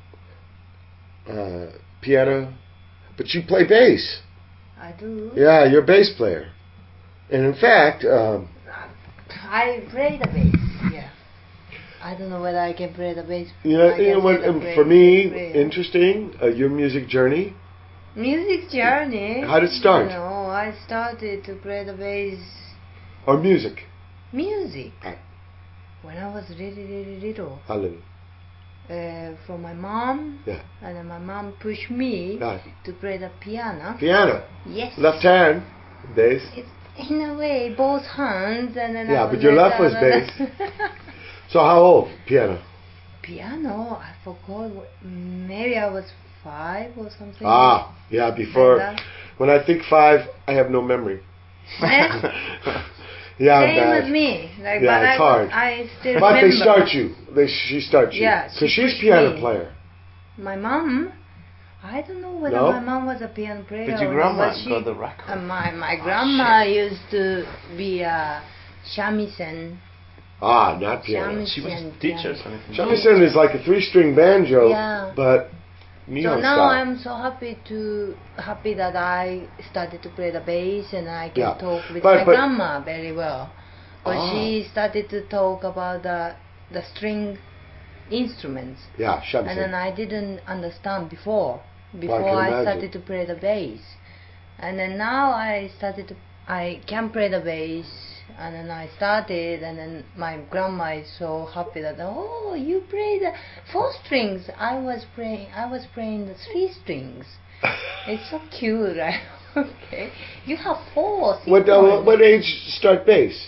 uh, piano, but you play bass. I do. Yeah, you're a bass player, and in fact, um, I play the bass. Yeah. I don't know whether I can play the bass. you know, I you know can what, say the um, play- for me, play. interesting, uh, your music journey. Music journey. How did it start? No, I started to play the bass. Or music. Music. Ah. When I was really, really little. Hallelujah. Uh, from my mom. Yeah. And then my mom pushed me Right. to play the piano. Piano. Yes. Left hand. Bass. It's in a way both hands, and then Yeah, I but was your like, left was da, da, da. So how old? Piano. Piano, I forgot. What, maybe I was five or something. Ah, yeah, before. Like that. When I think five, I have no memory. Eh? Yeah, I'm Same bad. with me. Like, Yeah, but it's I, hard. I still But remember. they start you. They she starts you. Yeah, Because she she's pushed piano me. player. My mom, I don't know whether No? my mom was a piano player But your or not, grandma but she, got the record. Uh, my my Oh, grandma used to be a shamisen. Ah, not piano. Shamisen She was a piano. teacher or something. Shamisen is like a three-string banjo, Yeah. but So Nihon now style. I'm so happy to happy that I started to play the bass and I can Yeah. talk with But- my but- grandma very well. But Ah. she started to talk about the the string instruments, Yeah, and then shamisen. I didn't understand before. Before can I imagine. started to play the bass, and then now I started to I can play the bass, and then I started, and then my grandma is so happy that, oh, you play the four strings. I was playing I was playing the three strings. It's so cute, right? Okay, you have four. What, uh, sequence. what age start bass?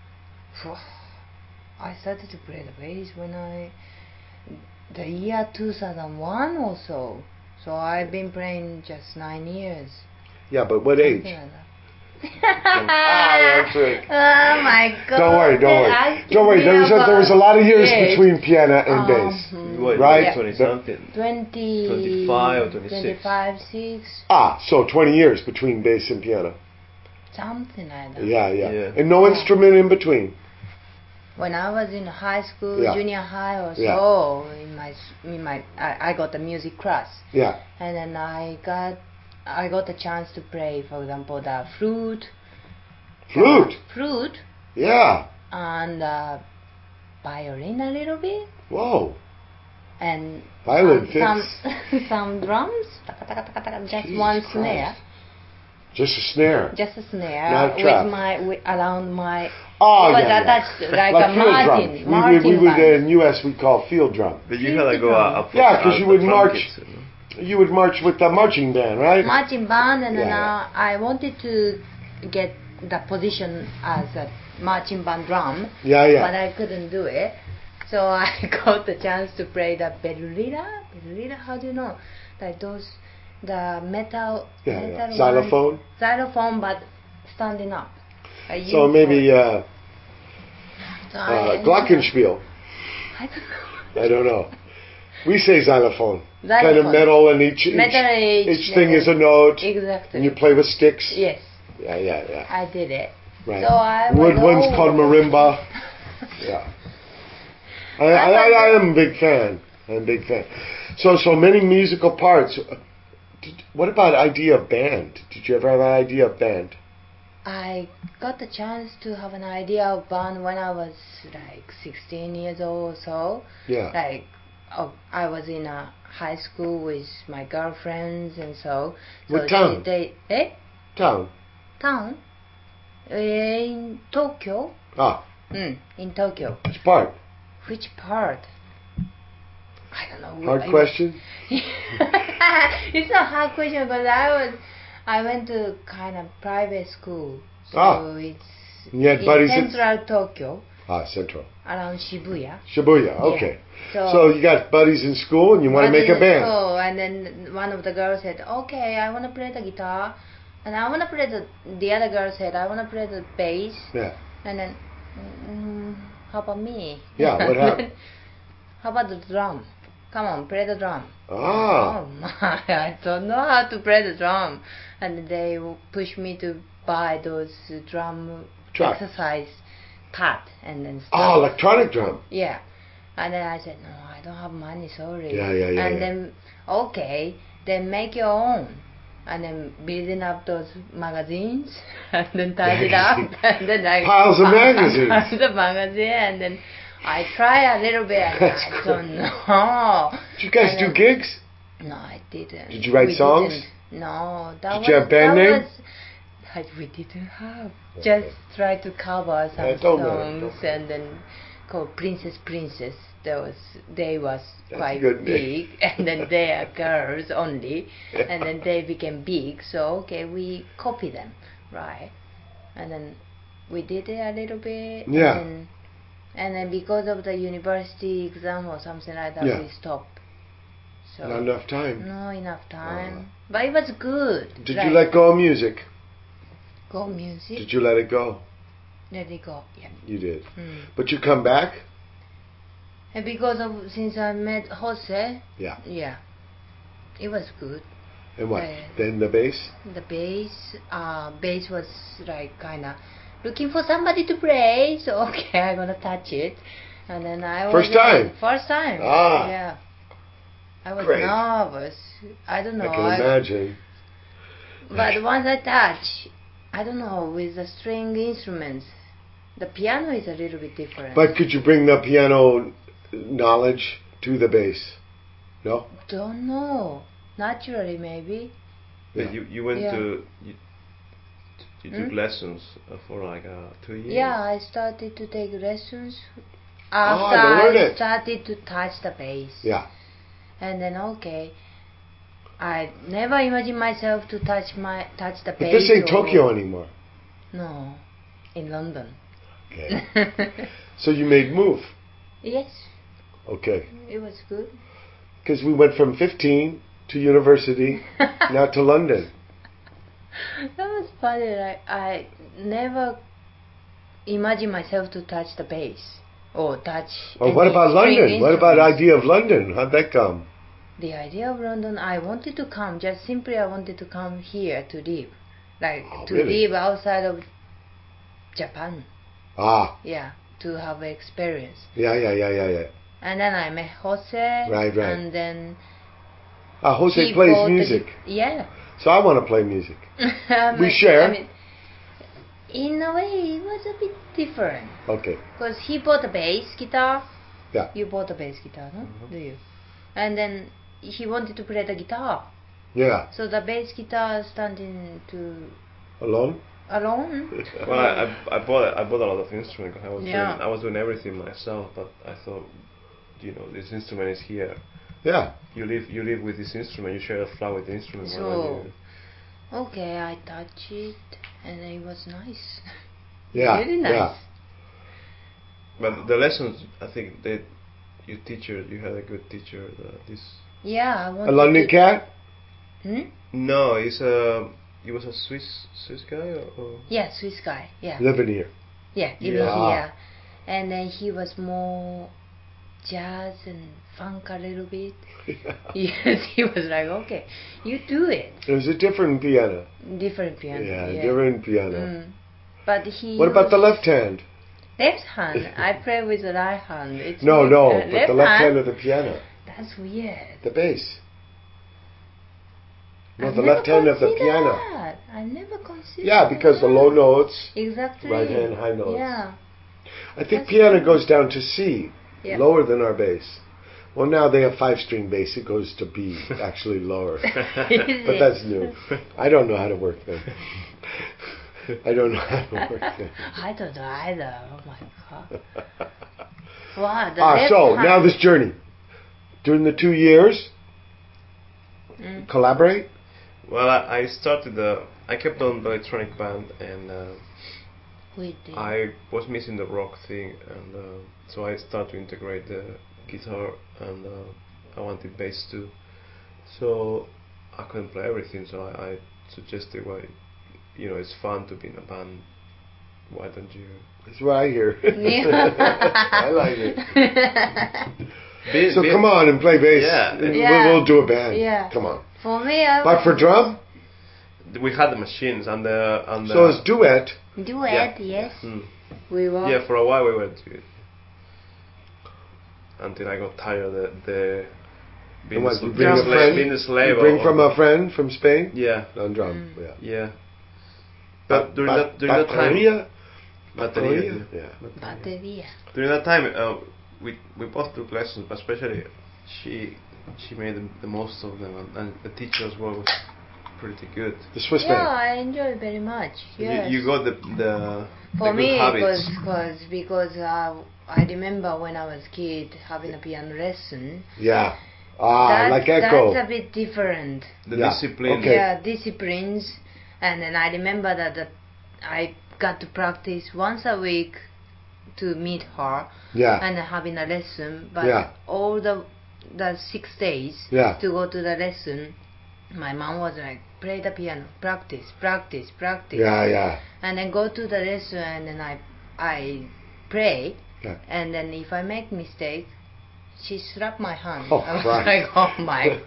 I started to play the bass when I the year two thousand one or so. So I've been playing just nine years. Yeah, but what age? Something like that. Ah, that's right. Oh my god. Don't worry, don't worry. Ask Don't worry, me there was, a, there was a lot of years about- between piano and Um, bass. What, Right? like twenty something? twenty, twenty-five, twenty-six. twenty-five, six, Ah, so twenty years between bass and piano. something like that. Yeah, yeah. Yeah. And no Yeah. instrument in between. When I was in high school, Yeah. junior high or Yeah. so, in my s- in my I, I got a music class, Yeah. and then I got I got a chance to play, for example, the flute, Flute. uh, flute, Yeah. and uh, violin a little bit, Whoa. and Violin some fits. some, some drums, taka, taka, taka, taka, just Jesus one Christ. snare, Just a snare. just a snare Not a trap. with my with, around my. Oh, it was yeah, yeah. attached like, Like a field marching, drum. We, we, marching we would, uh, band. in U S we call field drum. But you had to go Drum. up. Yeah, 'cause up you the would drum march- kits, you know. You would march with the marching band, right? marching band, and then Yeah, uh, I wanted to get the position as a marching band drum, Yeah, yeah. but I couldn't do it. So I got the chance to play the berlina. Berlina, how do you know? Like those, the metal, Yeah, yeah. metal Xylophone? ones. Xylophone, but standing up. I So used maybe for- uh, So uh, I- glockenspiel. I don't know. I don't know. We say xylophone. Kind of Xylophone. metal, and each each, Metal each each thing metal. is a note, Exactly. and you play with sticks. Yes, Yeah, yeah, yeah. I did it. Right. So I Wood was one's all- called marimba. Yeah. I, I, I, I am a big fan. I'm a big fan. So, so many musical parts. Did, what about idea of band? Did you ever have an idea of band? I got the chance to have an idea of band when I was like sixteen years old or so. Yeah. Like, oh, I was in a high school with my girlfriends and so. so What town? She, they, eh? Town. Town? In Tokyo? Ah, Mm, in Tokyo. which part? Which part? I don't know. Hard I- question. It's a hard question, but I was, I went to kind of private school, so Ah. it's And you had in buddies in- central Tokyo, Ah, Central. around Shibuya. Shibuya. Okay. So, So you got buddies in school, and you want to make a band. So, and then one of the girls said, "Okay, I want to play the guitar," and I want to play the. The other girl said, "I want to play the bass," Yeah. and then, mm, how about me? Yeah, what happened? How about the drum? Come on, play the drum. Ah. Oh my, I don't know how to play the drum. And they pushed me to buy those drum Track. exercise pad and then stuff. Oh, electronic drum. Yeah. And then I said, no, I don't have money, sorry. Yeah, yeah, yeah, And yeah. then, okay, then make your own. And then building up those magazines and then tied it up. And then I Piles of magazines. Piles of magazine, and then I try a little bit and That's I cool. don't know. Did you guys And do then- gigs? No, I didn't. Did you write We songs? didn't. No, that Did was you have band that name? was that we didn't have. Just try to cover some Yeah, don't matter, songs don't matter. and then called Princess Princess. That was they was That's a quite good big, name. and then they are girls only, and then they became big. So okay, we copy them, right? And then we did it a little bit. Yeah. And then, and then because of the university exam or something like that, Yeah. we stopped. So Not enough time. no enough time, but it was good. Did Like, you let go of music? go music? Did you let it go? Let it go. Yeah. You did. Mm. But you come back? And because of since I met Jose, Yeah. yeah, it was good. And what? Uh, Then the bass? The bass, uh, bass was like kind of looking for somebody to play. So okay, I'm gonna touch it, and then I was First time? First time. Ah. Yeah. I was Great. nervous. I don't know. I can imagine. But once I touch, I don't know, with the string instruments, the piano is a little bit different. But could you bring the piano knowledge to the bass? No? Don't know. Naturally, maybe. But you you went Yeah. to you, you took Hmm? lessons uh, for like uh, two years. Yeah, I started to take lessons Ah, after to learn I it. started to touch the bass. Yeah. And then okay, I never imagined myself to touch my touch the But bass. this ain't or- Tokyo anymore. No, in London. Okay. So you made move. Yes, Okay. it was good. Because we went from fifteen to university, now to London. That was funny. Like I never imagined myself to touch the bass or touch. Oh, what any about string London? What about instruments. idea of London? How'd that come? The idea of London, I wanted to come. Just simply, I wanted to come here to live, like Oh, to really? live outside of Japan. Ah, Yeah, to have experience. yeah, yeah, yeah, yeah, yeah. And then I met Jose. Right, right. And then Ah, Jose he plays bought the- music, yeah. so I want to play music. I We mean- share. I mean, in a way, it was a bit different. Okay. Because he bought a bass guitar. Yeah. You bought a bass guitar, no? Mhm. Do you? And then he wanted to play the guitar. Yeah. So the bass guitar standing to Alone? alone. Well, I, I, I bought I bought a lot of instruments. 'Cause I was Yeah. doing I was doing everything myself, but I thought, you know, this instrument is here. Yeah. You live you live with this instrument. You share a flat with the instrument. why don't So- you- Okay, I touched it, and it was nice. Yeah. Really nice. Yeah. But the lessons, I think that your teacher, you had a good teacher. The, this Yeah, I wanted A London to. cat? Hmm? no, he's a he was a Swiss Swiss guy or, or Yeah, Swiss guy. Yeah. Living here. Yeah, living Yeah. here. And then he was more jazz and funk a little bit. Yes, he was like, okay, you do it. It was a different piano. Different piano. Yeah, Yeah, different piano. Mm. But he. What about the used- left hand? Left hand. I play with the right hand. It's No, more- no, uh, but the left hand of the piano. That's weird. The bass. No, I've the never left hand of the considered piano. that. I never considered. Yeah, because the that. low notes, Exactly. right hand, high notes. Yeah. I think That's piano nice. goes down to C, Yeah. lower than our bass. Well, now they have five-string bass. It goes to B, actually lower. But that's new. I don't know how to work them. I don't know how to work them. I don't know either. Oh my god. Wow. The Ah, left so hand. now this journey. During the two years, Mm. collaborate. well, I, I started the I kept on the electronic band and. Uh, We did. I was missing the rock thing, and uh, so I started to integrate the guitar, and uh, I wanted bass too. So I couldn't play everything, so I, I suggested, well, you know, it's fun to be in a band. Why don't you? That's what I hear. I like it. Be, So be- come on and play bass. Yeah. And Yeah. We'll, we'll do a band. Yeah. Come on. For me, I But for drum, We had the machines and the and the. so it's duet. duet, Yeah. yes. Hmm. We were. Yeah, for a while we were doing. Until I got tired of the, the being, And what, the, you sl- bring being, a a slave, friend? being a slave. You bring of- from a friend from Spain Yeah, on drum. Mm. Yeah. yeah. But during Ba- that during that time, bateria? Bateria, Yeah. Bateria. during that time, uh, we we both took lessons, but especially she she made the, the most of them, and, and the teacher as well was pretty good. The Swiss Yeah, man. I enjoy it very much. Yes. You, you got the the, For the me, good habits. because cause, because uh, I remember when I was kid having a piano lesson. Yeah. Ah, That- like Echo. That's a bit different. The Yeah, discipline. okay. Yeah, disciplines. And then I remember that, that I got to practice once a week to meet her Yeah. and having a lesson. But Yeah. all the the six days Yeah. to go to the lesson, my mom was like, play the piano, practice, practice, practice. Yeah, yeah. And then go to the lesson and then I I pray. Yeah. And then if I make mistake, she slapped my hand. Oh, I was Christ. like, oh my.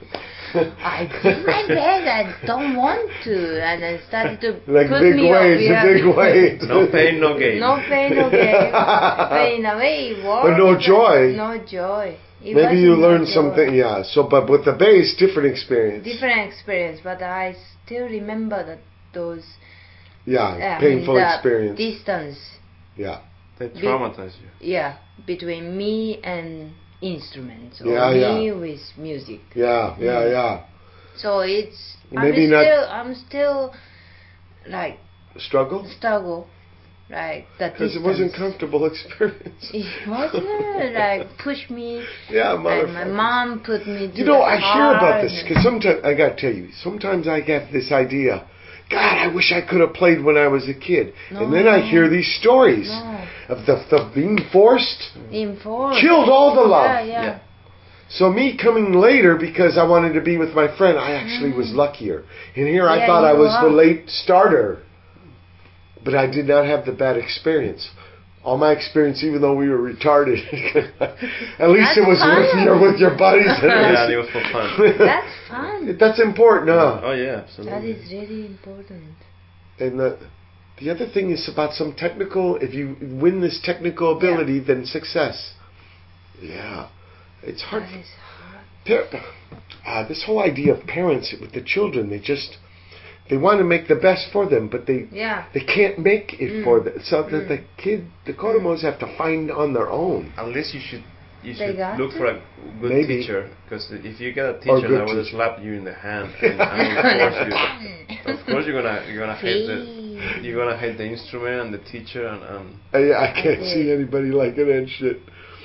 I did my best. I don't want to, and then started to Like put big me waves, up. Yeah. a big wave. No pain, no gain. No pain, no gain. But in a way, it worked. But no joy. No joy. It Maybe you wasn't no learned joy. something, yeah. So, but with the bass, different experience. Different experience, but I still remember that those Yeah, I painful mean, the experience. distance. Yeah. They traumatize you. Yeah, between me and instruments, or Yeah, me yeah. with music. Yeah, yeah, Mm. yeah. So it's Maybe I'm not- still I'm still like Struggle? struggle, like that Because it distance. wasn't comfortable experience. It wasn't like push me, Yeah, and my motherfucker. mom put me. To You know, the I hear about car this and- because sometimes I got to tell you, sometimes I get this idea. God, I wish I could have played when I was a kid. And then I No. hear these stories No. of the, the being forced, Enforced. killed all the love. Yeah, yeah. Yeah. So me coming later because I wanted to be with my friend, I actually was luckier. And here I Mm. Yeah, thought I you was the are. late starter. But I did not have the bad experience. All my experience, even though we were retarded, at least That's it was with fun. your with your buddies. And Yeah, us. it was for fun. That's fun. That's important, huh? Oh yeah, That absolutely. is really important. And the the other thing is about some technical. If you win this technical ability, then success. Yeah, it's hard. That is hard. Par- uh, this whole idea of parents with the children, they just they want to make the best for them, but they Yeah. they can't make it Mm. for them. So that Mm. the kid, the Kodomos, have to find on their own. At least you should you They should got look to. for a good Maybe. teacher, because if you get a Or teacher good that will teacher. slap you in the hand, and, and of course you, of course you're gonna you're gonna hate the you're gonna hate the instrument and the teacher and, and I, I can't did. see anybody liking that shit.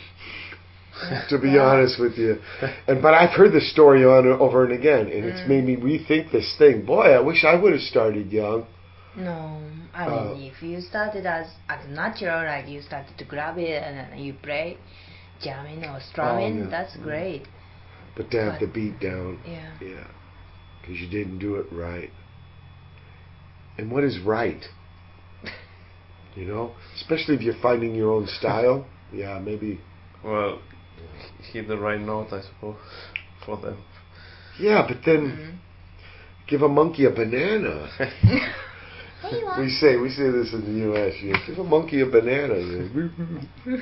To be Yeah. honest with you, and but I've heard the story on over and again, and it's Mm. made me rethink this thing. Boy, I wish I would have started young. No, I Uh, mean, if you started as as natural, like you started to grab it and then you play, jamming or strumming, Oh, yeah. that's great. But to have But- the beat down, Yeah. yeah, because you didn't do it right. And what is right? You know, especially if you're finding your own style. Yeah, maybe. well, hit the right note, I suppose, for them. Yeah, but then Mhm. give a monkey a banana. Hey, you want- We say we say this in the U S. You know, give a monkey a banana. You know.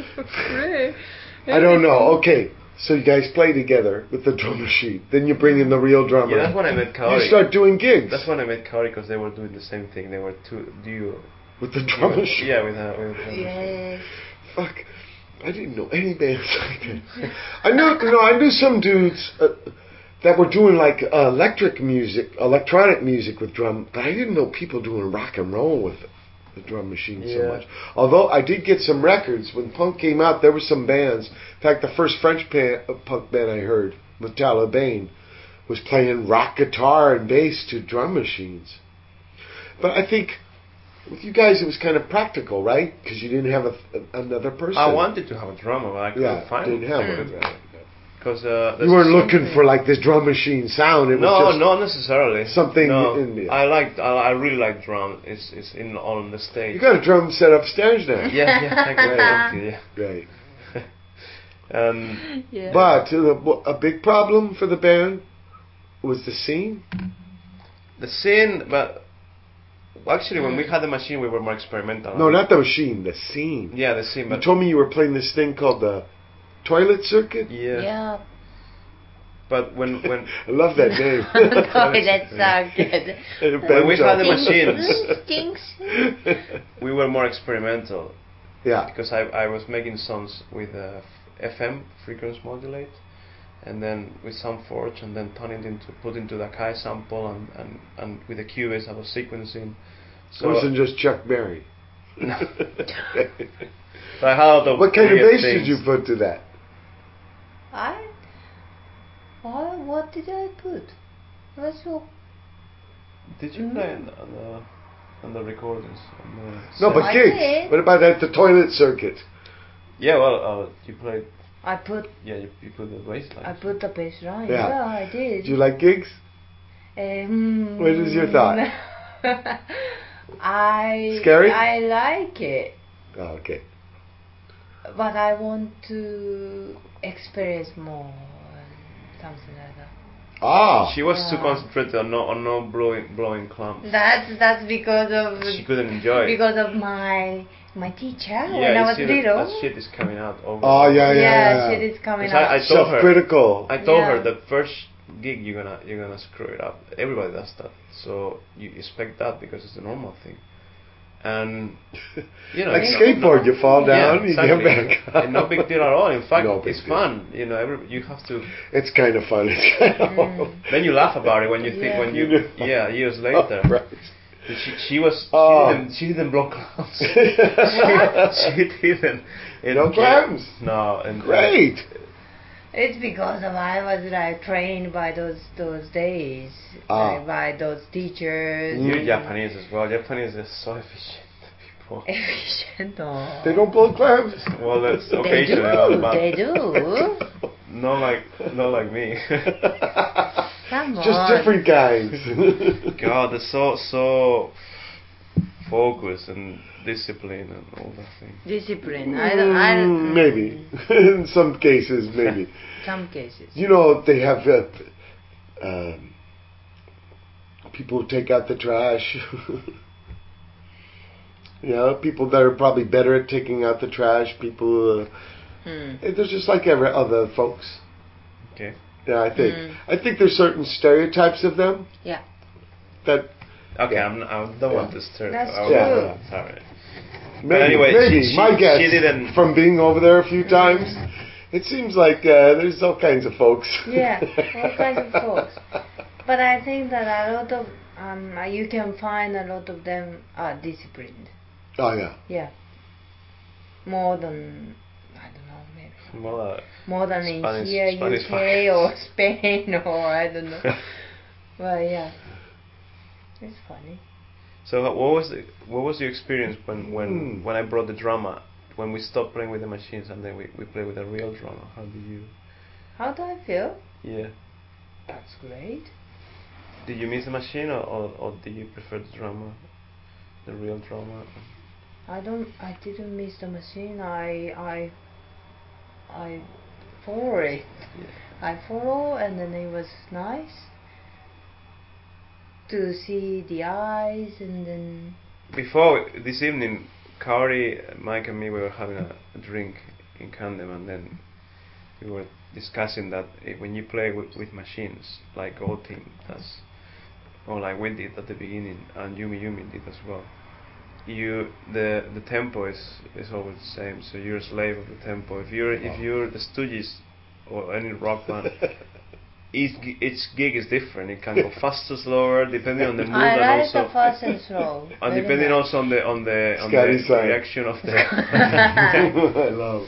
I don't know. Okay, so you guys play together with the drum machine. Then you bring in the real drummer. Yeah, that's when I met Kaori. you start doing gigs That's when I met Kaori, because they were doing the same thing. They were two duo. with the drum Yeah, machine. yeah, with a with a drum machine. Yes. Fuck, I didn't know any bands like that. I knew, no, I knew some dudes uh, that were doing like uh, electric music, electronic music with drum, but I didn't know people doing rock and roll with the drum machine so Yeah. much. Although I did get some records when punk came out. There were some bands. In fact, the first French pan, uh, punk band I heard, Metal Bane, was playing rock guitar and bass to drum machines. But I think with you guys, it was kind of practical, right? Because you didn't have a, a, another person. I wanted to have a drummer, but I couldn't Yeah, find didn't have Mm. one. Because uh, You weren't there's looking for like this drum machine sound. It no, was just not necessarily. something No, in the- I like. I, I really like drum. It's it's in on the stage. You got a drum set upstairs now. Yeah, yeah, thank you, thank you, yeah. Right. Um, Yeah. But uh, the- a big problem for the band was the scene. the scene, but actually, when we had the machine, we were more experimental. No, not the machine. The scene. Yeah, the scene, You but told me you were playing this thing called the toilet circuit. yeah. Yeah. But when when I love that name. Toilet circuit. When we had the Bento. machines. Stinks. we were more experimental, Yeah. because I I was making songs with uh, F M, frequency modulate, and then with some forge, and then turn it into put into the Kai sample, and, and, and with the Cubase I was sequencing. It wasn't just Chuck Berry. No. So I had a lot of What kind of weird bass did things. you put to that? I. What, what did I put? What's your. Did you Mm. play on the, on the on the recordings? On the No, set? but I gigs. did. What about at the toilet circuit? Yeah, well, uh, you played. I put Yeah, you, you put the bass line. I put the bass line. Yeah. Yeah, I did. Do you like gigs? Um, What is your thought? I Scary? I like it, Oh, okay. but I want to experience more and something like that. Ah. She was too Yeah. concentrated on no on no blowing blowing clumps. That's that's because of She couldn't enjoy it. because of my my teacher Yeah, when I you was see that, little. that shit is coming out over. Oh, and yeah, over. yeah, yeah, yeah. shit is coming 'Cause I- out. I told her- Self-critical. I told Yeah. her the first gig you're gonna you're gonna screw it up. Everybody does that, so you expect that because it's a normal thing. And you know, Like it's skateboard, you fall Yeah, down, you exactly. get back up. And no big deal at all. In fact, No big it's deal. fun. You know, every, you have to. It's kind of fun. It's kind of Mm. Then you laugh about it when you think Yeah. when you You do. yeah years later. Oh, right. She she was Oh. she didn't she didn't blow clowns. she didn't. It- No clams? No. And Great. It's because of I was like trained by those those days, Ah. like, by those teachers. You're Japanese as well. Japanese is so efficient people. Efficient. Oh. They don't blow clams. Well, that's They occasionally, do. but They do. not like not like me. Come Just on. different kinds. God, they're so so focused and disciplined and all that thing. Discipline. I don't. I Mm, don't. maybe. In some cases, maybe. Some cases. You know, they have uh, um, people who take out the trash. You know, people that are probably better at taking out the trash. People, uh, Hmm. they're just like every other folks. Okay. Yeah, I think. Mm. I think there's certain stereotypes of them. Yeah. That Okay, Yeah. I'm, I don't want to stir. That's I- true. I- Sorry. maybe, anyway, maybe she- she- my guess she didn't- from being over there a few times, it seems like uh, there's all kinds of folks. Yeah, all kinds of folks. But I think that a lot of um, uh, you can find a lot of them are disciplined. Oh yeah. Yeah. More than I don't know, maybe Well, uh, more than in Spanish- here, Spanish U K or Spain or I don't know. Well, yeah, it's funny. so how- what was the, what was your experience when when Hmm. when I brought the drama? When we stopped playing with the machines and then we, we play with a real drama? How did you? How do I feel? Yeah. That's great. Did you miss the machine or, or, or did you prefer the drama, the real drama? I don't. I didn't miss the machine. I I I follow it. Yeah. I follow, and then it was nice to see the eyes, and then Before this evening, Kaori, Mike, and me we were having a, a drink in Candem, and then we were discussing that eh, when you play with, with machines, like Gold Team does, or like we did at the beginning, and Yumi Yumi did as well. You the the tempo is is always the same, so you're a slave of the tempo. If you're if you're the Stooges or any rock band, each gi- each gig is different. It can go faster, slower, depending on the mood, I and like also the fast and slow. and very depending much. also on the on the on Scotty the side. reaction of the. I love.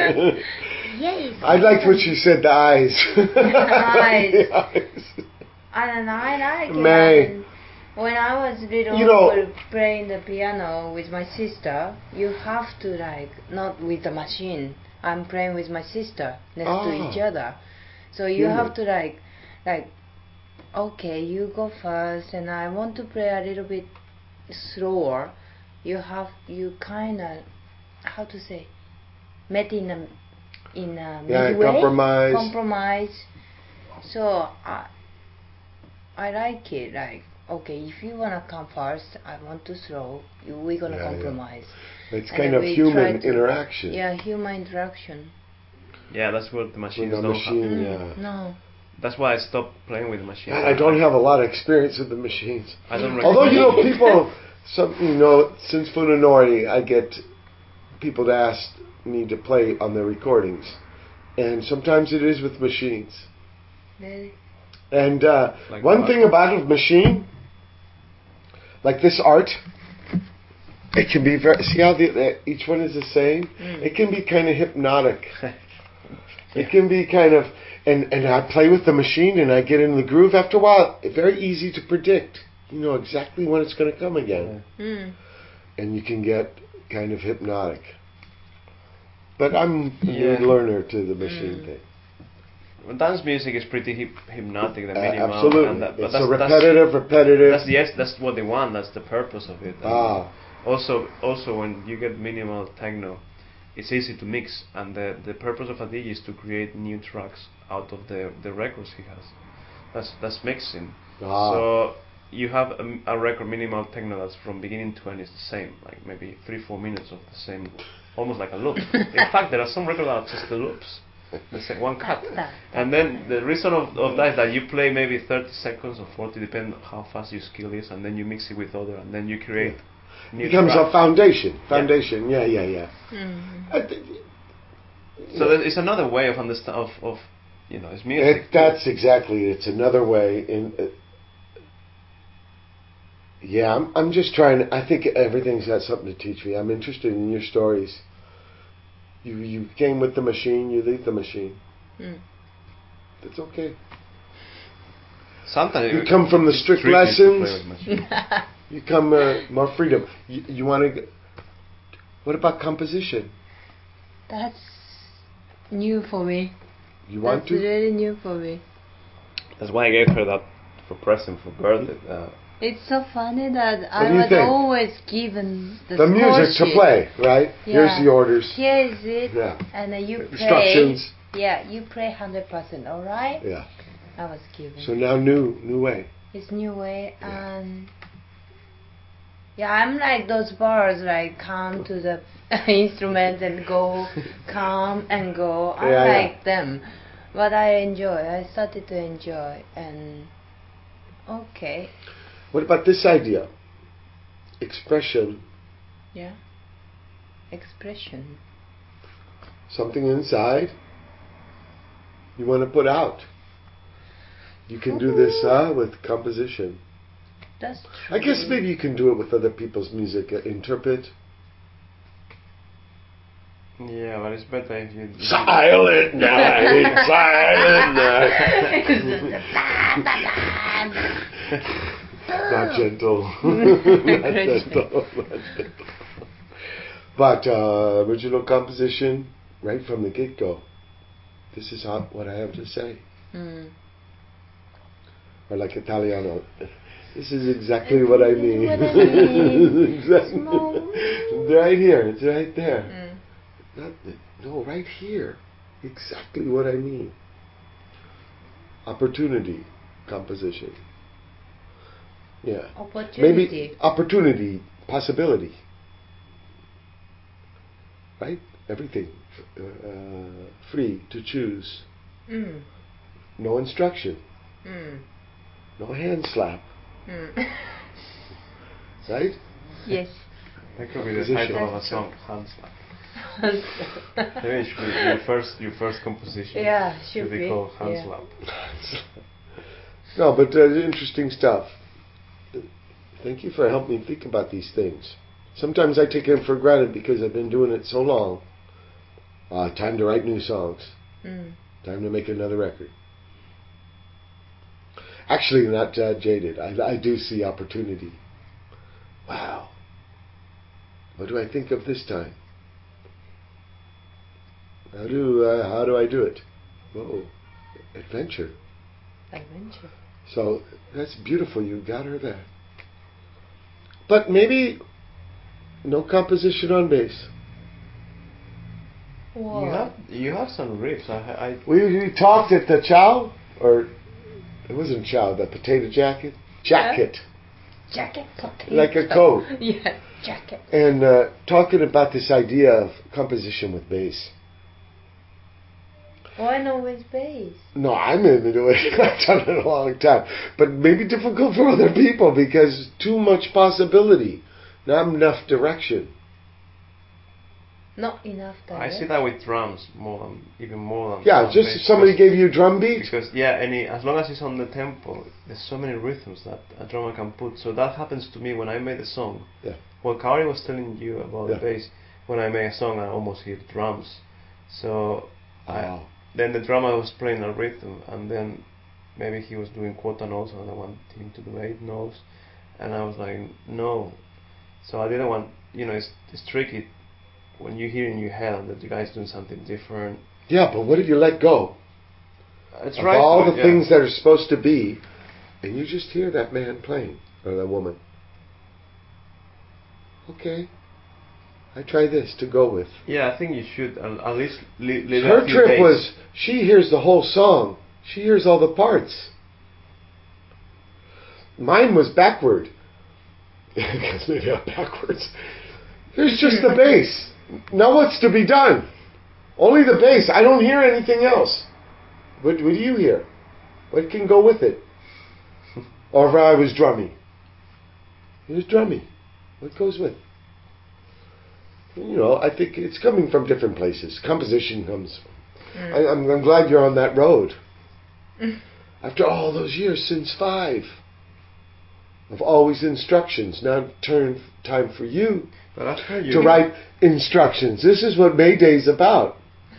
Yes. I liked what you said. The eyes. Eyes. The eyes. And I like it. May. And when I was little, You know- pl- playing the piano with my sister, you have to like not with the machine. I'm playing with my sister next to Ah. each other, so you Human. have to like, like, okay, you go first, and I want to play a little bit slower. You have you kind of how to say, met in a in a Yeah, midway compromise. compromise. So I I like it. Like, okay, if you wanna come first, I want to slow. You, we're gonna Yeah, yeah. compromise. It's And kind then of we human try to- interaction. Yeah, human interaction. Yeah, that's what the With machines the don't machine, have. yeah. No. That's why I stopped playing with the machines. God, I don't have a lot of experience with the machines. I don't Although you know, recommend- people, some you know, since Funanori, I get people to ask me to play on their recordings, and sometimes it is with machines. Really? And uh, Like one what? thing about a machine, like this art, it can be very. See how the, the, each one is the same. Mm. It can be kind of hypnotic. Yeah. It can be kind of, and and I play with the machine and I get in the groove. After a while, it's very easy to predict. You know exactly when it's going to come again, Mm. and you can get kind of hypnotic. But I'm a Yeah. new learner to the machine Mm. thing. Well, dance music is pretty hip, hypnotic, the Uh, minimal. absolutely, And that, but it's that's, a repetitive, repetitive. That's, that's yes, that's what they want. That's the purpose of it. And ah, Also, also when you get minimal techno, it's easy to mix, and the the purpose of a D J is to create new tracks out of the the records he has. That's that's mixing. Ah. So you have a, a record minimal techno that's from beginning to end is the same, like maybe three four minutes of the same, almost like a loop. In fact, there are some records that are just the loops, the same one cut. And then the reason of, of that is that you play maybe thirty seconds or forty, depending on how fast your skill is, and then you mix it with other, and then you create. New Becomes tracks. a foundation. Foundation. Yeah, yeah, yeah. Mm. I th- So there- it's another way of understand of, of you know, it's music. It, that's exactly. It's another way. In uh, yeah, I'm. I'm just trying. I think everything's got something to teach me. I'm interested in your stories. You you came with the machine. You leave the machine. Mm. That's okay. Sometimes You come from the it's strict tricky to play lessons. with machine. You come uh, more freedom. You, you want to. What about composition? That's new for me. You want That's to? really new for me. That's why I gave her that for present for birthday. Uh, It's so funny that I do you was think? always given the, The music score to sheet. play, right? Yeah. Here's the orders. Here is it, Yeah. and then you play. Instructions. Yeah, you play hundred percent. All right. Yeah. I was given. So now new new way. It's new way, Yeah. and yeah, I'm like those birds, like come to the instrument and go, come and go. I Yeah, yeah. like them, but I enjoy. I started to enjoy, and okay, What about this idea? Expression. yeah, expression. Something inside you want to put out. You can do this uh, with composition. That's true. I guess maybe you can do it with other people's music. Uh, interpret. yeah, but it's better if you. if Silent night, silent night. Not gentle. Not gentle. Not gentle. But uh, original composition, right from the get-go. This is how, what I have to say. Mm. Or like Italiano. This is exactly what I This is mean. what I mean. Exactly. Small. Right here. It's right there. Mm. Not the, no, right here. Exactly what I mean. Opportunity composition. Yeah. Opportunity. Maybe opportunity, possibility. Right? Everything. Uh, free to choose. Mm. No instruction. Mm. No hand slap. Mm. Right? Yes. That could be the Composition. title of a That's song, Hand Slap. Maybe it should be your first your first composition. Yeah, should be be, called Hand yeah. Slap. No, but uh, interesting stuff. Thank you for helping me think about these things. Sometimes I take them for granted because I've been doing it so long. Uh, time to write new songs. Mm. Time to make another record. Actually, not uh, jaded. I, I do see opportunity. Wow. What do I think of this time? How do uh, how do I do it? Whoa, adventure. Adventure. So that's beautiful. You got her there. But maybe no composition on bass. Whoa. You have you have some riffs. I I We, we talked at the chow, or it wasn't chow, the potato jacket, jacket, Jacket. Potato. like a coat, Yeah, jacket. and uh, talking about this idea of composition with bass. Why not with bass? No, I'm into it. I've done it a long time, but maybe difficult for other people because too much possibility, not enough direction. Not enough time. I see that with drums more than even more than. Yeah, than just bass, if somebody because- gave you a drum beat. Because yeah, any as long as it's on the tempo, there's so many rhythms that a drummer can put. So that happens to me when I made a song. Yeah. Well, Kaori was telling you about Yeah. the bass. When I make a song, I almost hear drums. So I, Oh. then the drummer was playing a rhythm, and then maybe he was doing quarter notes, and I wanted him to do eight notes, and I was like, no. So I didn't want, you know, it's it's tricky when you hear in your head that the guy's doing something different. Yeah, but what if you let go? It's of right. all to the it, things yeah. that are supposed to be, and you just hear that man playing, or that woman. Okay, I try this to go with. Yeah, I think you should at, at least li- leave Her a few trip days. was, she hears the whole song. She hears all the parts. mine was backward. Because maybe I'm backwards. There's just the bass. Now what's to be done? Only the bass. I don't hear anything else. What, what do you hear? What can go with it? Or if I was drumming. It was drumming. What goes with it? You know, I think it's coming from different places. Composition comes from. Mm. I, I'm, I'm glad you're on that road. After all those years, since five, of always instructions. Now turn time for you, but you to write instructions. This is what May Day's about.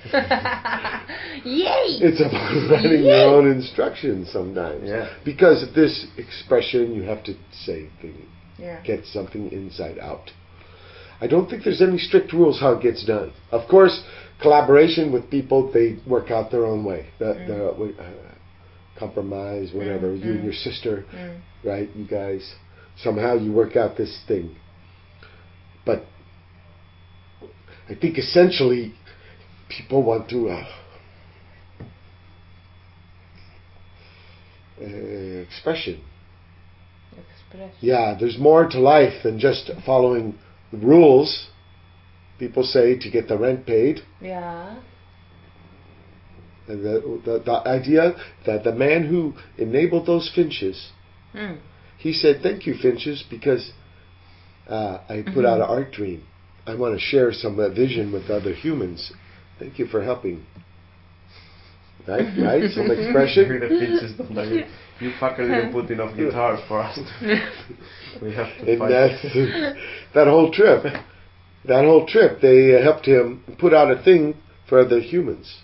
Yay! It's about writing Yay! Your own instructions sometimes. Yeah. Because of this expression, you have to say things. Yeah. Get something inside out. I don't think there's any strict rules how it gets done. Of course, collaboration with people, they work out their own way. The, mm. the, uh, compromise, whatever. Mm. You mm. and your sister, mm. right? You guys, somehow you work out this thing. But I think essentially people want to uh, uh, expression. Expression. Yeah, there's more to life than just following the rules. People say to get the rent paid. Yeah. And the, the the idea that the man who enabled those finches, mm. he said, "Thank you, finches, because uh, I put mm-hmm. out an art dream. I want to share some of that vision with other humans. Thank you for helping." Right, right. Some expression. The finches don't know you. You fucker didn't put enough guitars for us. We have to. And fight that, that whole trip, that whole trip, they uh, helped him put out a thing for other humans.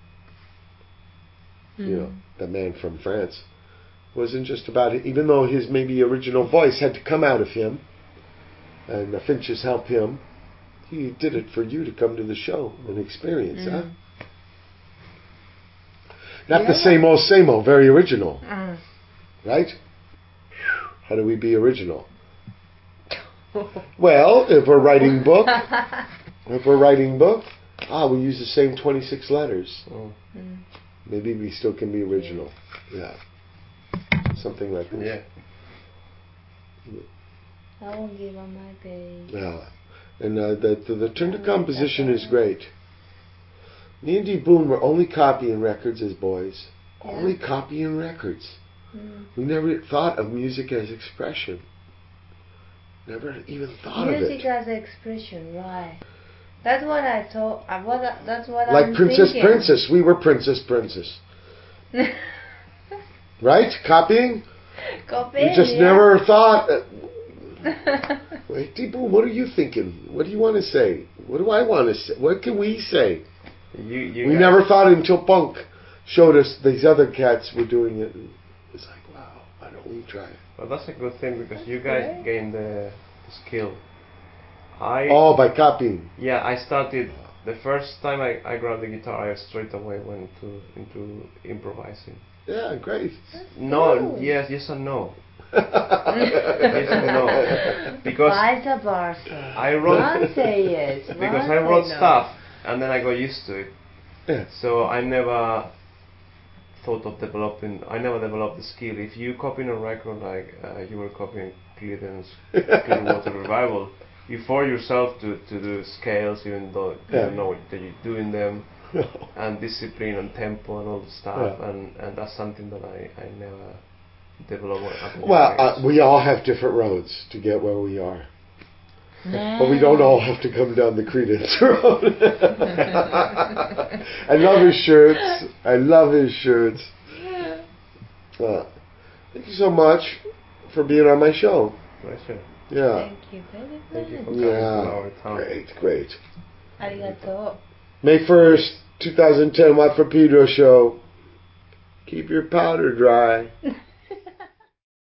Mm. You know, the man from France wasn't just about it, even though his maybe original voice had to come out of him, and the finches helped him. He did it for you to come to the show and experience, mm. huh? Not yeah. the same old, same old, very original. Mm. Right? How do we be original? Well, if we're writing book, if we're writing book, ah, we use the same twenty-six letters. Oh. Mm. Maybe we still can be original. Yeah. Something like this. Yeah. I won't give on my page. Yeah. And uh, the, the, the turn to composition is great. Me and D. Boone were only copying records as boys. Yeah. Only copying records. Mm. We never thought of music as expression. Never even thought music of it. Music as expression, right? That's what I thought. Uh, what, uh, that's what like I'm Princess thinking. Princess. We were Princess Princess. Right? Copying? Copying, We just yeah. never thought... Uh, wait, D. Boone, what are you thinking? What do you want to say? What do I want to say? What can we say? You, you we guys. never thought until Punk showed us these other cats were doing it. And it's like, wow, why don't we try it? Well, that's a good thing because you guys right. gained the, the skill. I oh, by copying. Yeah, I started the first time I, I grabbed the guitar. I straight away went to into improvising. Yeah, great. No, yes, yes and no. Yes and no. Because vice versa. I wrote. One say yes. Because one I wrote say no. stuff. And then I got used to it. Yeah. So I never thought of developing, I never developed the skill. If you copy a record like uh, you were copying Creedence Clearwater Revival, you force yourself to, to do scales even though you yeah. don't know that you're doing them, and discipline and tempo and all the stuff, yeah. and, and that's something that I, I never developed. Well, uh, we all have different roads to get where we are. No. But we don't all have to come down the Creedence road. I love his shirts. I love his shirts. Uh, thank you so much for being on my show. Pleasure. Yeah. Thank you very much. Thank you for coming yeah. to our town. Great, great. Arigato. May first, twenty ten, Watt from Pedro show. Keep your powder dry.